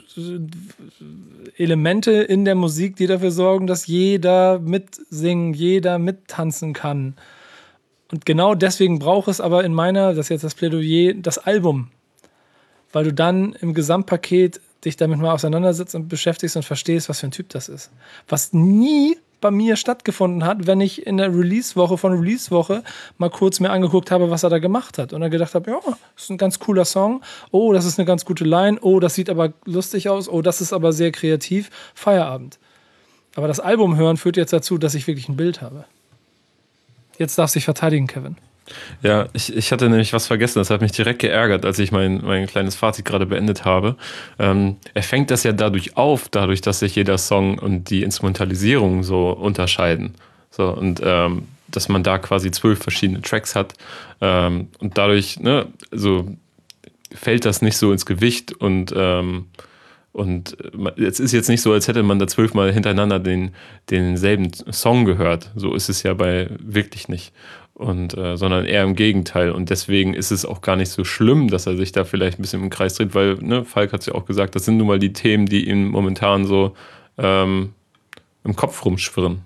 äh, Elemente in der Musik, die dafür sorgen, dass jeder mitsingen, jeder mittanzen kann. Und genau deswegen braucht es aber in meiner, das ist jetzt das Plädoyer, das Album. Weil du dann im Gesamtpaket dich damit mal auseinandersetzt und beschäftigst und verstehst, was für ein Typ das ist. Was nie bei mir stattgefunden hat, wenn ich in der Release-Woche von Release-Woche mal kurz mir angeguckt habe, was er da gemacht hat. Und dann gedacht habe, ja, das ist ein ganz cooler Song. Oh, das ist eine ganz gute Line. Oh, das sieht aber lustig aus. Oh, das ist aber sehr kreativ. Feierabend. Aber das Album hören führt jetzt dazu, dass ich wirklich ein Bild habe. Jetzt darfst du dich verteidigen, Kevin. Ja, ich, ich hatte nämlich was vergessen, das hat mich direkt geärgert, als ich mein, mein kleines Fazit gerade beendet habe. Ähm, er fängt das ja dadurch auf, dadurch, dass sich jeder Song und die Instrumentalisierung so unterscheiden. So, und ähm, dass man da quasi zwölf verschiedene Tracks hat. Ähm, und dadurch, ne, so fällt das nicht so ins Gewicht und ähm, Und es ist jetzt nicht so, als hätte man da zwölfmal hintereinander den, denselben Song gehört. So ist es ja bei wirklich nicht. Und, äh, sondern eher im Gegenteil. Und deswegen ist es auch gar nicht so schlimm, dass er sich da vielleicht ein bisschen im Kreis dreht, weil, ne, Falk hat es ja auch gesagt, das sind nun mal die Themen, die ihm momentan so ähm, im Kopf rumschwirren.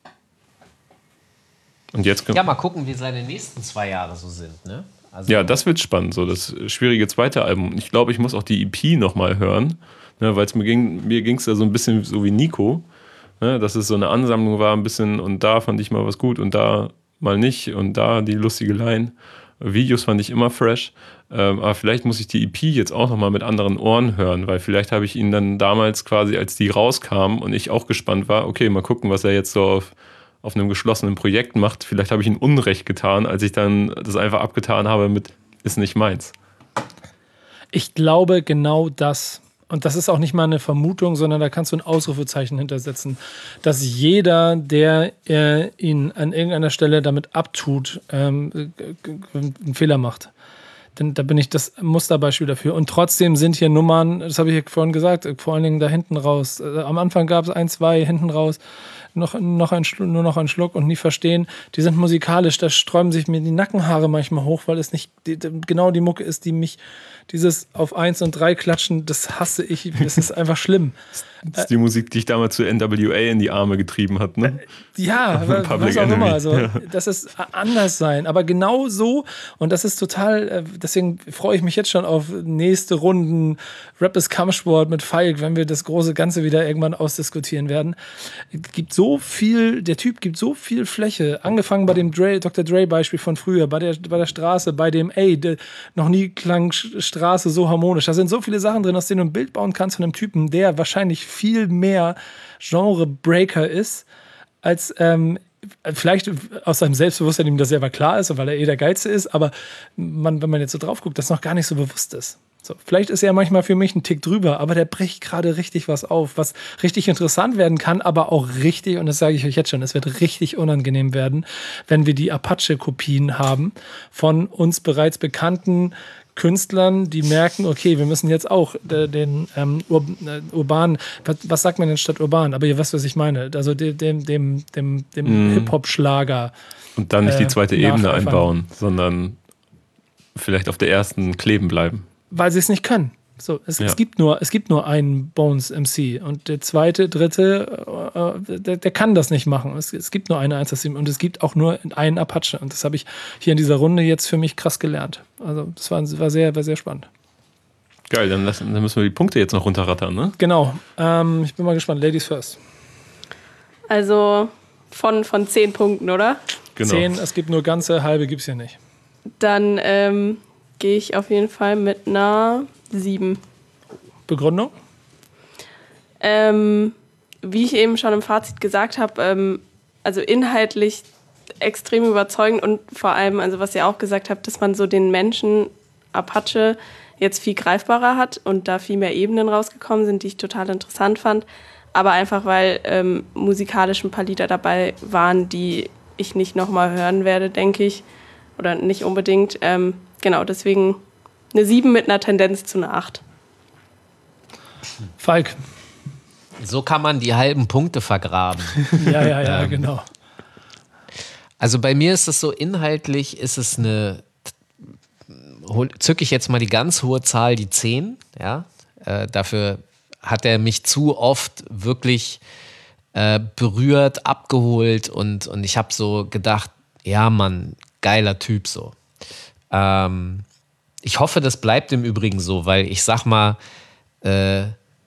Und jetzt ja, mal gucken, wie seine nächsten zwei Jahre so sind, ne? Also ja, das wird spannend, so das schwierige zweite Album. Ich glaube, ich muss auch die E P nochmal hören, ne, weil es mir ging, mir ging es ja so ein bisschen so wie Nico, ne, dass es so eine Ansammlung war ein bisschen und da fand ich mal was gut und da mal nicht und da die lustige Line. Videos fand ich immer fresh, ähm, aber vielleicht muss ich die E P jetzt auch nochmal mit anderen Ohren hören, weil vielleicht habe ich ihn dann damals quasi, als die rauskam und ich auch gespannt war, okay, mal gucken, was er jetzt so auf, auf einem geschlossenen Projekt macht. Vielleicht habe ich ihm Unrecht getan, als ich dann das einfach abgetan habe mit ist nicht meins. Ich glaube genau das. Und das ist auch nicht mal eine Vermutung, sondern da kannst du ein Ausrufezeichen hintersetzen, dass jeder, der äh, ihn an irgendeiner Stelle damit abtut, ähm, einen Fehler macht. Denn da bin ich das Musterbeispiel dafür. Und trotzdem sind hier Nummern, das habe ich ja vorhin gesagt, vor allen Dingen da hinten raus. Am Anfang gab es ein, zwei, hinten raus noch, noch ein, nur noch einen Schluck und nie verstehen. Die sind musikalisch, da sträuben sich mir die Nackenhaare manchmal hoch, weil es nicht die, genau die Mucke ist, die mich, dieses auf eins und drei klatschen, das hasse ich, das ist einfach schlimm. Das ist die Musik, die ich damals zu N W A in die Arme getrieben hat, ne? Ja, was auch immer. Also, das ist anders sein. Aber genau so, und das ist total, deswegen freue ich mich jetzt schon auf nächste Runden Rap ist Kampfsport mit Falk, wenn wir das große Ganze wieder irgendwann ausdiskutieren werden. Es gibt so viel, der Typ gibt so viel Fläche, angefangen bei dem Dre, Doktor Dre-Beispiel von früher, bei der, bei der Straße, bei dem, ey, de, noch nie klang Straße so harmonisch. Da sind so viele Sachen drin, aus denen du ein Bild bauen kannst von einem Typen, der wahrscheinlich viel mehr Genre-Breaker ist, als ähm, vielleicht aus seinem Selbstbewusstsein ihm das selber klar ist, weil er eh der Geilste ist, aber man, wenn man jetzt so drauf guckt, das noch gar nicht so bewusst ist. So, vielleicht ist er manchmal für mich ein Tick drüber, aber der bricht gerade richtig was auf, was richtig interessant werden kann, aber auch richtig, und das sage ich euch jetzt schon, es wird richtig unangenehm werden, wenn wir die Apache-Kopien haben von uns bereits bekannten Künstlern, die merken, okay, wir müssen jetzt auch äh, den ähm, Ur äh, urbanen, was, was sagt man denn statt urban? Aber ihr wisst, was ich meine. Also dem, dem, dem, dem, dem mm. Hip-Hop-Schlager. Und dann nicht die zweite äh, Ebene einbauen, einbauen, sondern vielleicht auf der ersten kleben bleiben. Weil sie es nicht können. So, es, Ja. es, gibt nur, es gibt nur einen Bones-M C und der zweite, dritte, äh, der, der kann das nicht machen. Es, es gibt nur eine eins sieben und es gibt auch nur einen Apache und das habe ich hier in dieser Runde jetzt für mich krass gelernt. Also das war, war, sehr, war sehr spannend. Geil, dann, lassen, dann müssen wir die Punkte jetzt noch runterrattern, ne? Genau, ähm, ich bin mal gespannt. Ladies first. Also von, von zehn Punkten, oder? Genau. Zehn, es gibt nur ganze, halbe gibt es hier nicht. Dann ähm, gehe ich auf jeden Fall mit einer sieben. Begründung? Ähm, wie ich eben schon im Fazit gesagt habe, ähm, also inhaltlich extrem überzeugend und vor allem, also was ihr auch gesagt habt, dass man so den Menschen Apache jetzt viel greifbarer hat und da viel mehr Ebenen rausgekommen sind, die ich total interessant fand. Aber einfach, weil ähm, musikalisch ein paar Lieder dabei waren, die ich nicht nochmal hören werde, denke ich. Oder nicht unbedingt. Ähm, genau, deswegen eine sieben mit einer Tendenz zu einer acht. Falk. So kann man die halben Punkte vergraben. Ja, ja, ja, genau. Also bei mir ist es so, inhaltlich ist es eine, zücke ich jetzt mal die ganz hohe Zahl, die zehn. Ja? Äh, dafür hat er mich zu oft wirklich äh, berührt, abgeholt und, und ich habe so gedacht, ja Mann, geiler Typ so. Ähm, ich hoffe, das bleibt im Übrigen so, weil ich sag mal, äh,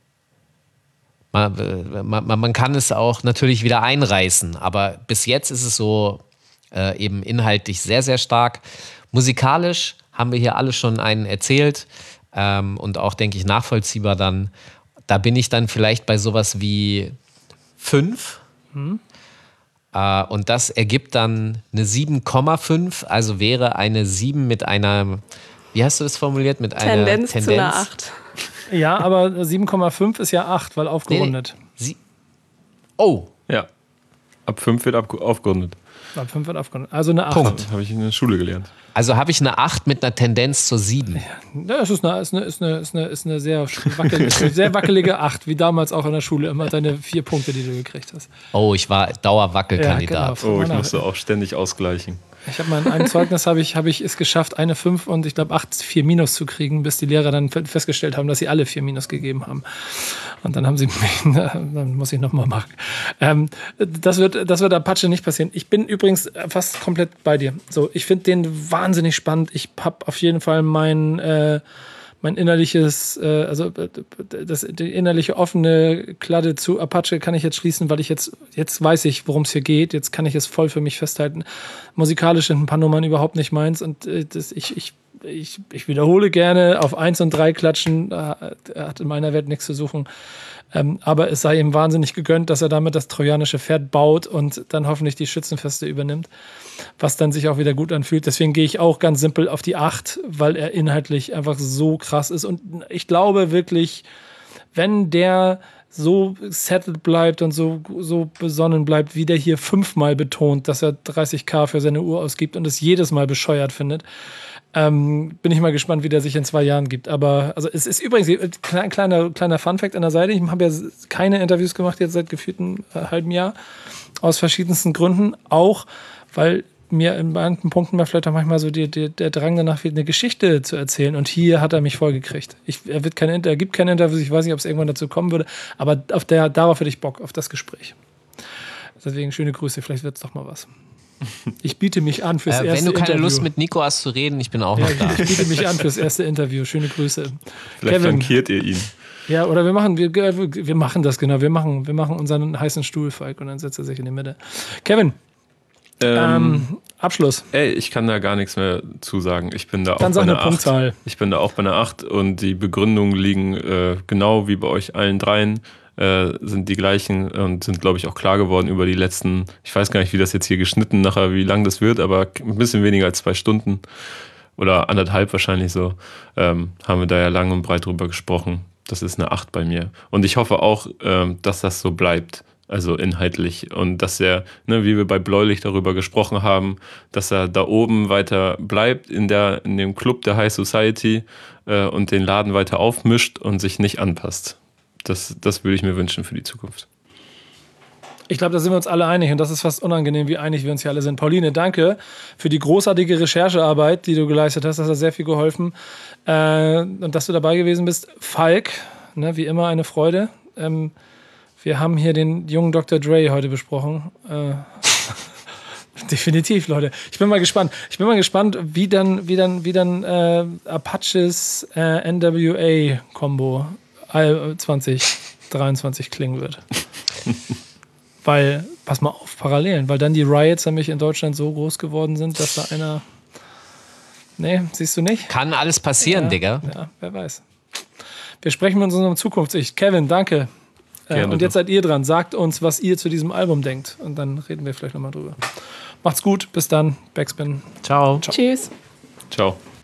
man, man, man kann es auch natürlich wieder einreißen, aber bis jetzt ist es so äh, eben inhaltlich sehr, sehr stark. Musikalisch haben wir hier alle schon einen erzählt ähm, und auch, denke ich, nachvollziehbar dann. Da bin ich dann vielleicht bei sowas wie fünf. Hm. Äh, und das ergibt dann eine sieben Komma fünf, also wäre eine sieben mit einer, wie hast du das formuliert? Mit einer Tendenz, Tendenz zu einer acht. Ja, aber sieben Komma fünf ist ja acht, weil aufgerundet. Nee, nee. Sie oh. Ja. Ab fünf wird ab, aufgerundet. Ab fünf wird aufgerundet. Also eine acht. Punkt. Das habe ich in der Schule gelernt. Also habe ich eine acht mit einer Tendenz zur sieben. Ja, es ist eine, ist eine, ist eine, ist eine, ist eine sehr, wackelige, sehr wackelige acht, wie damals auch in der Schule. Immer deine vier Punkte, die du gekriegt hast. Oh, ich war Dauerwackelkandidat. Ja, genau. Oh, ich musste auch ständig ausgleichen. Ich habe mal in einem Zeugnis habe ich, habe ich es geschafft, eine fünf und ich glaube acht, vier Minus zu kriegen, bis die Lehrer dann festgestellt haben, dass sie alle vier Minus gegeben haben. Und dann haben sie mich, dann muss ich nochmal machen. Ähm, das wird, das wird Apache nicht passieren. Ich bin übrigens fast komplett bei dir. So, ich finde den wahnsinnig spannend. Ich habe auf jeden Fall mein, äh, mein innerliches, äh, also das, die innerliche offene Kladde zu Apache kann ich jetzt schließen, weil ich jetzt, jetzt weiß ich, worum es hier geht. Jetzt kann ich es voll für mich festhalten. Musikalisch sind ein paar Nummern überhaupt nicht meins und äh, das, ich, ich, ich, ich wiederhole gerne, auf eins und drei klatschen, äh, hat in meiner Welt nichts zu suchen. Ähm, aber es sei ihm wahnsinnig gegönnt, dass er damit das trojanische Pferd baut und dann hoffentlich die Schützenfeste übernimmt, was dann sich auch wieder gut anfühlt. Deswegen gehe ich auch ganz simpel auf die acht, weil er inhaltlich einfach so krass ist. Und ich glaube wirklich, wenn der so settled bleibt und so, so besonnen bleibt, wie der hier fünfmal betont, dass er dreißig K für seine Uhr ausgibt und es jedes Mal bescheuert findet, Ähm, bin ich mal gespannt, wie der sich in zwei Jahren gibt. Aber also es ist übrigens ein kleiner, kleiner Funfact an der Seite. Ich habe ja keine Interviews gemacht jetzt seit gefühlten äh, halben Jahr. Aus verschiedensten Gründen. Auch, weil mir in manchen Punkten mal vielleicht auch manchmal so die, die, der Drang danach wird, eine Geschichte zu erzählen. Und hier hat er mich vollgekriegt. Ich, er, wird keine, er gibt keine Interviews. Ich weiß nicht, ob es irgendwann dazu kommen würde. Aber auf der, darauf hätte ich Bock, auf das Gespräch. Deswegen schöne Grüße. Vielleicht wird es doch mal was. Ich biete mich an fürs äh, erste Wenn du keine Interview. Lust mit Nico hast zu reden, ich bin auch noch Ja, da. ich biete mich an fürs erste Interview. Schöne Grüße. Vielleicht Kevin. flankiert ihr ihn. Ja, oder wir machen, wir, wir machen das, genau. Wir machen, wir machen unseren heißen Stuhl, Falk, und dann setzt er sich in die Mitte. Kevin, Ähm, ähm, Abschluss. Ey, ich kann da gar nichts mehr zu sagen. Ich bin da auch Dann bei sag einer eine Punktzahl. acht. Ich bin da auch bei einer acht und die Begründungen liegen äh, genau wie bei euch allen dreien. Äh, sind die gleichen und sind, glaube ich, auch klar geworden über die letzten, ich weiß gar nicht, wie das jetzt hier geschnitten nachher, wie lang das wird, aber ein bisschen weniger als zwei Stunden oder anderthalb wahrscheinlich so, ähm, haben wir da ja lang und breit drüber gesprochen. Das ist eine acht bei mir. Und ich hoffe auch, ähm, dass das so bleibt, also inhaltlich. Und dass er, ne, wie wir bei Bläulich darüber gesprochen haben, dass er da oben weiter bleibt in, der, in dem Club der High Society äh, und den Laden weiter aufmischt und sich nicht anpasst. Das, das würde ich mir wünschen für die Zukunft. Ich glaube, da sind wir uns alle einig und das ist fast unangenehm, wie einig wir uns hier alle sind. Pauline, danke für die großartige Recherchearbeit, die du geleistet hast. Das hat sehr viel geholfen. Äh, und dass du dabei gewesen bist. Falk, ne, wie immer eine Freude. Ähm, wir haben hier den jungen Doktor Dre heute besprochen. Äh, definitiv, Leute. Ich bin mal gespannt. Ich bin mal gespannt, wie dann, wie dann, wie dann äh, Apaches äh, N W A-Kombo zwanzig dreiundzwanzig klingen wird. Weil, pass mal auf, Parallelen, weil dann die Riots nämlich in Deutschland so groß geworden sind, dass da einer. Nee, siehst du nicht? Kann alles passieren, ja, Digga. Ja, wer weiß. Wir sprechen mit unserem Zukunfts-Ich. Kevin, danke. Äh, und jetzt seid ihr dran. Sagt uns, was ihr zu diesem Album denkt. Und dann reden wir vielleicht nochmal drüber. Macht's gut, bis dann. Backspin. Ciao. Ciao. Tschüss. Ciao.